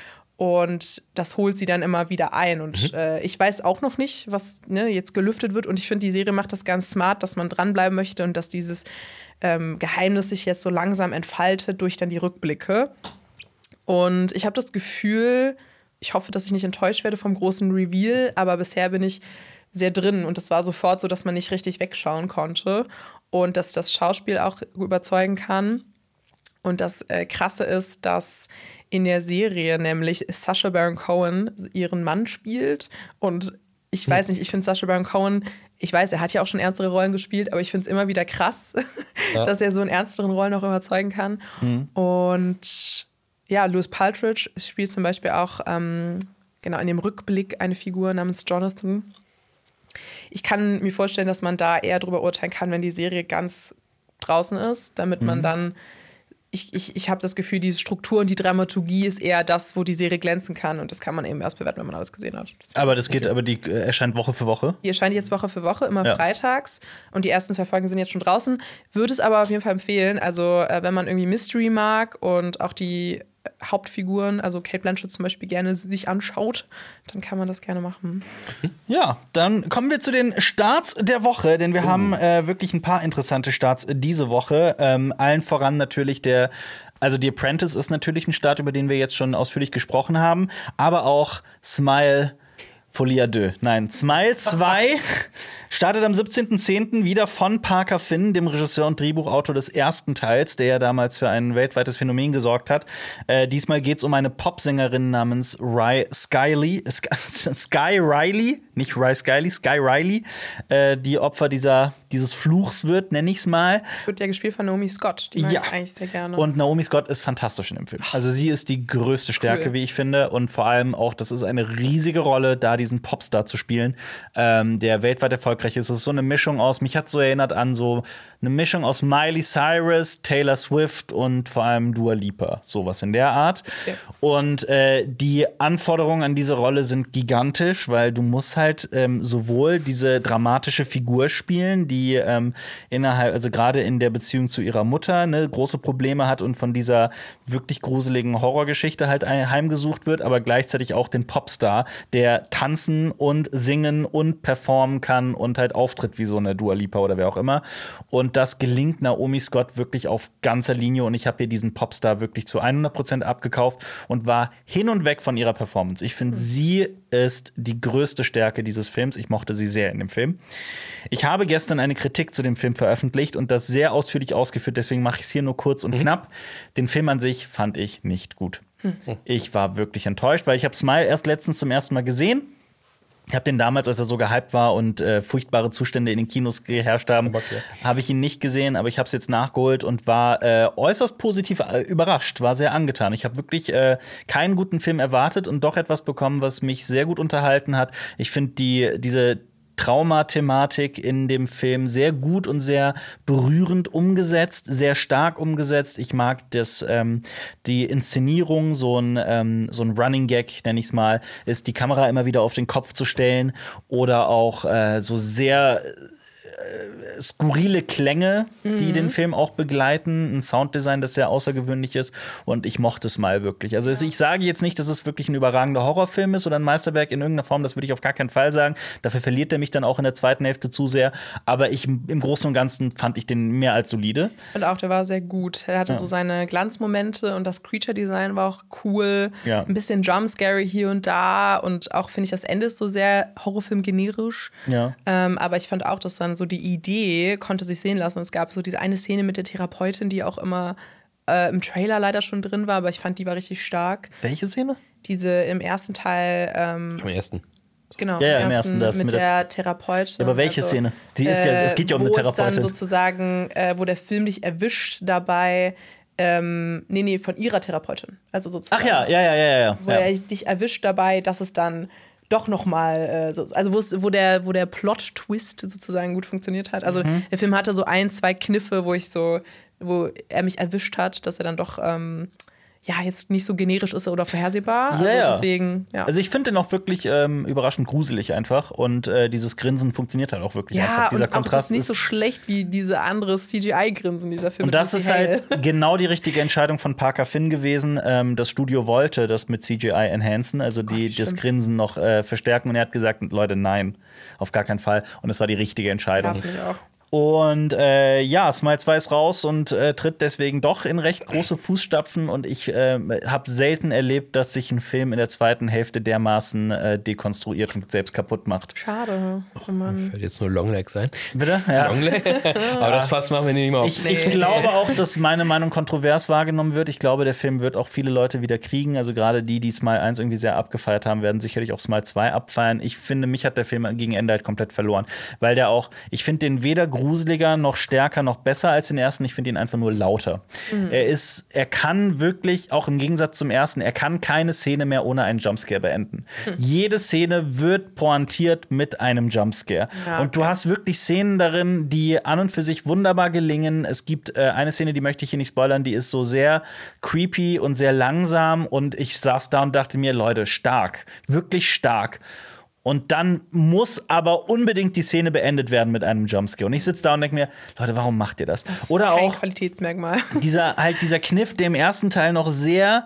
Und das holt sie dann immer wieder ein. Und mhm. äh, ich weiß auch noch nicht, was ne, jetzt gelüftet wird. Und ich finde, die Serie macht das ganz smart, dass man dranbleiben möchte und dass dieses ähm, Geheimnis sich jetzt so langsam entfaltet durch dann die Rückblicke. Und ich habe das Gefühl, ich hoffe, dass ich nicht enttäuscht werde vom großen Reveal, aber bisher bin ich sehr drin und es war sofort so, dass man nicht richtig wegschauen konnte und dass das Schauspiel auch überzeugen kann. Und das äh, Krasse ist, dass in der Serie nämlich Sacha Baron Cohen ihren Mann spielt und ich weiß nicht, ich finde Sacha Baron Cohen, ich weiß, er hat ja auch schon ernstere Rollen gespielt, aber ich finde es immer wieder krass, ja. dass er so in ernsteren Rollen auch überzeugen kann. Mhm. Und ja, Louis Paltridge spielt zum Beispiel auch ähm, genau in dem Rückblick eine Figur namens Jonathan. Ich kann mir vorstellen, dass man da eher drüber urteilen kann, wenn die Serie ganz draußen ist, damit man mhm. dann Ich, ich, ich habe das Gefühl, die Struktur und die Dramaturgie ist eher das, wo die Serie glänzen kann. Und das kann man eben erst bewerten, wenn man alles gesehen hat. Das aber das geht, aber die äh, erscheint Woche für Woche? Die erscheint jetzt Woche für Woche, immer ja. freitags. Und die ersten zwei Folgen sind jetzt schon draußen. Würde es aber auf jeden Fall empfehlen. Also, äh, wenn man irgendwie Mystery mag und auch die Hauptfiguren, also Cate Blanchett zum Beispiel, gerne sich anschaut, dann kann man das gerne machen. Ja, dann kommen wir zu den Starts der Woche, denn wir oh. haben äh, wirklich ein paar interessante Starts diese Woche. Ähm, allen voran natürlich der, also The Apprentice ist natürlich ein Start, über den wir jetzt schon ausführlich gesprochen haben, aber auch Smile Folie à deux. Nein, Smile zwei startet am siebzehnten zehnten wieder von Parker Finn, dem Regisseur und Drehbuchautor des ersten Teils, der ja damals für ein weltweites Phänomen gesorgt hat. Äh, diesmal geht es um eine Popsängerin namens Ry Skyly, Sky, Sky Riley, nicht Ry Skyly, Sky Riley, äh, die Opfer dieser, dieses Fluchs wird, nenne ich es mal. Wird ja gespielt von Naomi Scott, die mag ja. ich eigentlich sehr gerne. Und Naomi Scott ist fantastisch in dem Film. Also sie ist die größte Stärke, cool. wie ich finde. Und vor allem auch, das ist eine riesige Rolle, da diesen Popstar zu spielen, ähm, der weltweit erfolgreich ist. Es ist so eine Mischung aus, mich hat so erinnert an so eine Mischung aus Miley Cyrus, Taylor Swift und vor allem Dua Lipa. Sowas in der Art. Okay. Und äh, die Anforderungen an diese Rolle sind gigantisch, weil du musst halt ähm, sowohl diese dramatische Figur spielen, die ähm, innerhalb, also gerade in der Beziehung zu ihrer Mutter, ne, große Probleme hat und von dieser wirklich gruseligen Horrorgeschichte halt heimgesucht wird, aber gleichzeitig auch den Popstar, der tanzen und singen und performen kann und halt auftritt wie so eine Dua Lipa oder wer auch immer. Und das gelingt Naomi Scott wirklich auf ganzer Linie und ich habe ihr diesen Popstar wirklich zu hundert Prozent abgekauft und war hin und weg von ihrer Performance. Ich finde, mhm. sie ist die größte Stärke dieses Films. Ich mochte sie sehr in dem Film. Ich habe gestern eine Kritik zu dem Film veröffentlicht und das sehr ausführlich ausgeführt, deswegen mache ich es hier nur kurz und mhm. knapp. Den Film an sich fand ich nicht gut. Mhm. Ich war wirklich enttäuscht, weil ich habe Smile erst letztens zum ersten Mal gesehen. Ich habe den damals, als er so gehypt war und äh, furchtbare Zustände in den Kinos geherrscht haben, okay. habe ich ihn nicht gesehen, aber ich habe es jetzt nachgeholt und war äh, äußerst positiv äh, überrascht, war sehr angetan. Ich habe wirklich äh, keinen guten Film erwartet und doch etwas bekommen, was mich sehr gut unterhalten hat. Ich finde die diese Traumathematik in dem Film sehr gut und sehr berührend umgesetzt, sehr stark umgesetzt. Ich mag das, ähm, die Inszenierung, so ein, ähm, so ein Running Gag, nenne ich es mal, ist, die Kamera immer wieder auf den Kopf zu stellen oder auch äh, so sehr äh, skurrile Klänge, mhm. die den Film auch begleiten, ein Sounddesign, das sehr außergewöhnlich ist und ich mochte es mal wirklich. Also ich sage jetzt nicht, dass es wirklich ein überragender Horrorfilm ist oder ein Meisterwerk in irgendeiner Form, das würde ich auf gar keinen Fall sagen. Dafür verliert er mich dann auch in der zweiten Hälfte zu sehr, aber ich im Großen und Ganzen fand ich den mehr als solide. Und auch, der war sehr gut. Er hatte ja. so seine Glanzmomente und das Creature-Design war auch cool. Ja. Ein bisschen Jumpscary hier und da und auch, finde ich, das Ende ist so sehr Horrorfilm-generisch. Ja. Ähm, aber ich fand auch, dass dann so die Idee konnte sich sehen lassen. Und es gab so diese eine Szene mit der Therapeutin, die auch immer äh, im Trailer leider schon drin war, aber ich fand, die war richtig stark. Welche Szene? Diese im ersten Teil. Ähm, Im ersten. Genau, ja, ja, im ersten, das mit, mit der, der Therapeutin. Ja, aber welche also, Szene? Die ist ja, es geht ja um eine Therapeutin. Wo es dann sozusagen, äh, wo der Film dich erwischt dabei, ähm, nee, nee, von ihrer Therapeutin. Also sozusagen. Ach ja, ja, ja, ja, ja. Wo ja. er dich erwischt dabei, dass es dann doch noch mal, äh, so, also wo der, wo der Plot-Twist sozusagen gut funktioniert hat. Also mhm. der Film hatte so ein, zwei Kniffe, wo ich so, wo er mich erwischt hat, dass er dann doch ähm, ja jetzt nicht so generisch ist oder vorhersehbar. Also ja, ja. deswegen, ja. Also ich finde den auch wirklich ähm, überraschend gruselig einfach und äh, dieses Grinsen funktioniert halt auch wirklich ja, einfach. Dieser und Kontrast auch das ist nicht so schlecht wie diese andere C G I-Grinsen dieser Film. Und das ist halt genau die richtige Entscheidung von Parker Finn gewesen. Ähm, das Studio wollte das mit C G I enhancen, also die, Gott, das Grinsen noch äh, verstärken und er hat gesagt, Leute, nein, auf gar keinen Fall. Und es war die richtige Entscheidung. Ja, finde ich auch. Und äh, ja, Smile zwei ist raus und äh, tritt deswegen doch in recht große Fußstapfen. Und ich äh, habe selten erlebt, dass sich ein Film in der zweiten Hälfte dermaßen äh, dekonstruiert und selbst kaputt macht. Schade. Oh Mann. Wird jetzt nur Longleg sein. Bitte? Ja. Longleg? Aber das Fass machen wir nicht mehr auf. Ich, ich glaube auch, dass meine Meinung kontrovers wahrgenommen wird. Ich glaube, der Film wird auch viele Leute wieder kriegen. Also gerade die, die Smile eins irgendwie sehr abgefeiert haben, werden sicherlich auch Smile zwei abfeiern. Ich finde, mich hat der Film gegen Ende halt komplett verloren. Weil der auch, ich finde den weder gruseliger, noch stärker, noch besser als den ersten. Ich finde ihn einfach nur lauter. Mhm. Er ist, er kann wirklich, auch im Gegensatz zum ersten, er kann keine Szene mehr ohne einen Jumpscare beenden. Mhm. Jede Szene wird pointiert mit einem Jumpscare. Ja, okay. Und du hast wirklich Szenen darin, die an und für sich wunderbar gelingen. Es gibt äh, eine Szene, die möchte ich hier nicht spoilern, die ist so sehr creepy und sehr langsam. Und ich saß da und dachte mir, Leute, stark, wirklich stark. Und dann muss aber unbedingt die Szene beendet werden mit einem Jumpscare. Und ich sitze da und denke mir, Leute, warum macht ihr das? Das ist Oder kein auch Qualitätsmerkmal. Dieser, halt dieser Kniff, der im ersten Teil noch sehr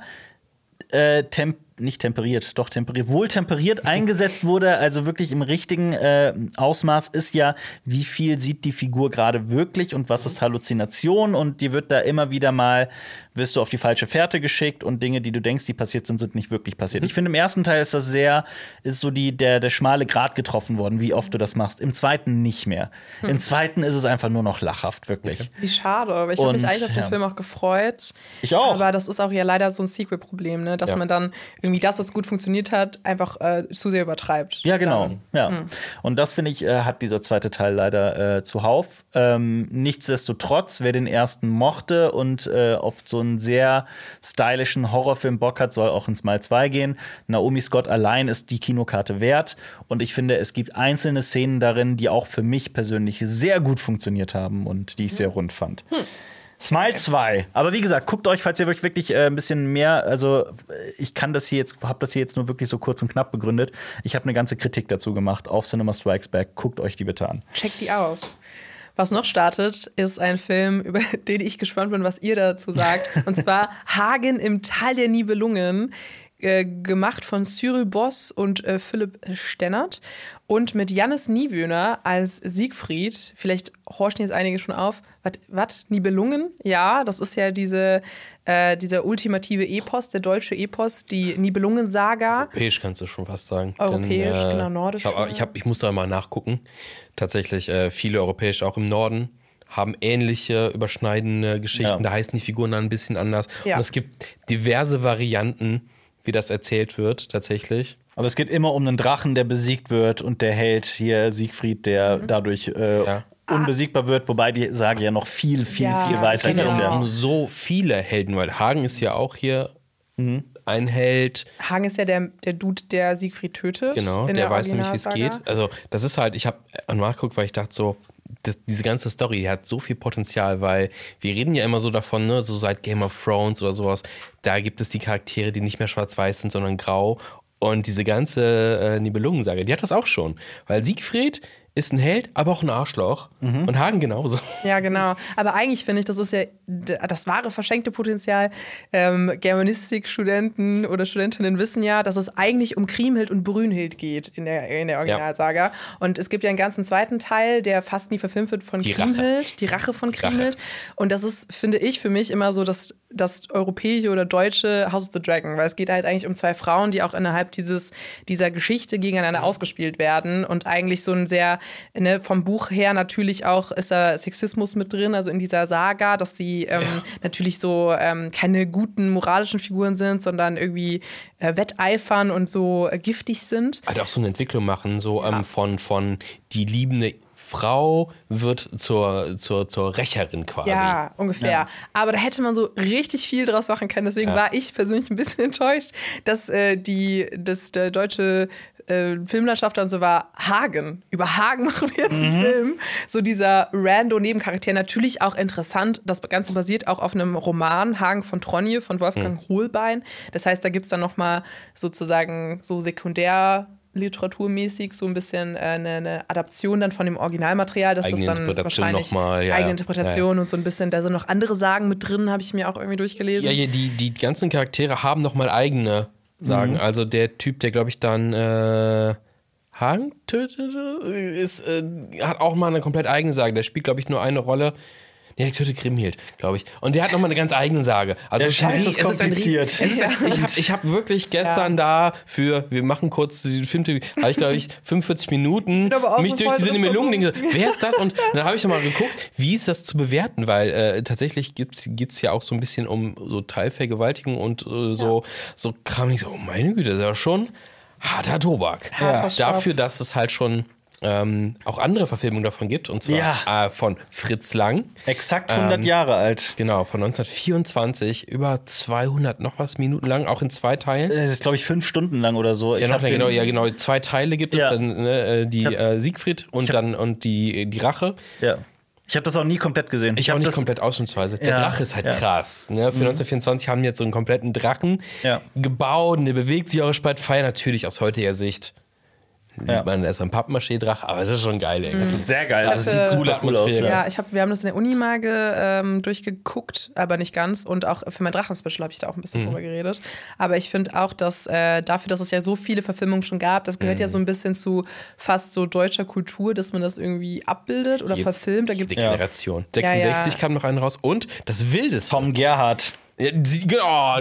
äh, temp nicht temperiert, doch temperiert, wohl temperiert eingesetzt wurde, also wirklich im richtigen äh, Ausmaß, ist ja, wie viel sieht die Figur gerade wirklich und was ist Halluzination, und die wird da immer wieder mal, wirst du auf die falsche Fährte geschickt und Dinge, die du denkst, die passiert sind, sind nicht wirklich passiert. Ich finde, im ersten Teil ist das sehr, ist so die, der, der schmale Grat getroffen worden, wie oft du das machst. Im zweiten nicht mehr. Hm. Im zweiten ist es einfach nur noch lachhaft, wirklich. Wie schade, aber ich habe mich eigentlich auf den ja. Film auch gefreut. Ich auch. Aber das ist auch ja leider so ein Sequel-Problem, ne? Dass ja. man dann irgendwie das, was gut funktioniert hat, einfach äh, zu sehr übertreibt. Ja, genau. Dann. Ja. Hm. Und das, finde ich, äh, hat dieser zweite Teil leider äh, zuhauf. Ähm, nichtsdestotrotz, wer den ersten mochte und äh, auf so einen sehr stylischen Horrorfilm Bock hat, soll auch in Smile zwei gehen. Naomi Scott allein ist die Kinokarte wert. Und ich finde, es gibt einzelne Szenen darin, die auch für mich persönlich sehr gut funktioniert haben und die ich sehr rund fand. Hm. Smile zwei. Aber wie gesagt, guckt euch, falls ihr euch wirklich äh, ein bisschen mehr, also ich kann das hier jetzt, habe das hier jetzt nur wirklich so kurz und knapp begründet. Ich habe eine ganze Kritik dazu gemacht auf Cinema Strikes Back. Guckt euch die bitte an. Checkt die aus. Was noch startet, ist ein Film, über den ich gespannt bin, was ihr dazu sagt. Und zwar Hagen im Tal der Nibelungen. Äh, gemacht von Cyril Boss und äh, Philipp Stennert und mit Jannis Niewöhner als Siegfried. Vielleicht horchen jetzt einige schon auf. Was? Nibelungen? Ja, das ist ja diese, äh, dieser ultimative Epos, der deutsche Epos, die Nibelungen-Saga. Europäisch kannst du schon fast sagen. Europäisch, Denn, äh, genau, nordisch. Ich, hab, ich, hab, ich muss da mal nachgucken. Tatsächlich, äh, viele europäische, auch im Norden, haben ähnliche überschneidende Geschichten. Ja. Da heißen die Figuren dann ein bisschen anders. Ja. Und es gibt diverse Varianten, wie das erzählt wird, tatsächlich. Aber es geht immer um einen Drachen, der besiegt wird, und der Held hier, Siegfried, der mhm. dadurch äh, ja. unbesiegbar wird, wobei die Sage ja noch viel, viel, ja, viel weiter geht. Es geht um so viele Helden, weil Hagen ist ja auch hier mhm. ein Held. Hagen ist ja der, der Dude, der Siegfried tötet. Genau, der, der weiß nämlich, wie es geht. Also das ist halt, ich habe nachgeguckt, weil ich dachte so, Das, diese ganze Story, die hat so viel Potenzial, weil wir reden ja immer so davon, ne, so seit Game of Thrones oder sowas, da gibt es die Charaktere, die nicht mehr schwarz-weiß sind, sondern grau. Und diese ganze äh, Nibelungensage, die hat das auch schon. Weil Siegfried ist ein Held, aber auch ein Arschloch. Mhm. Und Hagen genauso. Ja, genau. Aber eigentlich finde ich, das ist ja das wahre verschenkte Potenzial. Ähm, Germanistik-Studenten oder Studentinnen wissen ja, dass es eigentlich um Kriemhild und Brünnhild geht in der, in der Originalsaga. Ja. Und es gibt ja einen ganzen zweiten Teil, der fast nie verfilmt wird, von die Kriemhild. Rache. Die Rache von Kriemhild. Rache. Und das ist, finde ich, für mich immer so das, das europäische oder deutsche House of the Dragon. Weil es geht halt eigentlich um zwei Frauen, die auch innerhalb dieses, dieser Geschichte gegeneinander ausgespielt werden. Und eigentlich so ein sehr Ne, vom Buch her natürlich auch ist da Sexismus mit drin, also in dieser Saga, dass die ähm, ja. natürlich so ähm, keine guten moralischen Figuren sind, sondern irgendwie äh, wetteifern und so äh, giftig sind. Also auch so eine Entwicklung machen, so ja. ähm, von, von die liebende Frau wird zur, zur, zur Rächerin quasi. Ja, ungefähr. Ja. Aber da hätte man so richtig viel draus machen können. Deswegen ja. war ich persönlich ein bisschen enttäuscht, dass äh, die, dass der deutsche äh, Filmlandschaft dann so war, Hagen. Über Hagen machen wir jetzt einen mhm. Film. So dieser Rando-Nebencharakter. Natürlich auch interessant. Das Ganze basiert auch auf einem Roman, Hagen von Tronje, von Wolfgang mhm. Hohlbein. Das heißt, da gibt es dann noch mal sozusagen so sekundär literaturmäßig so ein bisschen äh, eine, eine Adaption dann von dem Originalmaterial, dass eigene das dann wahrscheinlich mal, ja, eigene ja. Interpretation ja, ja. und so ein bisschen, da sind noch andere Sagen mit drin, habe ich mir auch irgendwie durchgelesen. Ja, ja die, die ganzen Charaktere haben noch mal eigene Sagen. Mhm. Also der Typ, der glaube ich dann äh, Hagen tötete, ist, äh, hat auch mal eine komplett eigene Sage. Der spielt, glaube ich, nur eine Rolle. Nee, der tötet Grimhild, glaube ich. Und der hat nochmal eine ganz eigene Sage. Also Der es Scheiß ist, ist es ist ein kompliziert. Riesen- es ist ein, ich habe ich hab wirklich gestern da für, wir machen kurz den Film, habe ich, glaube ich, fünfundvierzig Minuten aber auch mich so durch voll diese drin Melungen versunken. denke, wer ist das? Und dann habe ich nochmal geguckt, wie ist das zu bewerten, weil äh, tatsächlich geht es ja auch so ein bisschen um so Teilvergewaltigung und äh, so, so Kram. Ich so, oh meine Güte, das ist ja schon harter Tobak. Harter Stoff. Dafür, dass es halt schon ähm, auch andere Verfilmungen davon gibt, und zwar Ja. äh, von Fritz Lang. Exakt hundert Ähm, Jahre alt. Genau, von neunzehnhundertvierundzwanzig, über zweihundert noch was Minuten lang, auch in zwei Teilen. Das ist, glaube ich, fünf Stunden lang oder so. Ja, Ich noch hab länger, den- genau, ja, genau, zwei Teile gibt es, Ja. dann ne, äh, die Ich hab- äh, Siegfried und dann und die, die Rache. Ja. Ich habe das auch nie komplett gesehen. Ich hab auch nicht das, komplett ausnahmsweise. Der Ja, Drache ist halt ja. krass. Ne? Für neunzehnhundertvierundzwanzig haben die jetzt so einen kompletten Drachen Ja. gebaut und der bewegt sich auch Spaltfeier. Natürlich aus heutiger Sicht sieht Ja. man, er ist ein Pappmaché-Drache, aber es ist schon geil. Ey. Das ist sehr geil. Das Das hatte- sieht super cool aus. Atmosphäre. Ja. Ja, ich hab, wir haben das in der Uni mal ge, ähm, durchgeguckt, aber nicht ganz. Und auch für mein Drachenspecial habe ich da auch ein bisschen drüber geredet. Aber ich finde auch, dass äh, dafür, dass es ja so viele Verfilmungen schon gab, das gehört ja so ein bisschen zu fast so deutscher Kultur, dass man das irgendwie abbildet oder Je- verfilmt. Da Die gibt's Generation. Ja, sechsundsechzig ja. kam noch einen raus. Und das Wildeste. Tom Gerhardt. Ja, sie, genau,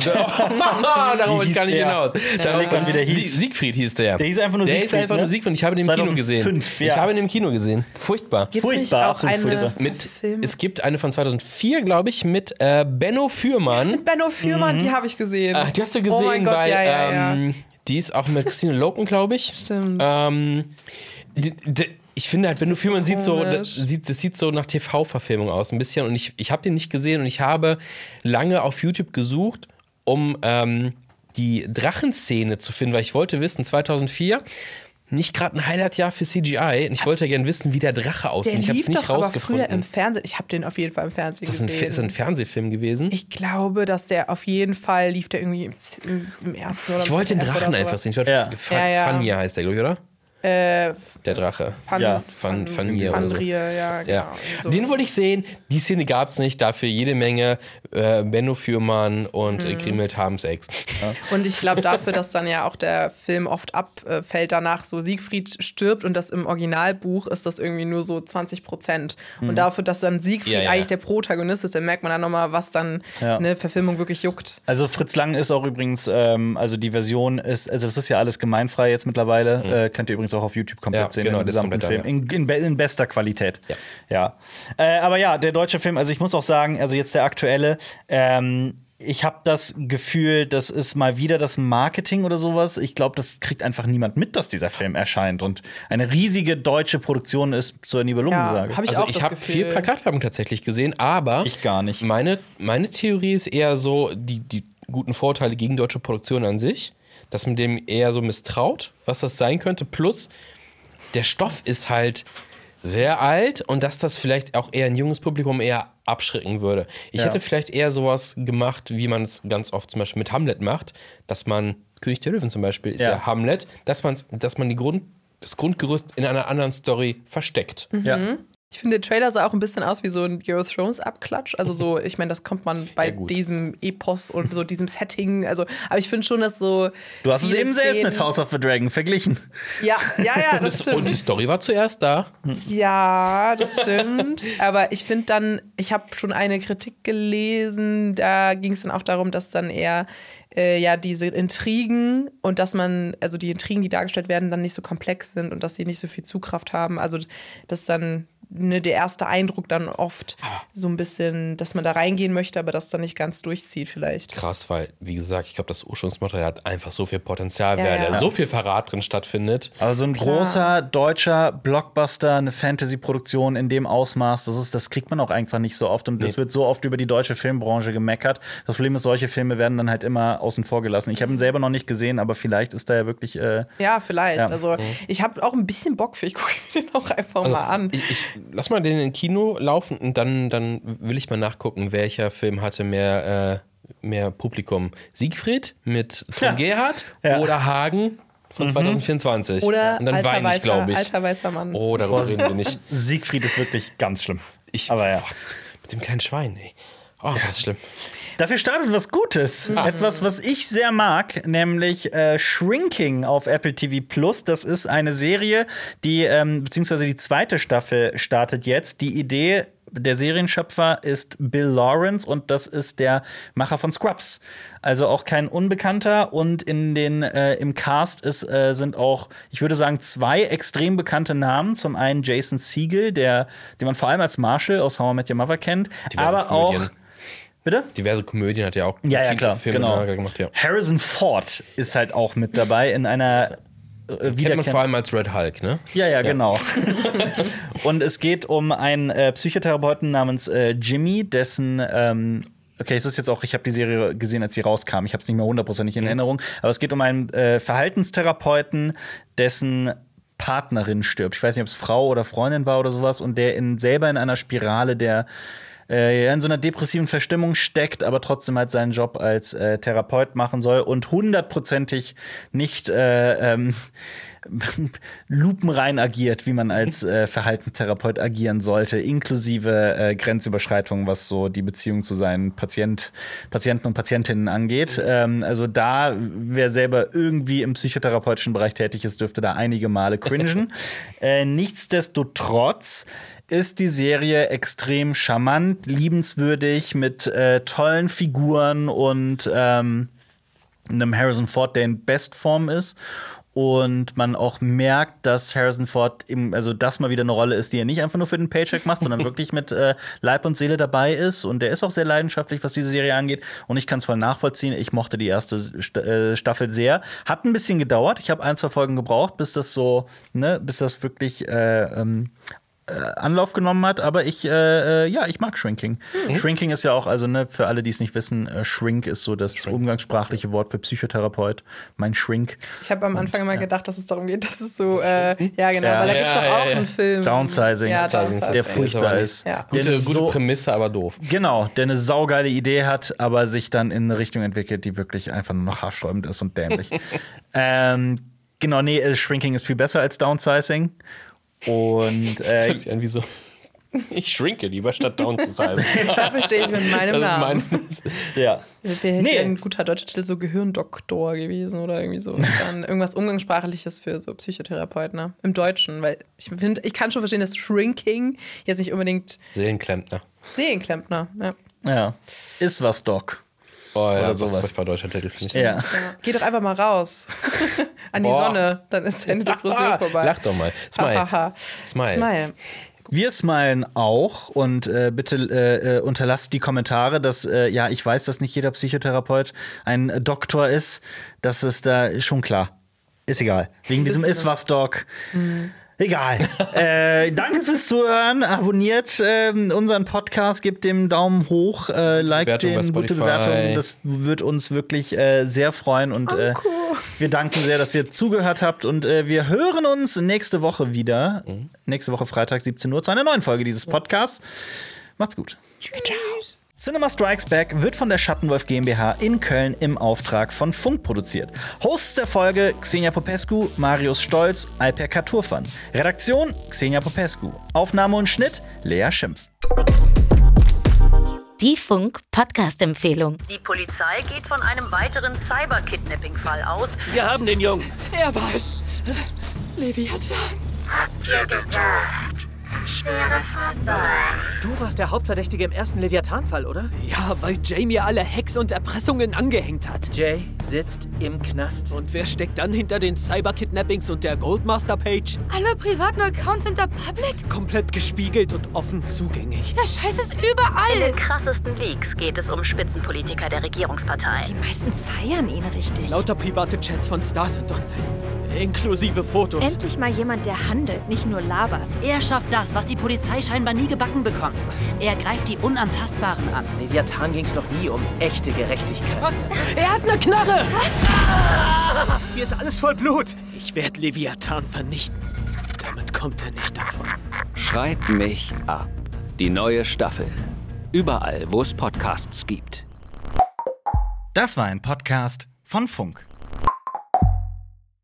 da, darauf wollte ich gar nicht hieß der? hinaus. Darauf, überleg mal, wie der Sie- hieß. Siegfried hieß der. Der hieß einfach nur der Siegfried, hieß einfach ne? nur Siegfried. Ich habe ihn im Kino gesehen. zweitausendfünf, Ich ja. habe ihn im Kino gesehen. Furchtbar. Gibt's nicht Furchtbar, auch absolut eine furchtbar. Mit, Film? es gibt eine von zweitausendvier, glaube ich, mit äh, Benno Fürmann. Benno Fürmann, die habe ich gesehen. Ah, die hast du gesehen, Oh mein Gott, weil ja, ja, ja. ähm, die ist auch mit Christine Loken, glaube ich. Stimmt. Ähm, die, die, ich finde halt, Benno ist Fürmann sieht so, komisch. das sieht, das sieht so nach T V-Verfilmung aus ein bisschen. Und ich, ich habe den nicht gesehen und ich habe lange auf YouTube gesucht, um ähm, die Drachenszene zu finden, weil ich wollte wissen, zweitausendvier, nicht gerade ein Highlight-Jahr für C G I. Und ich wollte ja gerne wissen, wie der Drache aussieht. Der Ich habe es lief nicht doch aber früher rausgefunden. im Fernsehen. Ich habe den auf jeden Fall im Fernsehen Ist das ein, gesehen. Fe- ist das ein Fernsehfilm gewesen? Ich glaube, dass der auf jeden Fall lief der irgendwie im, im, im ersten oder im Ich wollte den Z D F Drachen oder einfach sowas. sehen. Ich wollte Ja. Fa- Ja, ja. Fanir heißt der, glaube ich, oder? Äh, Der Drache. Fan, Ja, Fan- Fanir oder so. Fandrie, ja, genau. Ja. sowas. Den wollte ich sehen. Die Szene gab es nicht. Dafür jede Menge äh, Benno Fürmann und Mhm. äh, Grimhild haben Sex. Und ich glaube dafür, dass dann ja auch der Film oft abfällt danach, so Siegfried stirbt und das im Originalbuch ist das irgendwie nur so zwanzig Prozent. Und dafür, dass dann Siegfried Ja, ja. eigentlich der Protagonist ist, dann merkt man dann nochmal, was dann Ja. eine Verfilmung wirklich juckt. Also Fritz Lang ist auch übrigens, ähm, also die Version ist, also das ist ja alles gemeinfrei jetzt mittlerweile. Äh, könnt ihr übrigens auch auf YouTube komplett Ja, sehen, genau, den das ist gesamten komplett Film. da, In, in, be- in bester Qualität. Ja. ja. Äh, aber ja, der deutsche Film, also ich muss auch sagen, also jetzt der aktuelle, ähm, ich habe das Gefühl, das ist mal wieder das Marketing oder sowas. Ich glaube, das kriegt einfach niemand mit, dass dieser Film erscheint und eine riesige deutsche Produktion ist zur Nibelungensage. Ja, hab ich Also auch ich das habe Gefühl. viel Plakatwerbung tatsächlich gesehen, aber Ich gar nicht. Meine, meine Theorie ist eher so, die, die guten Vorteile gegen deutsche Produktion an sich, dass man dem eher so misstraut, was das sein könnte. Plus, der Stoff ist halt sehr alt und dass das vielleicht auch eher ein junges Publikum eher abschrecken würde. Ich Ja. hätte vielleicht eher sowas gemacht, wie man es ganz oft zum Beispiel mit Hamlet macht, dass man, König der Löwen zum Beispiel ist ja, Ja. Hamlet, dass, man's, dass man die Grund, das Grundgerüst in einer anderen Story versteckt. Ja. Ich finde, der Trailer sah auch ein bisschen aus wie so ein Game of Thrones Abklatsch. Also so, ich meine, das kommt man bei Ja, gut. diesem Epos und so diesem Setting. Also, aber ich finde schon, dass so. Du hast es viele eben selbst Szenen- mit House of the Dragon verglichen. Ja, ja, ja, das Und die stimmt. Story war zuerst da. Ja, das stimmt. Aber ich finde dann, ich habe schon eine Kritik gelesen, da ging es dann auch darum, dass dann eher äh, ja diese Intrigen und dass man, also die Intrigen, die dargestellt werden, dann nicht so komplex sind und dass sie nicht so viel Zugkraft haben. Also dass dann ne, der erste Eindruck dann oft so ein bisschen, dass man da reingehen möchte, aber das dann nicht ganz durchzieht vielleicht. Krass, weil, wie gesagt, ich glaube, das Ursprungsmaterial hat einfach so viel Potenzial, Ja, weil ja. da so viel Verrat drin stattfindet. Aber so ein großer deutscher Blockbuster, eine Fantasy-Produktion in dem Ausmaß, das, ist, das kriegt man auch einfach nicht so oft. Und das Nee. wird so oft über die deutsche Filmbranche gemeckert. Das Problem ist, solche Filme werden dann halt immer außen vor gelassen. Ich habe ihn selber noch nicht gesehen, aber vielleicht ist da ja wirklich. Äh, Ja, vielleicht. Ja. Also ich habe auch ein bisschen Bock für, ich gucke mir den auch einfach mal an. Ich, ich lass mal den in Kino laufen und dann, dann will ich mal nachgucken, welcher Film hatte mehr, äh, mehr Publikum. Siegfried mit Tom Ja. Gerhardt Ja. oder Hagen von zwanzig vierundzwanzig. Oder und dann alter, weine ich, weißer, glaube ich. alter weißer Mann. Oh, darüber reden wir nicht. Siegfried ist wirklich ganz schlimm. Ich, Aber ja. boah, mit dem kleinen Schwein, ey. Oh, das ist schlimm. Dafür startet was Gutes. Mhm. Etwas, was ich sehr mag, nämlich äh, Shrinking auf Apple T V Plus. Das ist eine Serie, die, ähm, beziehungsweise die zweite Staffel startet jetzt. Die Idee der Serienschöpfer ist Bill Lawrence und das ist der Macher von Scrubs. Also auch kein Unbekannter. Und in den, äh, im Cast ist, äh, sind auch, ich würde sagen, zwei extrem bekannte Namen. Zum einen Jason Segel, der, den man vor allem als Marshall aus How I Met Your Mother kennt. Diverse aber Komödien. auch Bitte? Diverse Komödien hat er auch. Ja, ja, klar. Filme genau. gemacht, ja. Harrison Ford ist halt auch mit dabei in einer äh, Kennt man vor allem als Red Hulk, ne? Ja, ja, genau. Und es geht um einen äh, Psychotherapeuten namens äh, Jimmy, dessen ähm, Okay, es ist jetzt auch, ich habe die Serie gesehen, als sie rauskam. Ich habe es nicht mehr hundertprozentig in Erinnerung. Aber es geht um einen äh, Verhaltenstherapeuten, dessen Partnerin stirbt. Ich weiß nicht, ob es Frau oder Freundin war oder sowas. Und der in, selber in einer Spirale der in so einer depressiven Verstimmung steckt, aber trotzdem halt seinen Job als äh, Therapeut machen soll und hundertprozentig nicht äh, ähm, lupenrein agiert, wie man als äh, Verhaltenstherapeut agieren sollte, inklusive äh, Grenzüberschreitungen, was so die Beziehung zu seinen Patient, Patienten und Patientinnen angeht. Ähm, also da, wer selber irgendwie im psychotherapeutischen Bereich tätig ist, dürfte da einige Male cringen. äh, nichtsdestotrotz ist die Serie extrem charmant, liebenswürdig, mit äh, tollen Figuren und ähm, einem Harrison Ford, der in Bestform ist. Und man auch merkt, dass Harrison Ford eben, also das mal wieder eine Rolle ist, die er nicht einfach nur für den Paycheck macht, sondern wirklich mit äh, Leib und Seele dabei ist. Und der ist auch sehr leidenschaftlich, was diese Serie angeht. Und ich kann es voll nachvollziehen. Ich mochte die erste St- äh, Staffel sehr. Hat ein bisschen gedauert. Ich habe ein, zwei Folgen gebraucht, bis das so, ne, bis das wirklich äh, ähm, Äh, Anlauf genommen hat, aber ich, äh, ja, ich mag Shrinking. Mhm. Shrinking ist ja auch, also ne, für alle, die es nicht wissen, äh, Shrink ist so das Shrink. umgangssprachliche Wort für Psychotherapeut. Mein Shrink. Ich habe am Anfang Und, immer ja. gedacht, dass es darum geht, dass es so, äh, ja genau, Ja. weil da Ja, gibt es doch ja, auch ja. einen Film. Downsizing, ja, Downsizing, Downsizing. der furchtbar ist. Ja. Gute, Der gute so, Prämisse, aber doof. Genau, der eine saugeile Idee hat, aber sich dann in eine Richtung entwickelt, die wirklich einfach nur noch haarsträubend ist und dämlich. ähm, genau, nee, äh, Shrinking ist viel besser als Downsizing. Und Das äh, hört sich an wie so. Ich schrinke lieber statt down zu sizen. Dafür stehe ich mit meinem Das ist Namen. mein. ja. Wäre Nee. ein guter deutscher Titel so Gehirndoktor gewesen oder irgendwie so. Und dann irgendwas Umgangssprachliches für so Psychotherapeuten, ne? Im Deutschen, weil ich finde, ich kann schon verstehen, dass Shrinking jetzt nicht unbedingt Seelenklempner. Seelenklempner, ja. ja. Ist was, Doc. Oh ja, Oder das sowas. ist furchtbar deutscher Titel, finde ich. Ja. Ja. Geh doch einfach mal raus an die Boah. Sonne, dann ist deine Depression vorbei. Lach doch mal. Smile. Hahaha. Smile. Smile. Wir smilen auch und äh, bitte äh, äh, unterlasst die Kommentare, dass, äh, ja, ich weiß, dass nicht jeder Psychotherapeut ein äh, Doktor ist. Das ist da ist schon klar. Ist egal. Wegen diesem Ist was, Doc. Mhm. Egal. äh, danke fürs Zuhören. Abonniert ähm, unseren Podcast, gebt dem Daumen hoch, äh, liked Bewertung bei den, gute Spotify. Bewertung. Das wird uns wirklich äh, sehr freuen. Und äh, wir danken sehr, dass ihr zugehört habt. Und äh, wir hören uns nächste Woche wieder. Mhm. Nächste Woche Freitag, siebzehn Uhr, zu einer neuen Folge dieses Podcasts. Macht's gut. Tschüss. Cinema Strikes Back wird von der Schattenwolf GmbH in Köln im Auftrag von Funk produziert. Hosts der Folge Xenia Popescu, Marius Stolz, Alper Katurfan. Redaktion Xenia Popescu. Aufnahme und Schnitt Lea Schimpf. Die Funk-Podcast-Empfehlung. Die Polizei geht von einem weiteren Cyber-Kidnapping-Fall aus. Wir haben den Jungen. Er war es. Leviathan. Habt ihr gedacht? Ich wäre vorbei. Du warst der Hauptverdächtige im ersten Leviathan-Fall, oder? Ja, weil Jay mir alle Hacks und Erpressungen angehängt hat. Jay sitzt im Knast. Und wer steckt dann hinter den Cyber-Kidnappings und der Goldmaster-Page? Alle privaten Accounts sind da public? Komplett gespiegelt und offen zugänglich. Der Scheiß ist überall. In den krassesten Leaks geht es um Spitzenpolitiker der Regierungsparteien. Die meisten feiern ihn richtig. Lauter private Chats von Stars sind online. Inklusive Fotos. Endlich mal jemand, der handelt, nicht nur labert. Er schafft das, was die Polizei scheinbar nie gebacken bekommt. Er greift die Unantastbaren an. Leviathan ging's noch nie um echte Gerechtigkeit. Was? Er hat eine Knarre! Ah! Hier ist alles voll Blut. Ich werde Leviathan vernichten. Damit kommt er nicht davon. Schreib mich ab. Die neue Staffel. Überall, wo es Podcasts gibt. Das war ein Podcast von Funk.